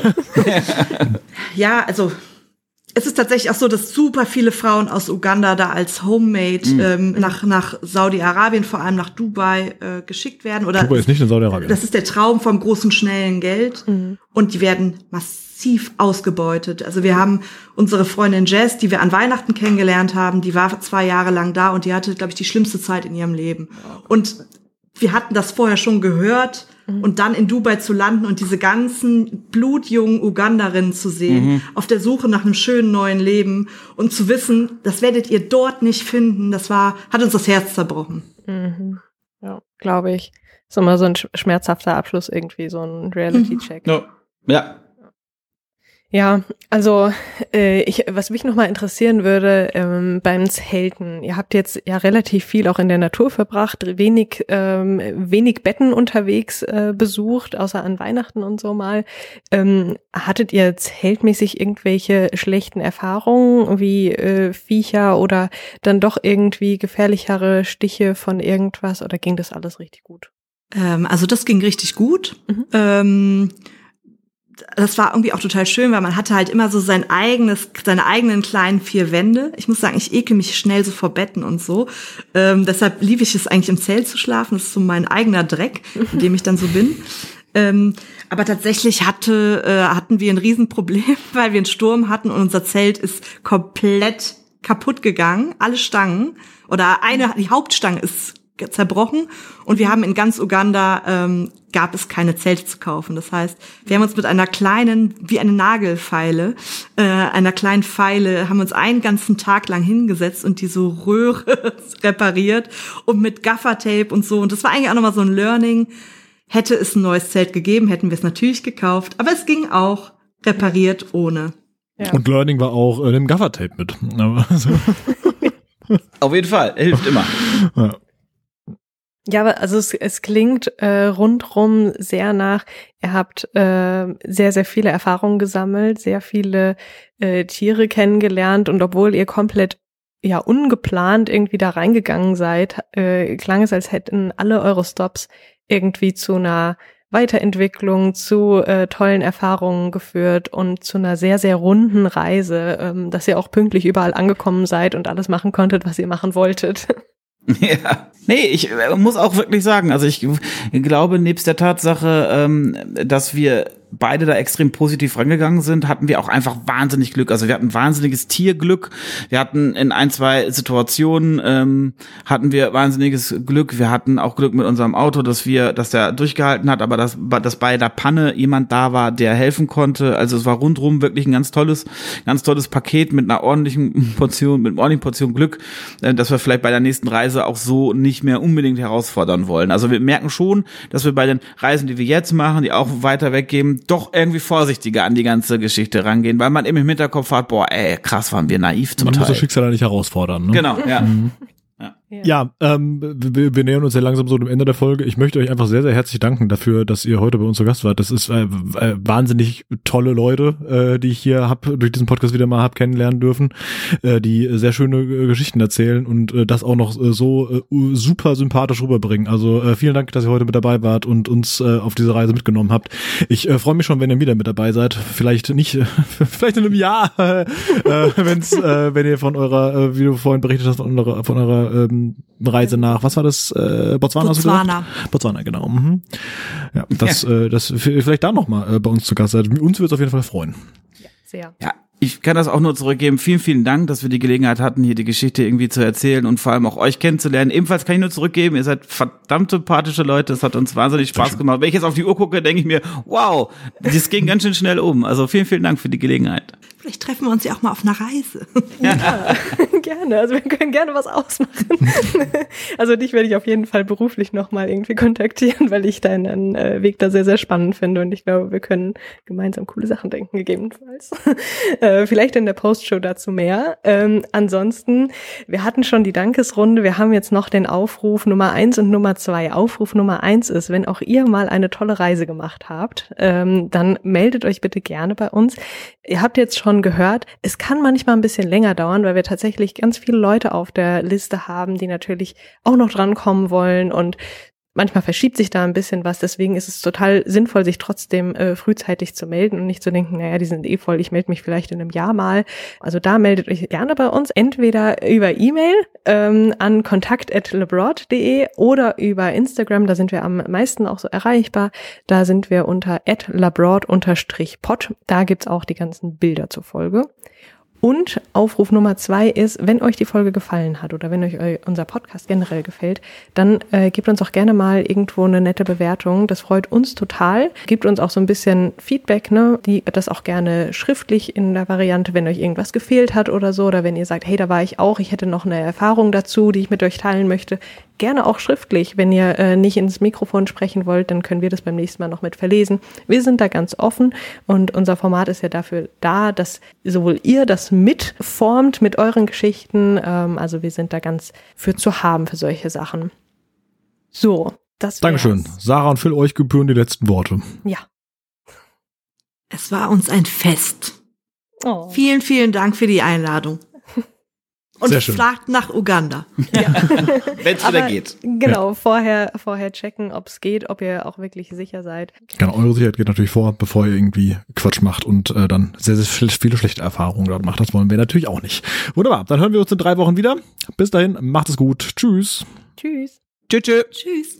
Ja, also es ist tatsächlich auch so, dass super viele Frauen aus Uganda da als Homemade mhm. ähm, nach nach Saudi-Arabien, vor allem nach Dubai, äh, geschickt werden. Oder Dubai ist nicht in Saudi-Arabien. Das ist der Traum vom großen, schnellen Geld. Mhm. Und die werden massiv ausgebeutet. Also wir haben unsere Freundin Jess, die wir an Weihnachten kennengelernt haben, die war zwei Jahre lang da und die hatte, glaube ich, die schlimmste Zeit in ihrem Leben. Und wir hatten das vorher schon gehört. Und dann in Dubai zu landen und diese ganzen blutjungen Uganderinnen zu sehen, mhm. auf der Suche nach einem schönen neuen Leben und zu wissen, das werdet ihr dort nicht finden, das war, hat uns das Herz zerbrochen. Mhm. Ja, glaube ich. Ist immer so ein schmerzhafter Abschluss irgendwie, so ein Reality-Check. No. Ja. Ja, also äh, ich, was mich nochmal interessieren würde ähm, beim Zelten, ihr habt jetzt ja relativ viel auch in der Natur verbracht, wenig ähm, wenig Betten unterwegs äh, besucht, außer an Weihnachten und so mal. Ähm, hattet ihr zeltmäßig irgendwelche schlechten Erfahrungen wie äh, Viecher oder dann doch irgendwie gefährlichere Stiche von irgendwas oder ging das alles richtig gut? Ähm, also das ging richtig gut. Mhm. Ähm, Das war irgendwie auch total schön, weil man hatte halt immer so sein eigenes, seine eigenen kleinen vier Wände. Ich muss sagen, ich ekel mich schnell so vor Betten und so. Ähm, deshalb liebe ich es eigentlich im Zelt zu schlafen. Das ist so mein eigener Dreck, in dem ich dann so bin. Ähm, aber tatsächlich hatte, äh, hatten wir ein Riesenproblem, weil wir einen Sturm hatten und unser Zelt ist komplett kaputt gegangen. Alle Stangen oder eine, die Hauptstange ist zerbrochen und wir haben in ganz Uganda ähm, gab es keine Zelte zu kaufen. Das heißt, wir haben uns mit einer kleinen, wie eine Nagelfeile, äh, einer kleinen Feile, haben uns einen ganzen Tag lang hingesetzt und diese Röhre repariert und mit Gaffertape und so. Und das war eigentlich auch nochmal so ein Learning. Hätte es ein neues Zelt gegeben, hätten wir es natürlich gekauft. Aber es ging auch repariert ohne. Ja. Und Learning war auch äh, dem Gaffertape mit. Also. Auf jeden Fall, hilft immer. Ja. Ja, aber also es, es klingt äh, rundrum sehr nach, ihr habt äh, sehr, sehr viele Erfahrungen gesammelt, sehr viele äh, Tiere kennengelernt und obwohl ihr komplett ja ungeplant irgendwie da reingegangen seid, äh, klang es, als hätten alle eure Stops irgendwie zu einer Weiterentwicklung, zu äh, tollen Erfahrungen geführt und zu einer sehr, sehr runden Reise, ähm, dass ihr auch pünktlich überall angekommen seid und alles machen konntet, was ihr machen wolltet. Ja, nee, ich äh, muss auch wirklich sagen, also ich glaube, nebst der Tatsache, ähm, dass wir beide da extrem positiv rangegangen sind, hatten wir auch einfach wahnsinnig Glück. Also wir hatten wahnsinniges Tierglück. Wir hatten in ein, zwei Situationen ähm, hatten wir wahnsinniges Glück. Wir hatten auch Glück mit unserem Auto, dass wir, dass der durchgehalten hat, aber dass, dass bei der Panne jemand da war, der helfen konnte. Also es war rundrum wirklich ein ganz tolles, ganz tolles Paket mit einer ordentlichen Portion, mit einer ordentlichen Portion Glück, äh, dass wir vielleicht bei der nächsten Reise auch so nicht mehr unbedingt herausfordern wollen. Also wir merken schon, dass wir bei den Reisen, die wir jetzt machen, die auch weiter weggeben, doch irgendwie vorsichtiger an die ganze Geschichte rangehen, weil man eben im Hinterkopf hat, boah, ey, krass, waren wir naiv zum Man Teil. muss das Schicksal nicht herausfordern. Ne? Genau, ja. Mhm. Ja, ähm, wir, wir nähern uns ja langsam so dem Ende der Folge. Ich möchte euch einfach sehr, sehr herzlich danken dafür, dass ihr heute bei uns zu Gast wart. Das ist äh, äh, wahnsinnig tolle Leute, äh, die ich hier hab durch diesen Podcast wieder mal hab kennenlernen dürfen, äh, die sehr schöne äh, Geschichten erzählen und äh, das auch noch äh, so äh, super sympathisch rüberbringen. Also äh, vielen Dank, dass ihr heute mit dabei wart und uns äh, auf diese Reise mitgenommen habt. Ich äh, freue mich schon, wenn ihr wieder mit dabei seid. Vielleicht nicht, äh, vielleicht in einem Jahr, äh, wenn's, äh, wenn ihr von eurer, äh, wie du vorhin berichtet hast, von eurer, von eurer ähm, Reise nach, was war das? Äh, Botswana? Botswana. Botswana, genau. Mhm. Ja, das, ja. Äh, das vielleicht da nochmal äh, bei uns zu Gast sein. Uns würde es auf jeden Fall freuen. Ja, sehr. Ja, ich kann das auch nur zurückgeben. Vielen, vielen Dank, dass wir die Gelegenheit hatten, hier die Geschichte irgendwie zu erzählen und vor allem auch euch kennenzulernen. Ebenfalls kann ich nur zurückgeben, ihr seid verdammt sympathische Leute. Es hat uns wahnsinnig Spaß gemacht. Wenn ich jetzt auf die Uhr gucke, denke ich mir, wow, das ging ganz schön schnell um. Also vielen, vielen Dank für die Gelegenheit. Vielleicht treffen wir uns ja auch mal auf einer Reise. Ja, gerne. Also wir können gerne was ausmachen. Also dich werde ich auf jeden Fall beruflich nochmal irgendwie kontaktieren, weil ich deinen äh, Weg da sehr, sehr spannend finde und ich glaube, wir können gemeinsam coole Sachen denken, gegebenenfalls. äh, vielleicht in der Postshow dazu mehr. Ähm, ansonsten, wir hatten schon die Dankesrunde, wir haben jetzt noch den Aufruf Nummer eins und Nummer zwei. Aufruf Nummer eins ist, wenn auch ihr mal eine tolle Reise gemacht habt, ähm, dann meldet euch bitte gerne bei uns. Ihr habt jetzt schon gehört, es kann manchmal ein bisschen länger dauern, weil wir tatsächlich ganz viele Leute auf der Liste haben, die natürlich auch noch drankommen wollen und manchmal verschiebt sich da ein bisschen was, deswegen ist es total sinnvoll, sich trotzdem äh, frühzeitig zu melden und nicht zu denken, naja, die sind eh voll, ich melde mich vielleicht in einem Jahr mal. Also da meldet euch gerne bei uns, entweder über E-Mail ähm, an kontakt at labroad punkt de oder über Instagram, da sind wir am meisten auch so erreichbar, da sind wir unter at labroad unterstrich pod, da gibt's auch die ganzen Bilder zur Folge. Und Aufruf Nummer zwei ist, wenn euch die Folge gefallen hat oder wenn euch unser Podcast generell gefällt, dann äh, gebt uns auch gerne mal irgendwo eine nette Bewertung. Das freut uns total. Gebt uns auch so ein bisschen Feedback, ne? Die, das auch gerne schriftlich in der Variante, wenn euch irgendwas gefehlt hat oder so. Oder wenn ihr sagt, hey, da war ich auch, ich hätte noch eine Erfahrung dazu, die ich mit euch teilen möchte. gerne auch schriftlich. Wenn ihr äh, nicht ins Mikrofon sprechen wollt, dann können wir das beim nächsten Mal noch mit verlesen. Wir sind da ganz offen und unser Format ist ja dafür da, dass sowohl ihr das mitformt mit euren Geschichten, ähm, also wir sind da ganz für zu haben für solche Sachen. So, das wär's. Dankeschön. Sarah und Phil, euch gebühren die letzten Worte. Ja. Es war uns ein Fest. Oh. Vielen, vielen Dank für die Einladung. Und Sehr schön. fragt nach Uganda. Ja. Wenn es wieder geht. Genau, ja. vorher, vorher checken, ob es geht, ob ihr auch wirklich sicher seid. Genau, eure Sicherheit geht natürlich vor, bevor ihr irgendwie Quatsch macht und äh, dann sehr, sehr viele schlechte Erfahrungen dort macht. Das wollen wir natürlich auch nicht. Wunderbar, dann hören wir uns in drei Wochen wieder. Bis dahin, macht es gut. Tschüss. Tschüss. Tschüss. Tschüss.